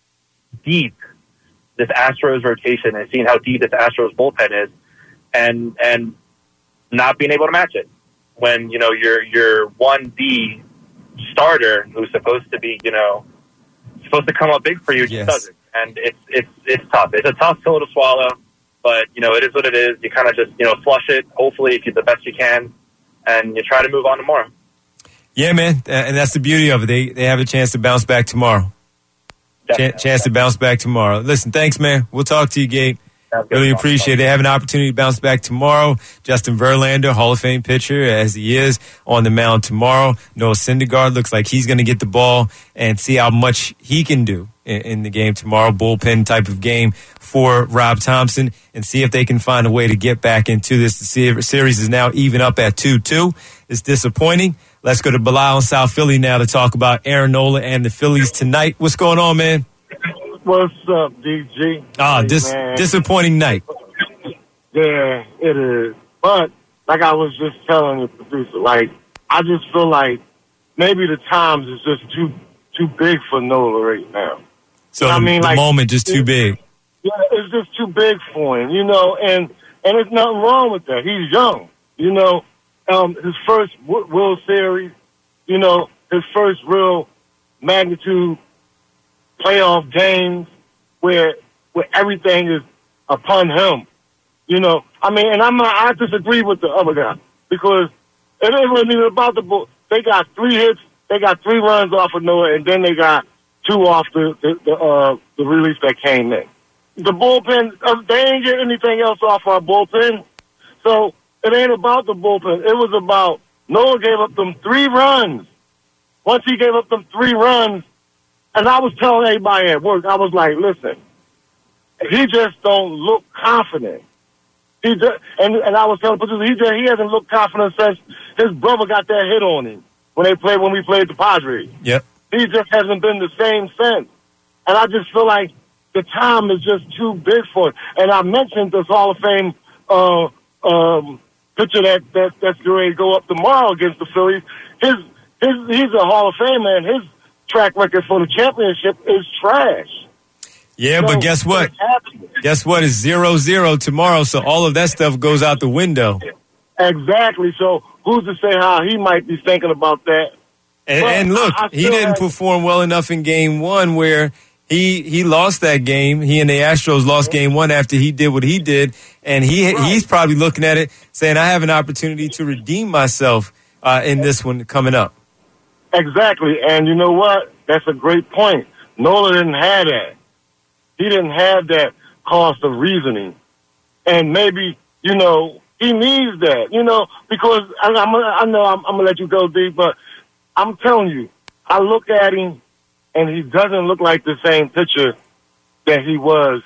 deep this Astros rotation is, seeing how deep this Astros bullpen is, and and not being able to match it. When, you know, your your one B starter who's supposed to be, you know, supposed to come up big for you just yes. doesn't. And it's it's it's tough. It's a tough pill to swallow, but you know it is what it is. You kind of just you know flush it. Hopefully, if you do the best you can, and you try to move on tomorrow. Yeah, man, and that's the beauty of it. They they have a chance to bounce back tomorrow. Ch- chance to bounce back tomorrow. Listen, thanks, man. We'll talk to you, Gabe. Really appreciate it. They have an opportunity to bounce back tomorrow. Justin Verlander, Hall of Fame pitcher, as he is, on the mound tomorrow. Noah Syndergaard looks like he's going to get the ball and see how much he can do in, in the game tomorrow. Bullpen type of game for Rob Thompson, and see if they can find a way to get back into this. The series is now even up at two two. It's disappointing. Let's go to Bilal in South Philly now to talk about Aaron Nola and the Phillies tonight. What's going on, man? What's up, D G? Ah, hey, dis- man. disappointing night. Yeah, it is. But like I was just telling the producer, like I just feel like maybe the times is just too too big for Nola right now. So you know the, I mean, the like, moment just too big. Yeah, it's just too big for him, you know. And and there's nothing wrong with that. He's young, you know. Um, his first World Series, you know, his first real magnitude playoff games where where everything is upon him. You know, I mean, and I'm not, I disagree with the other guy because it isn't even about the bull. They got three hits, they got three runs off of Noah, and then they got two off the the the, uh, the release that came in. The bullpen, uh, they ain't get anything else off our bullpen, so it ain't about the bullpen. It was about Noah gave up them three runs. Once he gave up them three runs. And I was telling everybody at work, I was like, listen, he just don't look confident. He just, and, and I was telling the producer, he just, he hasn't looked confident since his brother got that hit on him when they played, when we played the Padres. Yep. He just hasn't been the same since. And I just feel like the time is just too big for him. And I mentioned this Hall of Fame, uh, um, pitcher that, that, that's going to go up tomorrow against the Phillies. His, his, he's a Hall of Famer, and his track record for the championship is trash. Yeah, so, but guess what? Guess what? It's zero zero tomorrow, so all of that stuff goes out the window. Exactly. So who's to say how he might be thinking about that? And, and look, I, I he didn't like, perform well enough in game one where he he lost that game. He and the Astros lost game one after he did what he did, and he right. he's probably looking at it saying, I have an opportunity to redeem myself uh, in this one coming up. Exactly, and you know what? That's a great point. Nola didn't have that. He didn't have that cost of reasoning, and maybe you know he needs that. You know, because I, I'm, I know I'm, I'm gonna let you go, D, but I'm telling you, I look at him, and he doesn't look like the same pitcher that he was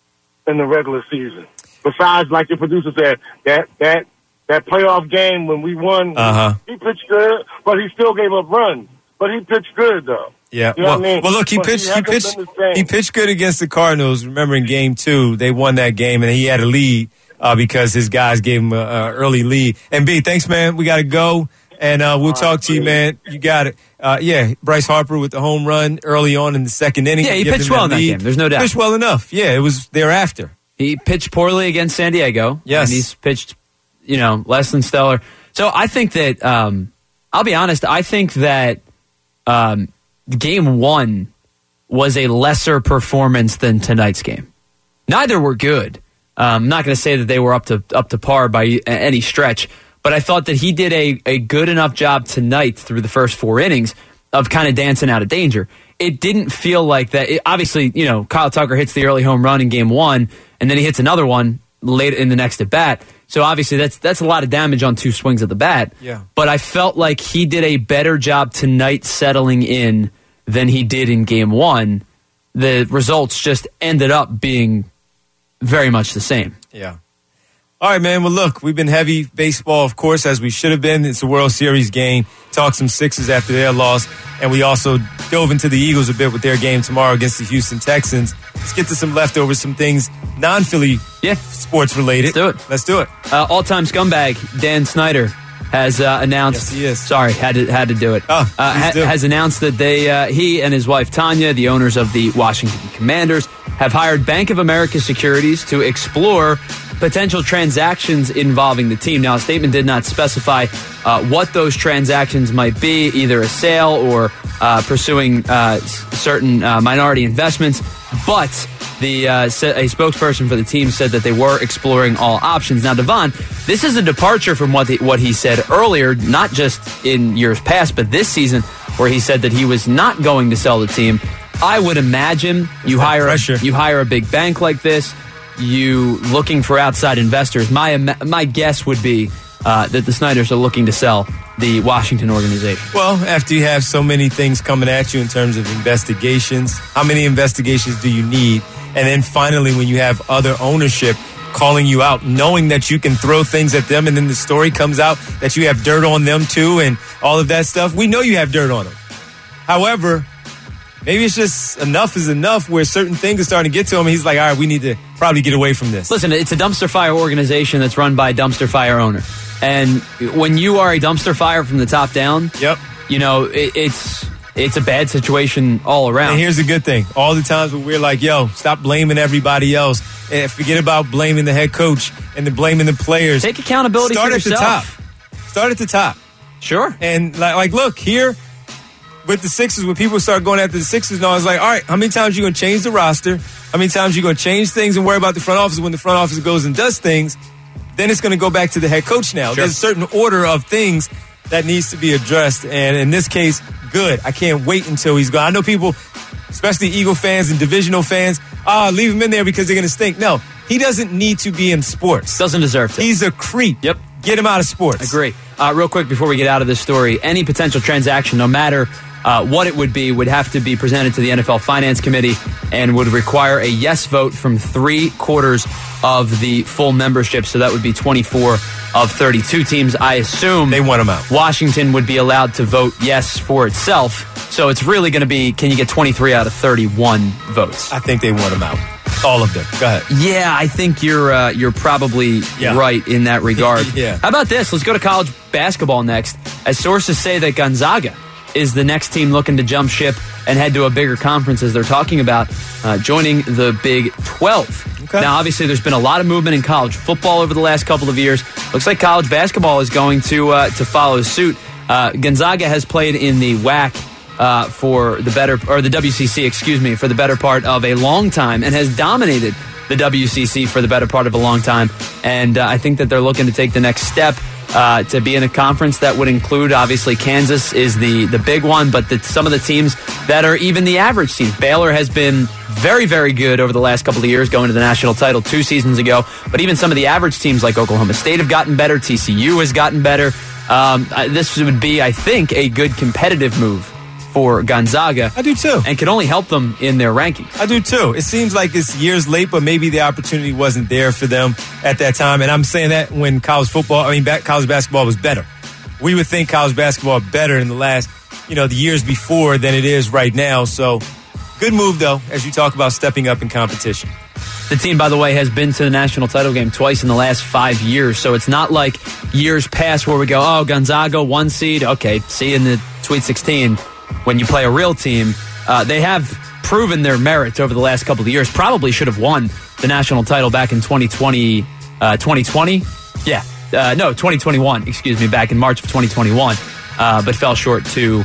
in the regular season. Besides, like your producer said, that that. That playoff game when we won, uh-huh. he pitched good, but he still gave up runs. But he pitched good, though. Yeah. You know well, what I mean? well, look, he but pitched. He, he pitched. He pitched good against the Cardinals. Remember, in Game Two, they won that game, and he had a lead uh, because his guys gave him an early lead. And B, thanks, man. We got to go, and uh, we'll All talk right, to you, man. You got it. Uh, yeah, Bryce Harper with the home run early on in the second inning. Yeah, he pitched well in that game. There's no doubt. He pitched well enough. Yeah, it was thereafter. He pitched poorly against San Diego. Yes, and he's pitched, you know, less than stellar. So I think that, um, I'll be honest, I think that um, game one was a lesser performance than tonight's game. Neither were good, I'm not going to say that they were up to up to par by any stretch, but I thought that he did a, a good enough job tonight through the first four innings of kind of dancing out of danger. It didn't feel like that. It, obviously, you know, Kyle Tucker hits the early home run in game one, and then he hits another one late in the next at bat. So obviously that's that's a lot of damage on two swings of the bat. Yeah. But I felt like he did a better job tonight settling in than he did in game one. The results just ended up being very much the same. Yeah. All right, man. Well, look, we've been heavy baseball, of course, as we should have been. It's a World Series game. Talked some Sixers after their loss. And we also dove into the Eagles a bit with their game tomorrow against the Houston Texans. Let's get to some leftovers, some things non-Philly yeah. sports related. Let's do it. Let's do it. Uh, all-time scumbag Dan Snyder has uh, announced. Yes, he is. Sorry, had to had to do it. Oh, uh, ha- do. has announced that they, uh, he and his wife Tanya, the owners of the Washington Commanders, have hired Bank of America Securities to explore potential transactions involving the team. Now, a statement did not specify uh, what those transactions might be, either a sale or uh, pursuing uh, certain uh, minority investments, but the uh, a spokesperson for the team said that they were exploring all options. Now, Devon, this is a departure from what the, what he said earlier, not just in years past, but this season, where he said that he was not going to sell the team. I would imagine you hire pressure. you hire a big bank like this, you looking for outside investors. My my guess would be uh, that the Snyders are looking to sell the Washington organization. Well, after you have so many things coming at you in terms of investigations, how many investigations do you need? And then finally, when you have other ownership calling you out, knowing that you can throw things at them, and then the story comes out that you have dirt on them too and all of that stuff. We know you have dirt on them. However, maybe it's just enough is enough where certain things are starting to get to him. And he's like, all right, we need to probably get away from this. Listen, it's a dumpster fire organization that's run by a dumpster fire owner. And when you are a dumpster fire from the top down, yep, you know, it, it's it's a bad situation all around. And here's the good thing. All the times when we're like, yo, stop blaming everybody else. And forget about blaming the head coach and then blaming the players. Take accountability Start for at yourself. the top. Start at the top. Sure. And like, like look, here with the Sixers, when people start going after the Sixers, now it's like, all right, how many times are you going to change the roster? How many times are you going to change things and worry about the front office? When the front office goes and does things, then it's going to go back to the head coach now. Sure. There's a certain order of things that needs to be addressed. And in this case, good. I can't wait until he's gone. I know people, especially Eagle fans and divisional fans, ah, leave him in there because they're going to stink. No, he doesn't need to be in sports. Doesn't deserve to. He's a creep. Yep. Get him out of sports. Agree. Uh, real quick before we get out of this story, any potential transaction, no matter uh, what it would be, would have to be presented to the N F L Finance Committee and would require a yes vote from three quarters of the full membership. So that would be twenty-four of thirty-two teams. I assume they want him out. Washington would be allowed to vote yes for itself. So it's really going to be, can you get twenty-three out of thirty-one votes? I think they want him out. All of them. Go ahead. Yeah, I think you're uh, you're probably yeah. right in that regard. yeah. How about this? Let's go to college basketball next. As sources say that Gonzaga is the next team looking to jump ship and head to a bigger conference, as they're talking about uh, joining the Big twelve. Okay. Now, obviously, there's been a lot of movement in college football over the last couple of years. Looks like college basketball is going to uh, to follow suit. Uh, Gonzaga has played in the W A C uh, for the better, or the W C C, excuse me, for the better part of a long time, and has dominated the W C C for the better part of a long time. And uh, I think that they're looking to take the next step. Uh, to be in a conference that would include, obviously, Kansas is the, the big one, but the, some of the teams that are even the average teams. Baylor has been very, very good over the last couple of years, going to the national title two seasons ago. But even some of the average teams like Oklahoma State have gotten better. T C U has gotten better. Um, this would be, I think, a good competitive move for Gonzaga. I do too. And could only help them in their rankings. I do too. It seems like it's years late, but maybe the opportunity wasn't there for them at that time. And I'm saying that when college football, I mean, college basketball was better. We would think college basketball better in the last, you know, the years before than it is right now. So good move, though, as you talk about stepping up in competition. The team, by the way, has been to the national title game twice in the last five years. So it's not like years past where we go, oh, Gonzaga, one seed. Okay, see you in the Sweet sixteen. When you play a real team, uh, they have proven their merits over the last couple of years. Probably should have won the national title back in twenty twenty. Uh, twenty twenty? Yeah. Uh, no, twenty twenty-one, excuse me, back in March of twenty twenty-one, uh, but fell short to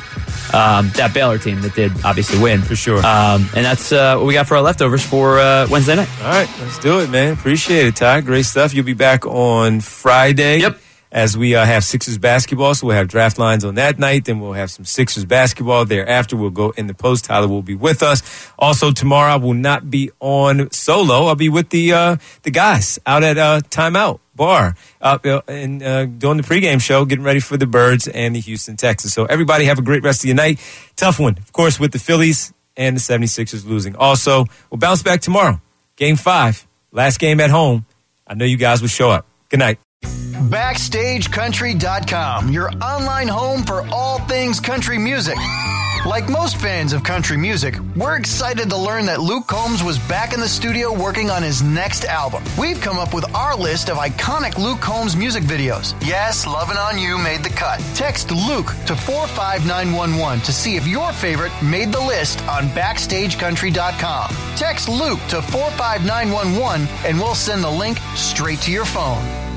Um, that Baylor team that did obviously win. For sure. Um, and that's uh, what we got for our leftovers for uh, Wednesday night. All right, let's do it, man. Appreciate it, Ty. Great stuff. You'll be back on Friday. Yep. As we uh, have Sixers basketball, so we'll have draft lines on that night. Then we'll have some Sixers basketball. Thereafter, we'll go in the post. Tyler will be with us. Also, tomorrow I will not be on solo. I'll be with the uh, the guys out at uh, Timeout Bar uh, and uh, doing the pregame show, getting ready for the Birds and the Houston Texans. So everybody have a great rest of your night. Tough one, of course, with the Phillies and the seventy-sixers losing. Also, we'll bounce back tomorrow. Game five, last game at home. I know you guys will show up. Good night. Backstage Country dot com, your online home for all things country music. Like most fans of country music, we're excited to learn that Luke Combs was back in the studio working on his next album. We've come up with our list of iconic Luke Combs music videos. Yes, Lovin' On You made the cut. Text Luke to four five nine one one to see if your favorite made the list on Backstage Country dot com. Text Luke to four five nine one one and we'll send the link straight to your phone.